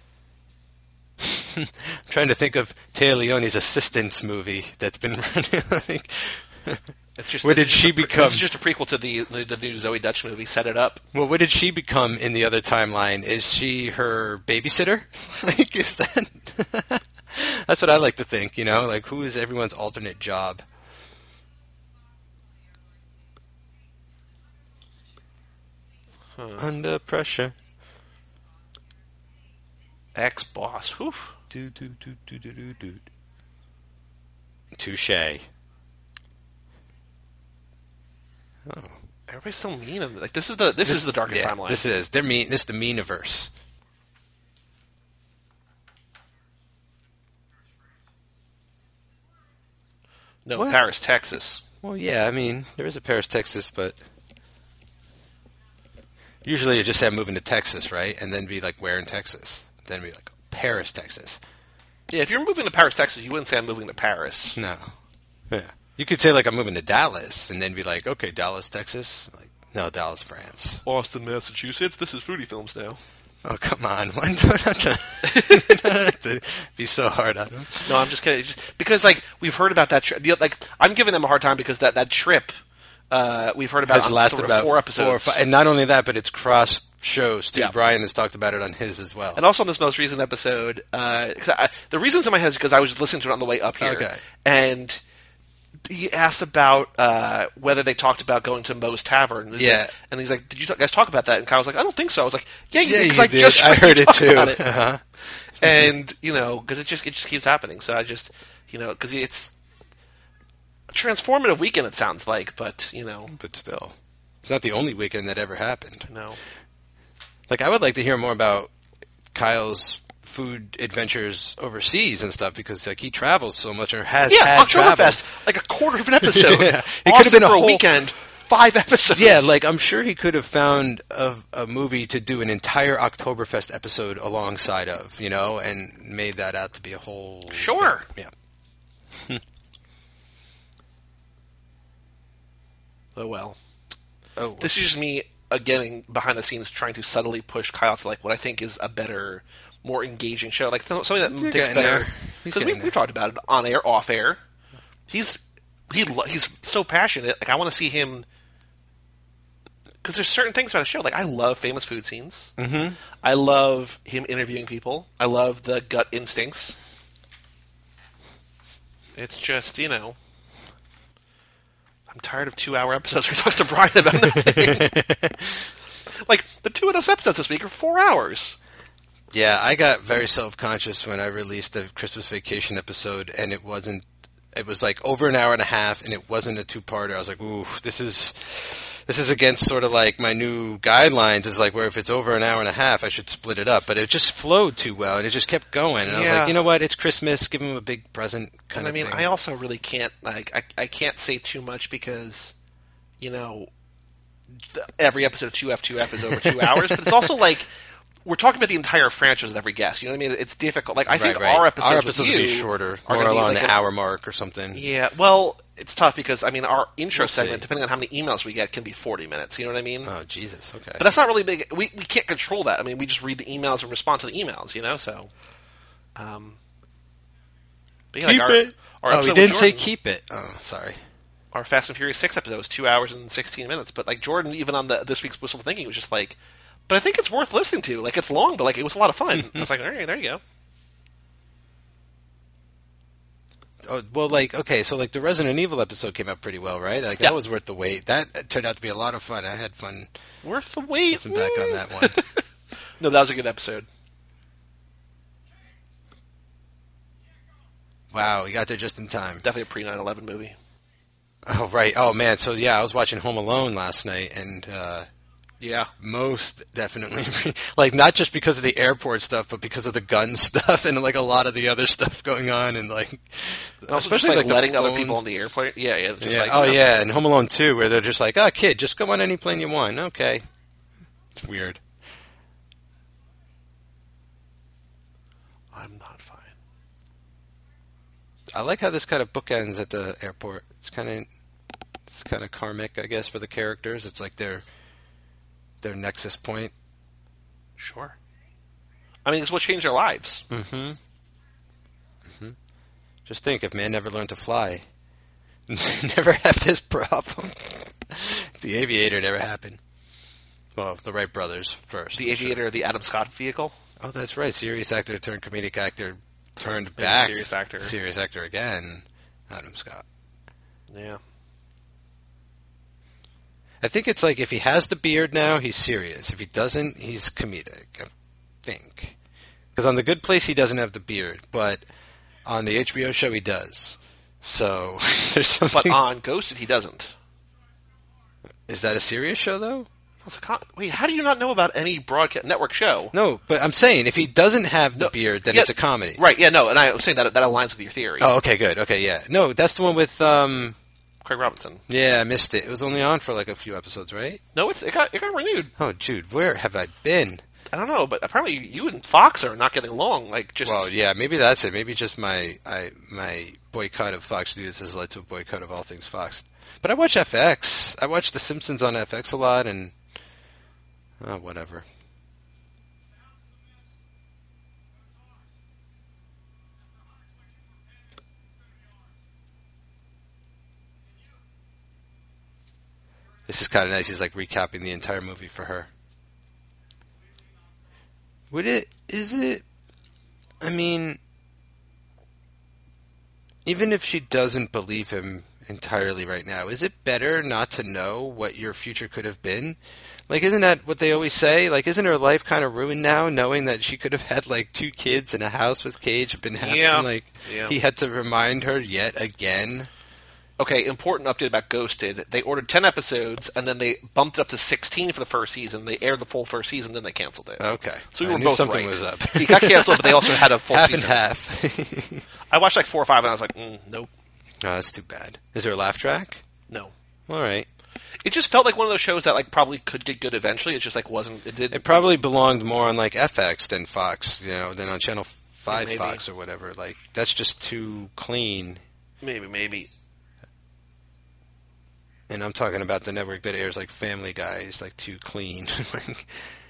I'm trying to think of Téa Leone's Assistants movie that's been running. Like, It's just, What this did is just she a pre- become? This is just a prequel to the, the the new Zoe Dutch movie, Set It Up. well, what did she become in the other timeline? Is she her babysitter? Like, is that? That's what I like to think. You know, like who is everyone's alternate job? Huh. Under pressure. Ex-boss. Whew. Do do do do do do do. Touche. Oh, Everybody's so mean. and, Like this is the this, is the darkest yeah, timeline. This is they're mean. This is the meaniverse. no, What? Paris, Texas. Well, yeah. I mean, there is a Paris, Texas, but usually you just say I'm moving to Texas, right? And then be like, where in Texas? Then be like, Paris, Texas. Yeah, if you're moving to Paris, Texas, you wouldn't say I'm moving to Paris. No. Yeah. You could say like I'm moving to Dallas, and then be like, okay, Dallas, Texas. Like, no, Dallas, France. Austin, Massachusetts. This is Fruity Films now. Oh, come on. Why do I have to, you don't have to be so hard on them? No, I'm just kidding. Just because like we've heard about that trip. Like I'm giving them a hard time because that that trip uh, we've heard about has on lasted th- about four episodes. Four or five, and not only that, but it's cross shows too. Yeah. Brian has talked about it on his as well. And also on this most recent episode, uh, 'cause I, the reasons in my head is because I was listening to it on the way up here. Okay. And he asked about uh, whether they talked about going to Moe's Tavern. He's Yeah. like- and he's like, did you guys talk about that? And Kyle was like, I don't think so. I was like, yeah, you Yeah, did, 'cause you I did. just I heard it talked too. about it. Uh-huh. And, you know, because it just, it just keeps happening. So I just, you know, because it's a transformative weekend, it sounds like, but, you know, But still, it's not the only weekend that ever happened. no. Like, I would like to hear more about Kyle's food adventures overseas and stuff, because like he travels so much or has Yeah, had traveled. Oktoberfest, like a quarter of an episode. Yeah. It could have Austin been a for whole- a weekend, five episodes. Yeah, like I'm sure he could have found a, a movie to do an entire Oktoberfest episode alongside of, you know, and made that out to be a whole. Sure. thing. Yeah. Oh well. Oh, This is just me uh, getting behind the scenes, trying to subtly push Kyle to like what I think is a better, more engaging show, like th- something that You're takes getting better. there. He's Because we getting we there. talked about it on air, off air. He's he lo- he's so passionate. Like I want to see him. Because there's certain things about the show. Like I love famous food scenes. Mm-hmm. I love him interviewing people. I love the gut instincts. It's just, you know, I'm tired of two-hour episodes where he talks to Brian about nothing. Like, the two of those episodes this week are four hours. Yeah, I got very self-conscious when I released the Christmas Vacation episode, and it wasn't. It was like over an hour and a half, and it wasn't a two-parter. I was like, "Ooh, this is this is against sort of like my new guidelines. Is like where if it's over an hour and a half, I should split it up." But it just flowed too well, and it just kept going. And I was Yeah. like, "You know what? It's Christmas. Give him a big present." Kind And I of mean, thing. I also really can't, like, I, I can't say too much because, you know, the, every episode of two F two F is over two hours, but it's also like, we're talking about the entire franchise with every guest. You know what I mean? It's difficult. Like, I think right, right. our episodes, our with episodes you will be shorter, are more gonna be along like the an- hour mark or something. Yeah, well, it's tough because, I mean, our intro We'll segment, see. depending on how many emails we get, can be forty minutes. You know what I mean? Oh Jesus! Okay. But that's not really big. We we can't control that. I mean, we just read the emails and respond to the emails, you know. So, um, but yeah, like keep our, it. Our Oh, episode we with didn't say Jordan- keep it. Oh, sorry. Our Fast and Furious six episode was two hours and sixteen minutes. But like Jordan, even on the this week's Wistful Thinking, was just like, but I think it's worth listening to. Like it's long, but like it was a lot of fun. I was like, all right, there you go. Oh, well, like, okay, so, like, the Resident Evil episode came out pretty well, right? Like, Yeah. that was worth the wait. That turned out to be a lot of fun. I had fun Worth the wait. listening back on that one. No, that was a good episode. Wow, we got there just in time. Definitely a pre nine eleven movie. Oh, right. Oh, man, so, yeah, I was watching Home Alone last night, and, uh, Yeah. most definitely, like, not just because of the airport stuff, but because of the gun stuff and, like, a lot of the other stuff going on, and, like, And also especially, just, like, like, the letting other phones. people on the airplane. Yeah, yeah. Just yeah. like, oh, you know, yeah, and Home Alone two, where they're just like, oh, kid, just go on any plane you want. Okay. It's weird. I'm not fine. I like how this kind of bookends at the airport. It's kind of it's kind of karmic, I guess, for the characters. It's like their their nexus point. Sure. I mean, it's what changed their lives. Mm-hmm. Mm-hmm. Just think, if man never learned to fly, never have this problem. The Aviator never happened. Well, the Wright brothers first. The I'm sure. Aviator, the Adam Scott vehicle. Oh, that's right. Serious actor turned comedic actor turned Maybe back. serious actor. Serious actor again. Adam Scott. Yeah. I think it's like if he has the beard now, he's serious. If he doesn't, he's comedic. I think. Because on The Good Place, he doesn't have the beard, but on the H B O show, he does. So there's something. But on Ghosted, he doesn't. Is that a serious show though? What's a con- Wait, how do you not know about any broadcast network show? No, but I'm saying if he doesn't have the No, beard, then yeah, it's a comedy. Right, yeah, no, and I was saying that that aligns with your theory. Oh, okay, good. Okay, yeah. No, that's the one with. um Craig Robinson. Yeah, I missed it. It was only on for like a few episodes, right? No, it's it got it got renewed. Oh, Jude, where have I been? I don't know, but apparently you and Fox are not getting along. Like, just Well, yeah, maybe that's it. Maybe just my I my boycott of Fox News has led to a boycott of all things Fox. But I watch F X. I watch The Simpsons on F X a lot, and oh, whatever. This is kind of nice. He's like recapping the entire movie for her. Would it? Is it? I mean, even if she doesn't believe him entirely right now, is it better not to know what your future could have been? Like, isn't that what they always say? Like, isn't her life kind of ruined now, knowing that she could have had like two kids and a house with Cage, been happy? Yeah. Like, Yeah. he had to remind her yet again. Okay, important update about Ghosted. They ordered ten episodes, and then they bumped it up to sixteen for the first season. They aired the full first season, then they canceled it. Okay. So we I were knew both something right. was up. It got canceled, but they also had a full half season. Half and half. I watched like four or five, and I was like, mm, nope. Oh, that's too bad. Is there a laugh track? No. All right. It just felt like one of those shows that like probably could get good eventually. It just like wasn't. It did. It probably belonged more on like F X than Fox, you know, than on Channel Five, Maybe. Fox or whatever. Like, that's just too clean. Maybe, maybe. And I'm talking about the network that airs like Family Guy is like too clean. Like,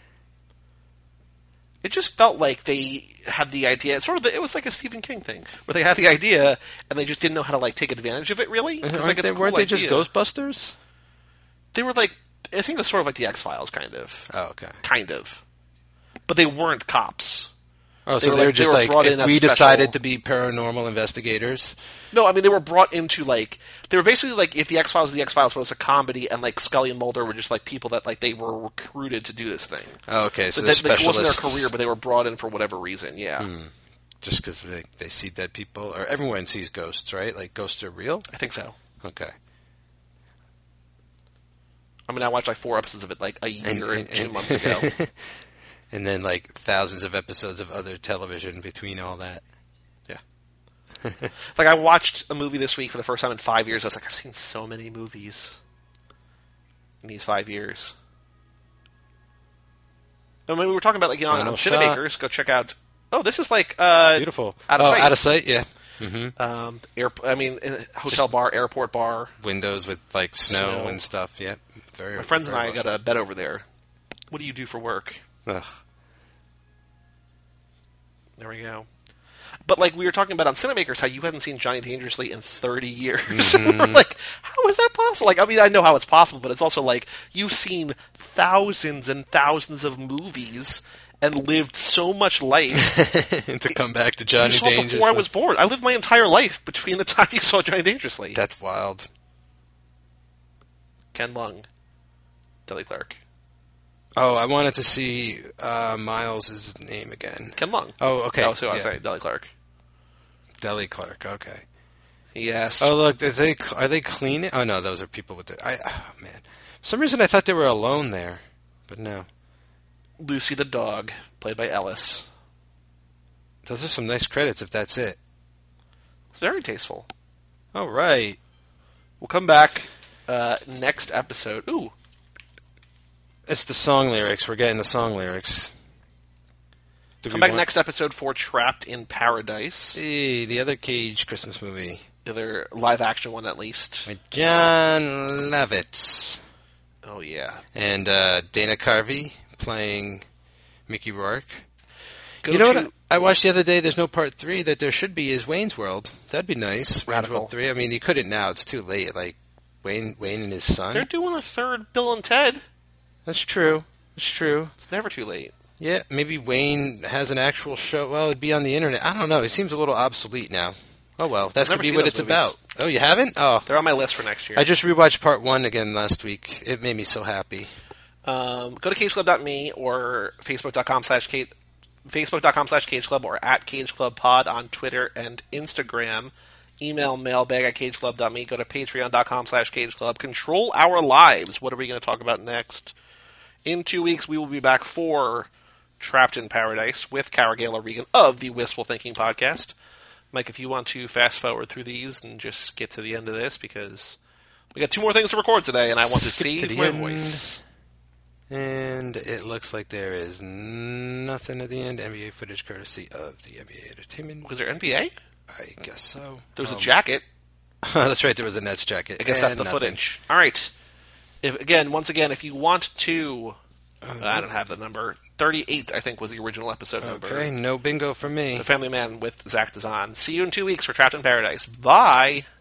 It just felt like they had the idea. It's sort of the, it was like a Stephen King thing where they had the idea and they just didn't know how to like take advantage of it. Really, 'Cause, aren't like, it's they, a cool weren't they just idea. Ghostbusters? They were like, I think it was sort of like the X-Files, kind of. Oh, okay. Kind of. But they weren't cops. Oh, They so were they were like- just they were like, brought in if as we special- decided to be paranormal investigators. No, I mean, they were brought into, like, they were basically like if the X-Files was the X-Files, but it was a comedy, and, like, Scully and Mulder were just, like, people that, like, they were recruited to do this thing. Oh, okay, so But they're that, like, it wasn't specialists. their career, but they were brought in for whatever reason, yeah. Hmm. Just because they, they see dead people? Or everyone sees ghosts, right? Like, ghosts are real? I think so. Okay. I mean, I watched, like, four episodes of it, like, a year and, And- and- two and- months ago. And then, like, thousands of episodes of other television between all that. Yeah. Like, I watched a movie this week for the first time in five years. I was like, I've seen so many movies in these five years. I mean, we were talking about, like, you know, on Final Cinemakers, go check out... Oh, this is, like, uh... Beautiful. Out of oh, sight. out of sight, yeah. Mm-hmm. Um, air, I mean, uh, hotel bar, airport bar. Windows with, like, snow, Snow. and stuff, yep. Very. My friends and very I got a bed over there. What do you do for work? Ugh. There we go. But, like, we were talking about on Cinemakers how you haven't seen Johnny Dangerously in thirty years. Mm-hmm. We're like, how is that possible? Like, I mean, I know how it's possible, but it's also like, you've seen thousands and thousands of movies and lived so much life. To come back to Johnny You saw it Dangerously. before I was born. I lived my entire life between the time you saw Johnny Dangerously. That's wild. Ken Lung. Deli Clerk. Oh, I wanted to see uh, Miles' name again. Ken Lung. Oh, okay. Oh, so I was yeah. saying Deli Clerk. Deli Clark, okay. Yes. Oh, look, is they, are they cleaning? Oh, no, those are people with the... I, oh, man. For some reason, I thought they were alone there, but no. Lucy the dog, played by Ellis. Those are some nice credits, if that's it. It's very tasteful. All right. We'll come back uh, next episode. Ooh. It's the song lyrics. We're getting the song lyrics. Do Come we back want- next episode for Trapped in Paradise. Hey, the other Cage Christmas movie. The other live-action one, at least. With John Lovitz. Oh, yeah. And uh, Dana Carvey playing Mickey Rourke. Go you know to what I watched the other day? There's no part three that there should be is Wayne's World. That'd be nice. Wayne's Radical. World three. I mean, you couldn't now. It's too late. Like, Wayne Wayne and his son. They're doing a third Bill and Ted. That's true. It's true. It's never too late. Yeah, maybe Wayne has an actual show. Well, it'd be on the internet. I don't know. It seems a little obsolete now. Oh, well. That I've could never be seen what those it's movies. about. Oh, you haven't? Oh. They're on my list for next year. I just rewatched part one again last week. It made me so happy. Um, go to cageclub dot me or facebook.com slash cage, facebook.com slash cageclub or at cageclubpod on Twitter and Instagram. Email mailbag at cageclub dot me. Go to patreon.com slash cageclub. Control our lives. What are we going to talk about next? In two weeks, we will be back for Trapped in Paradise with Cara Gale Regan of the Wistful Thinking podcast. Mike, if you want to fast forward through these and just get to the end of this, because we got two more things to record today, and I want to Skip to save the my end. voice. And it looks like there is nothing at the end. N B A footage courtesy of the N B A Entertainment. Was there N B A? I guess so. There was Um, a jacket. That's right. There was a Nets jacket. I guess that's And the nothing. footage. All right. If again, once again, if you want to, I don't have the number. thirty-eight, I think, was the original episode number. Okay, no bingo for me. The Family Man with Zach Dazan. See you in two weeks for Trapped in Paradise. Bye.